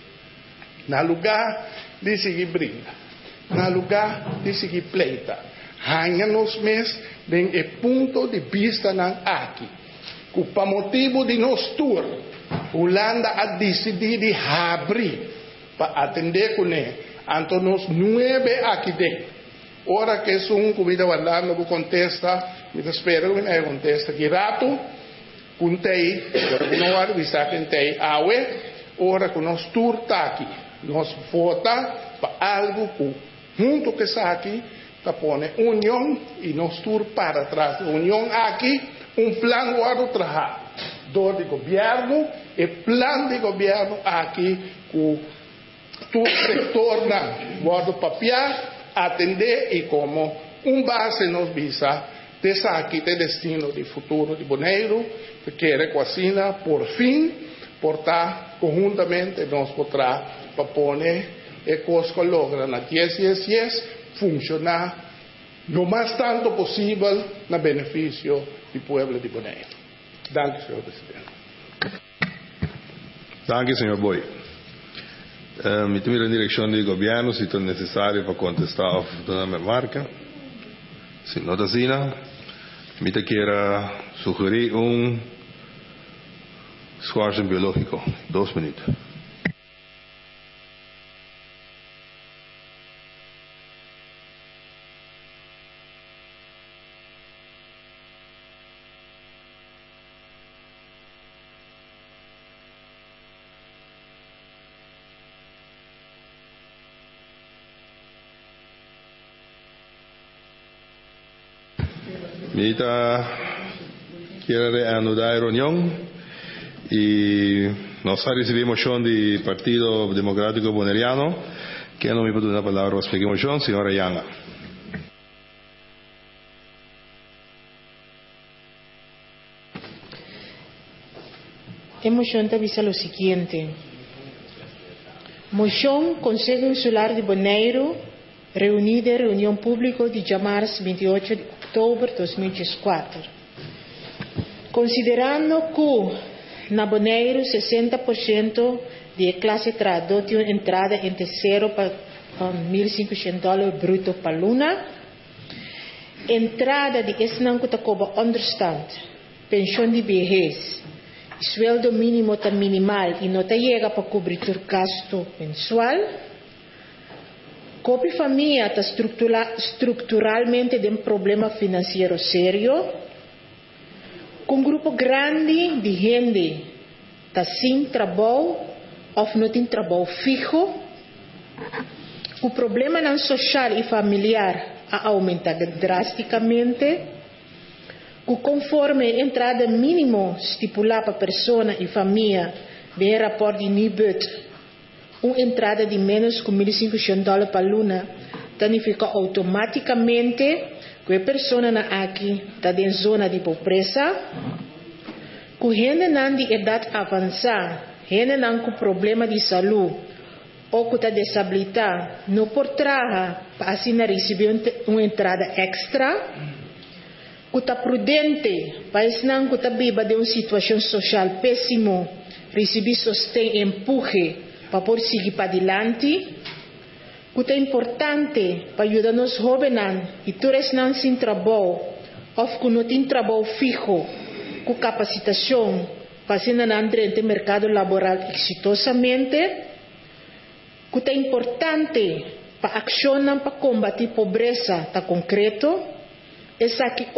na lugar de seguir briga, na lugar de seguir pleita, ganhamos mesmo bem o ponto de vista não aqui, que para motivo de nós tour, Holanda a decidir de abrir para atender com ele, então nós nove aqui dentro. Ora que é um comida guardando que contesta, me espero que não contesta que rato, contei, pero não há de saber contei, awe, ora que nós turta aqui, nós vota para algo que junto que está aqui, está pone união e nós tur para trás, união aqui, um plano guardo trabalho, do de governo e plano de governo aqui que tu retorna guardo papel atender e como um base nos visa dessa aqui de destino de futuro de Bonaire, que quer cocina por fim, portar conjuntamente nós poderá para pôr e coisa logra na dez dez dez funcionar lo mais tanto possível na benefício do povo de Bonaire. Danke, senhor presidente. Danke, senhor Boi. Um, mi temi la direzione di governo, se è necessario per contestare la mia marca. Se non tasina, mi te quiera sugerir un squash biológico. Dos minutos. Mita quiere reanudar la reunión y nos recibimos moción del Partido Democrático Bonaireano, que no me puede dar palabra para explicar moción, señora Yanga. A moção avisa o seguinte: moção Conselho Insular de Bonaire, reunida reunião pública de março vinte e oito de outubro de dois mil e quatro. Considerando que na Bonaire sessenta por cento de classe trabalhadora tem uma entrada entre zero para um, mil e quinhentos dólares bruto para luna, entrada de esnan que está como understand, pensão de vejez, sueldo mínimo está minimal e não está chega para cobrir o gasto mensual, copi família está estrutura, estruturalmente de um problema financeiro sério, com um grupo grande de gente está sem trabalho ou não tem trabalho fixo, o problema não social e familiar ha aumentado drasticamente, que conforme a entrada mínima estipulada para pessoa e família, bem rapport de N I B U T, uma entrada de menos que mil e quinhentos dólares para luna, significa automaticamente que a pessoa aqui está em zona de pobreza, que gente não de idade avançada, gente não com problema de saúde ou que está desabilitado, não pode trabalhar para assim receber uma entrada extra, que está prudente, para não que está viva de uma situação social péssima, receber sustento e empurre para poder seguir para adiante, que é importante para ajudar os jovens e todos não sem trabalho, ou que não têm trabalho fixo, com capacitação, para ser entrar no mercado laboral exitosamente, que é importante para accionar para combater a pobreza, está concreto, essa que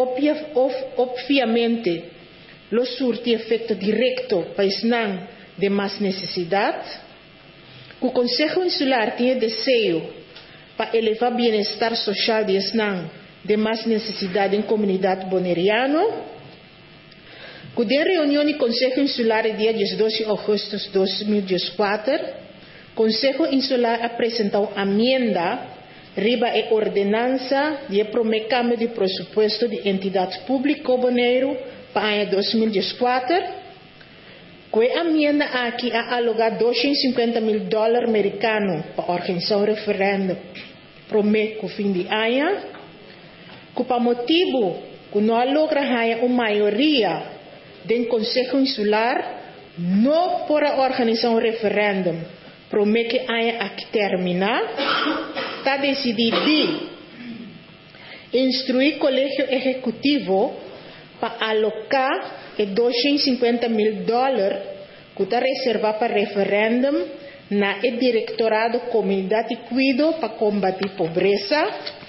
obviamente lo surte efeito direto para não de mais necessidade. O Conselho Insular tinha desejo para elevar o bem-estar social de Esnan de mais necessidade em comunidade boneriana. Com a reunião do Conselho Insular dia doze de agosto de dois mil e quatro, o Conselho Insular apresentou a emenda riba a ordenança de promecâmbio de presupuesto de entidade pública boneiro para o ano dois mil e quatro. Que a emenda aqui a alugar duzentos e cinquenta mil dólares americanos para organizar um referendo prometo fim de ano, que para motivo que não logra uma maioria do Conselho Insular, não para organizar um referendo prometo que ano aqui terminar, está decidido de instruir o Colégio Executivo para alocar e duzentos e cinquenta mil dólares que está reservado para referendo na Diretorado Comunidade e Cuido para combater a pobreza.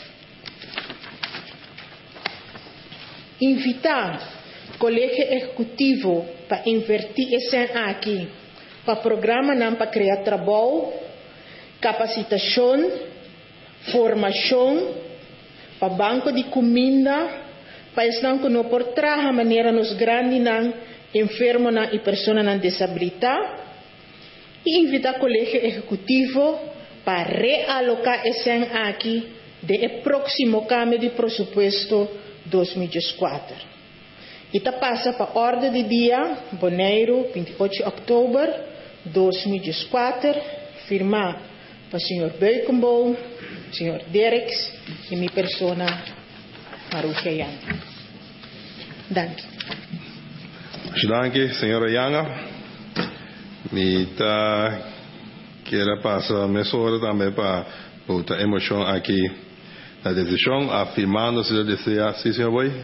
Invitar o Colégio Executivo para invertir esse aqui para programa não para criar trabalho, capacitação, formação, para banco de comida, para não que não por trabalhar maneira nos grandes não enfermos e pessoas com desabilidade, e invitar o Colégio Executivo para realocar esse aqui do próximo câmbio de presupuesto dois mil e quatro. E está passa para a ordem de dia, Bonaire, vinte e oito de outubro de dois mil e quatro, firmar para o senhor Beukenboom, senhor Dereks e minha persona, Marusha Yanga. Danke. Danke, senhora Yanga. Me tá quero passar mais hora também para botar emoção aqui na decisão, afirmando se deseja, sim, senhor Boi.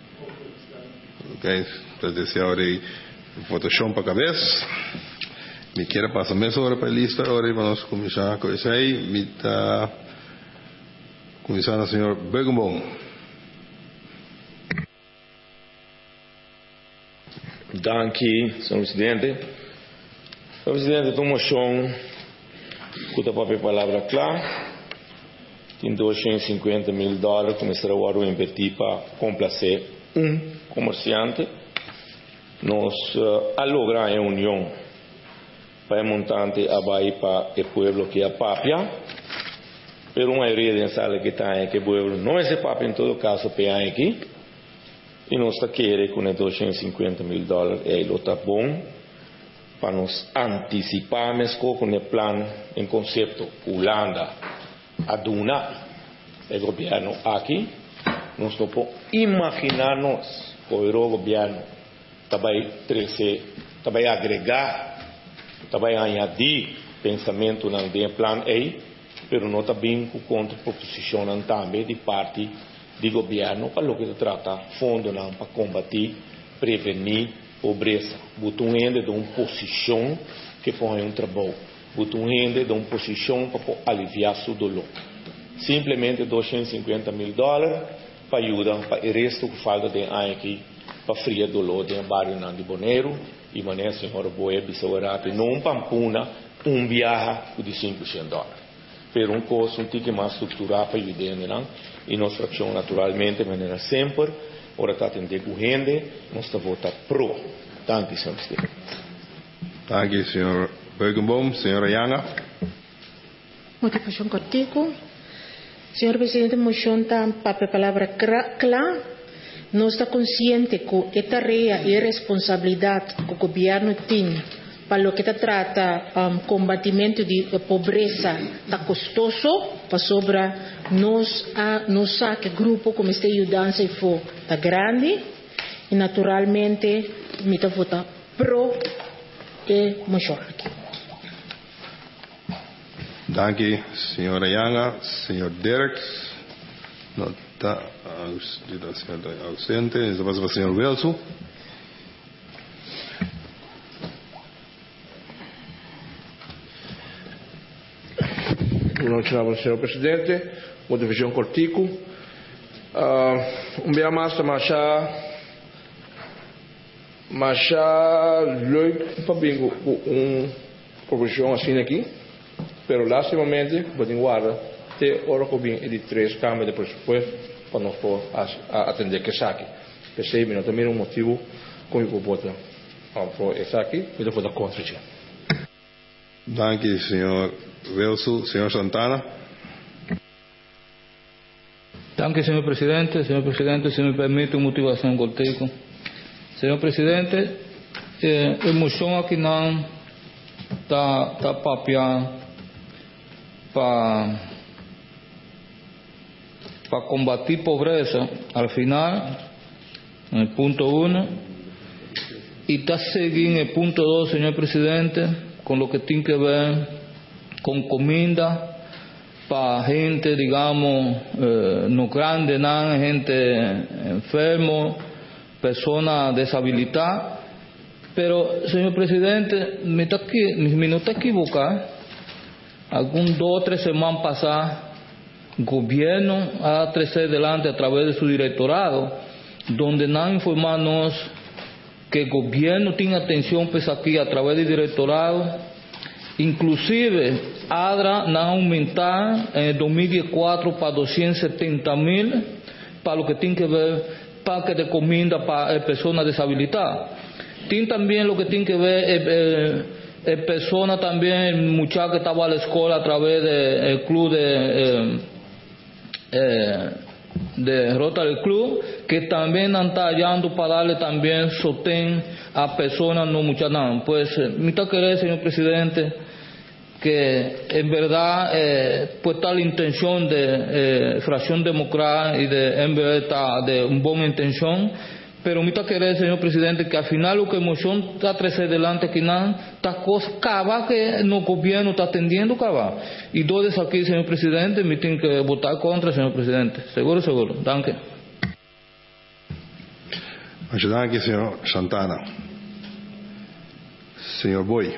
Ok, para desejar aí votação para a cabeça. Me quero passar mais hora para a lista, agora para nós começar com isso aí. Me tá começando o senhor Beukenboom. Danke, senhor presidente. Senhor presidente, tem uma moção que está para a palavra clara. Tem duzentos e cinquenta mil dólares que começará a invertir para complacer um comerciante. Nós uh, a lograr a união para o montante abaixo para o povo que é Papia. Pero uma maioria de sala que está aqui, o povo não é Papia em todo caso, para aqui. E nós queremos com duzentos e cinquenta mil dólares, e ele está bom para nos anteciparmos com o plano em conceito Holanda, aduna o governo aqui, nós não podemos imaginar-nos que o governo também trazer, também agregar, também añadir pensamento no plano aí, pero não também com contraproposição também de parte do governo para o que trata fundo não para combater, prevenir pobreza. Botou ainda de uma posição que põe um trabalho, botou ainda de uma posição para aliviar seu dolor. Simplesmente duzentos e cinquenta mil dólares para ajudar para o resto que falta de ano aqui para fria dolor de um bairro de Bonaire e maneira senhora boa bisawarato não pampuna um viaje de cinco cem dólares. Pero um curso um tique mais estrutural para ajudar não e nossa fração naturalmente maneira sempre ora está atender com gente nós está votar pro. Danke senhor presidente. Danke senhor Bergenboom, senhora Yanga. Motivação contigo. Senhor presidente, moção está para a palavra clara. Não está consciente que a tarefa e a responsabilidade que o governo tem para o que se trata um, combatimento de pobreza está custoso para sobre nós a nossa que grupo como está ajudando se for está grande e naturalmente me está votando pro e moção aqui. Danke, senhora Yanga. Senhor Derek, não está ausente. Isso passa para o senhor Wilson. Boa noite, senhor presidente. Motivação cortico. Uh, um dia mais, mas mas leuk para bingo um proposição assim aqui. Pero lastimamente, vou guarda até hora que vem de três câmaras de presupuesto para nós for atender que saque. Pensei, mas também um motivo com o que eu voto para esse aqui e depois da contra. Danke, senhor Wilson. Senhor Santana. Danke, senhor presidente. Senhor presidente, se me permite uma motivação cortico. Senhor presidente, eh, a moção aqui não está tá papiando para para combater pobreza al final en el punto uno y está seguindo en el punto dos, señor presidente, con lo que tiene que ver con comida para gente, digamos, eh, no grande, no, gente enfermo, personas deshabilitadas. Pero, señor presidente, me, está, me no está equivocado. Algún dos o tres semanas pasadas, el gobierno ha traído delante a través de su directorado, donde nos informamos que el gobierno tiene atención pues aquí a través del directorado, inclusive ADRA nos ha aumentado en el dos mil diecicuatro para doscientos setenta mil para lo que tiene que ver paquete de comida para personas deshabilitadas. Tiene también lo que tiene que ver eh, eh, eh, personas también, muchachos que estaban a la escuela a través del club de eh, eh, de Rotary Club, que también están hallando para darle también sostén a personas no muchas nada. Pues me está querer, señor presidente, que en verdad eh, pues está la intención de eh, fracción democrática y de en verdad está de una buena intención, pero me está querer, señor presidente, que al final lo que emoción está traer delante que nada está cosa cava que no gobierno está atendiendo cava y dos aquí, señor presidente, me tienen que votar contra, señor presidente, seguro, seguro. Danke. Muchas gracias, señor Santana. Señor Boy.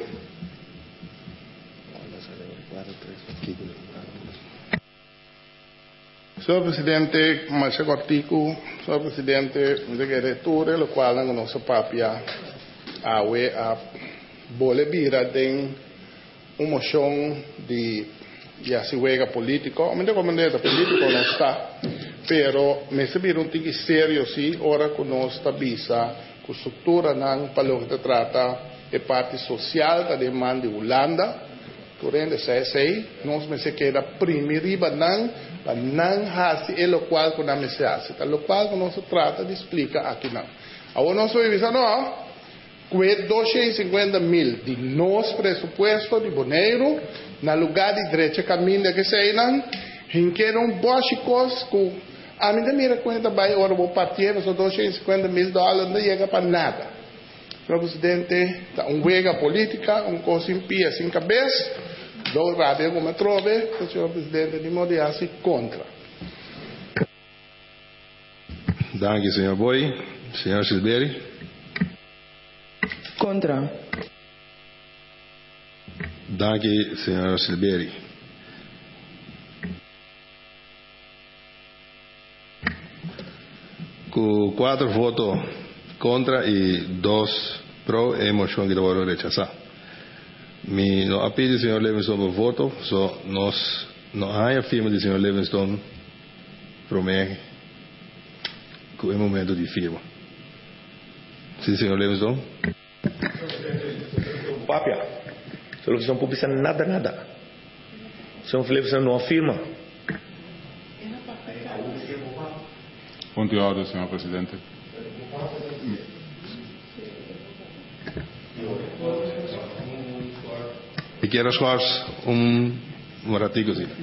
Senhor Presidente, Marcia Cortico, Senhor Presidente, de diretura, lo qual não nosso papia a a bolebira tem uma moção de de aciuega político, a minha comandante político não está, pero me se vira um tique sério sim, ora que nós está bisa, com estrutura não para o que trata de parte social da demanda de Holanda. Correndo C S I, nós me se queda primeiro não, para não fazer é o qual que não se hace, tá? O qual que nós trata de explicar aqui não. Agora nós vamos ver não, com duzentos e cinquenta mil de nosso presupuesto de Bonaire, na lugar de direita caminho que sei não, em que não básicos com a minha mira conta vai ora vou partir os duzentos e cinquenta mil dólares não chega para nada. Senhor Presidente, tá uma huelga política, um coisa sem pé, sem cabeça, do rádio como trove, o Senhor Presidente de Modiasi contra. Dank u, senhor Boy. Senhor Silberi. Contra. Dank u, senhor Silberi. Com quatro votos contra e dois pro, a moção que deverá rechazar. Me no apelo do senhor Livingston por voto, só nós não há a firma do senhor Livingston promete que é momento de firma. Sim, senhor Livingston. Papia, o senhor Livingston publica nada, nada. O senhor Livingston não afirma. Ponto de ordem, senhor Presidente. E quero só um, um artigo assim.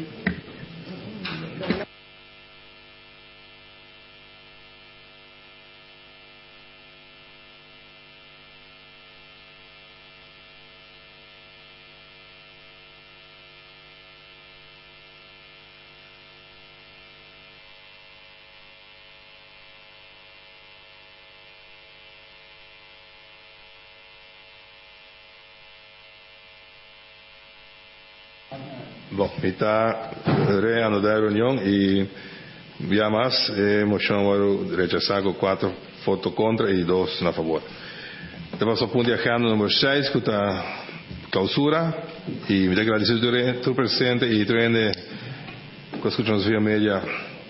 Bom, está reanudar a reunião e já mais a moção vai rechazar com quatro votos contra e dois na favor. Temos o ponto de agenda número seis, que está clausura, e me agradeço por presente e treine que escutamos via média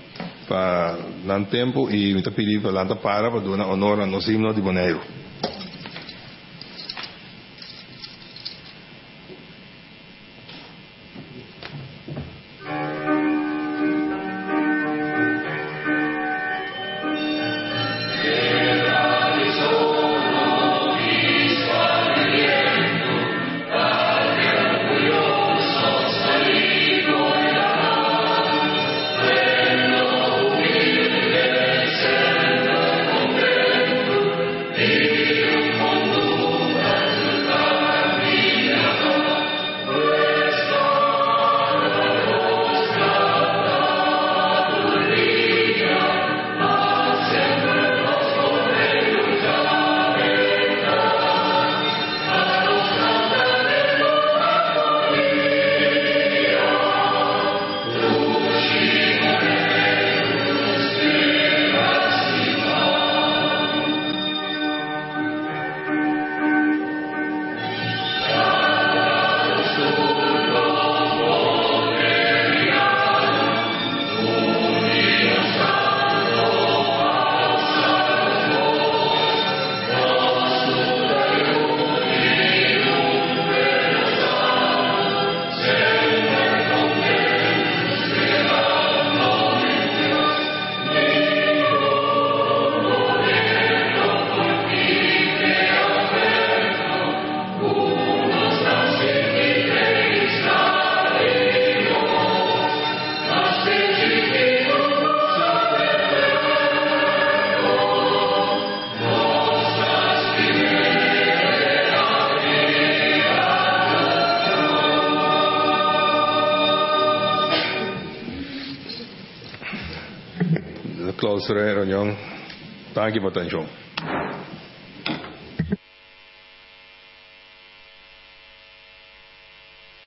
para dar tempo e me pedir para lá para para dar honor a nos himnos de Bonaire. Close reunião. Thank you for attention.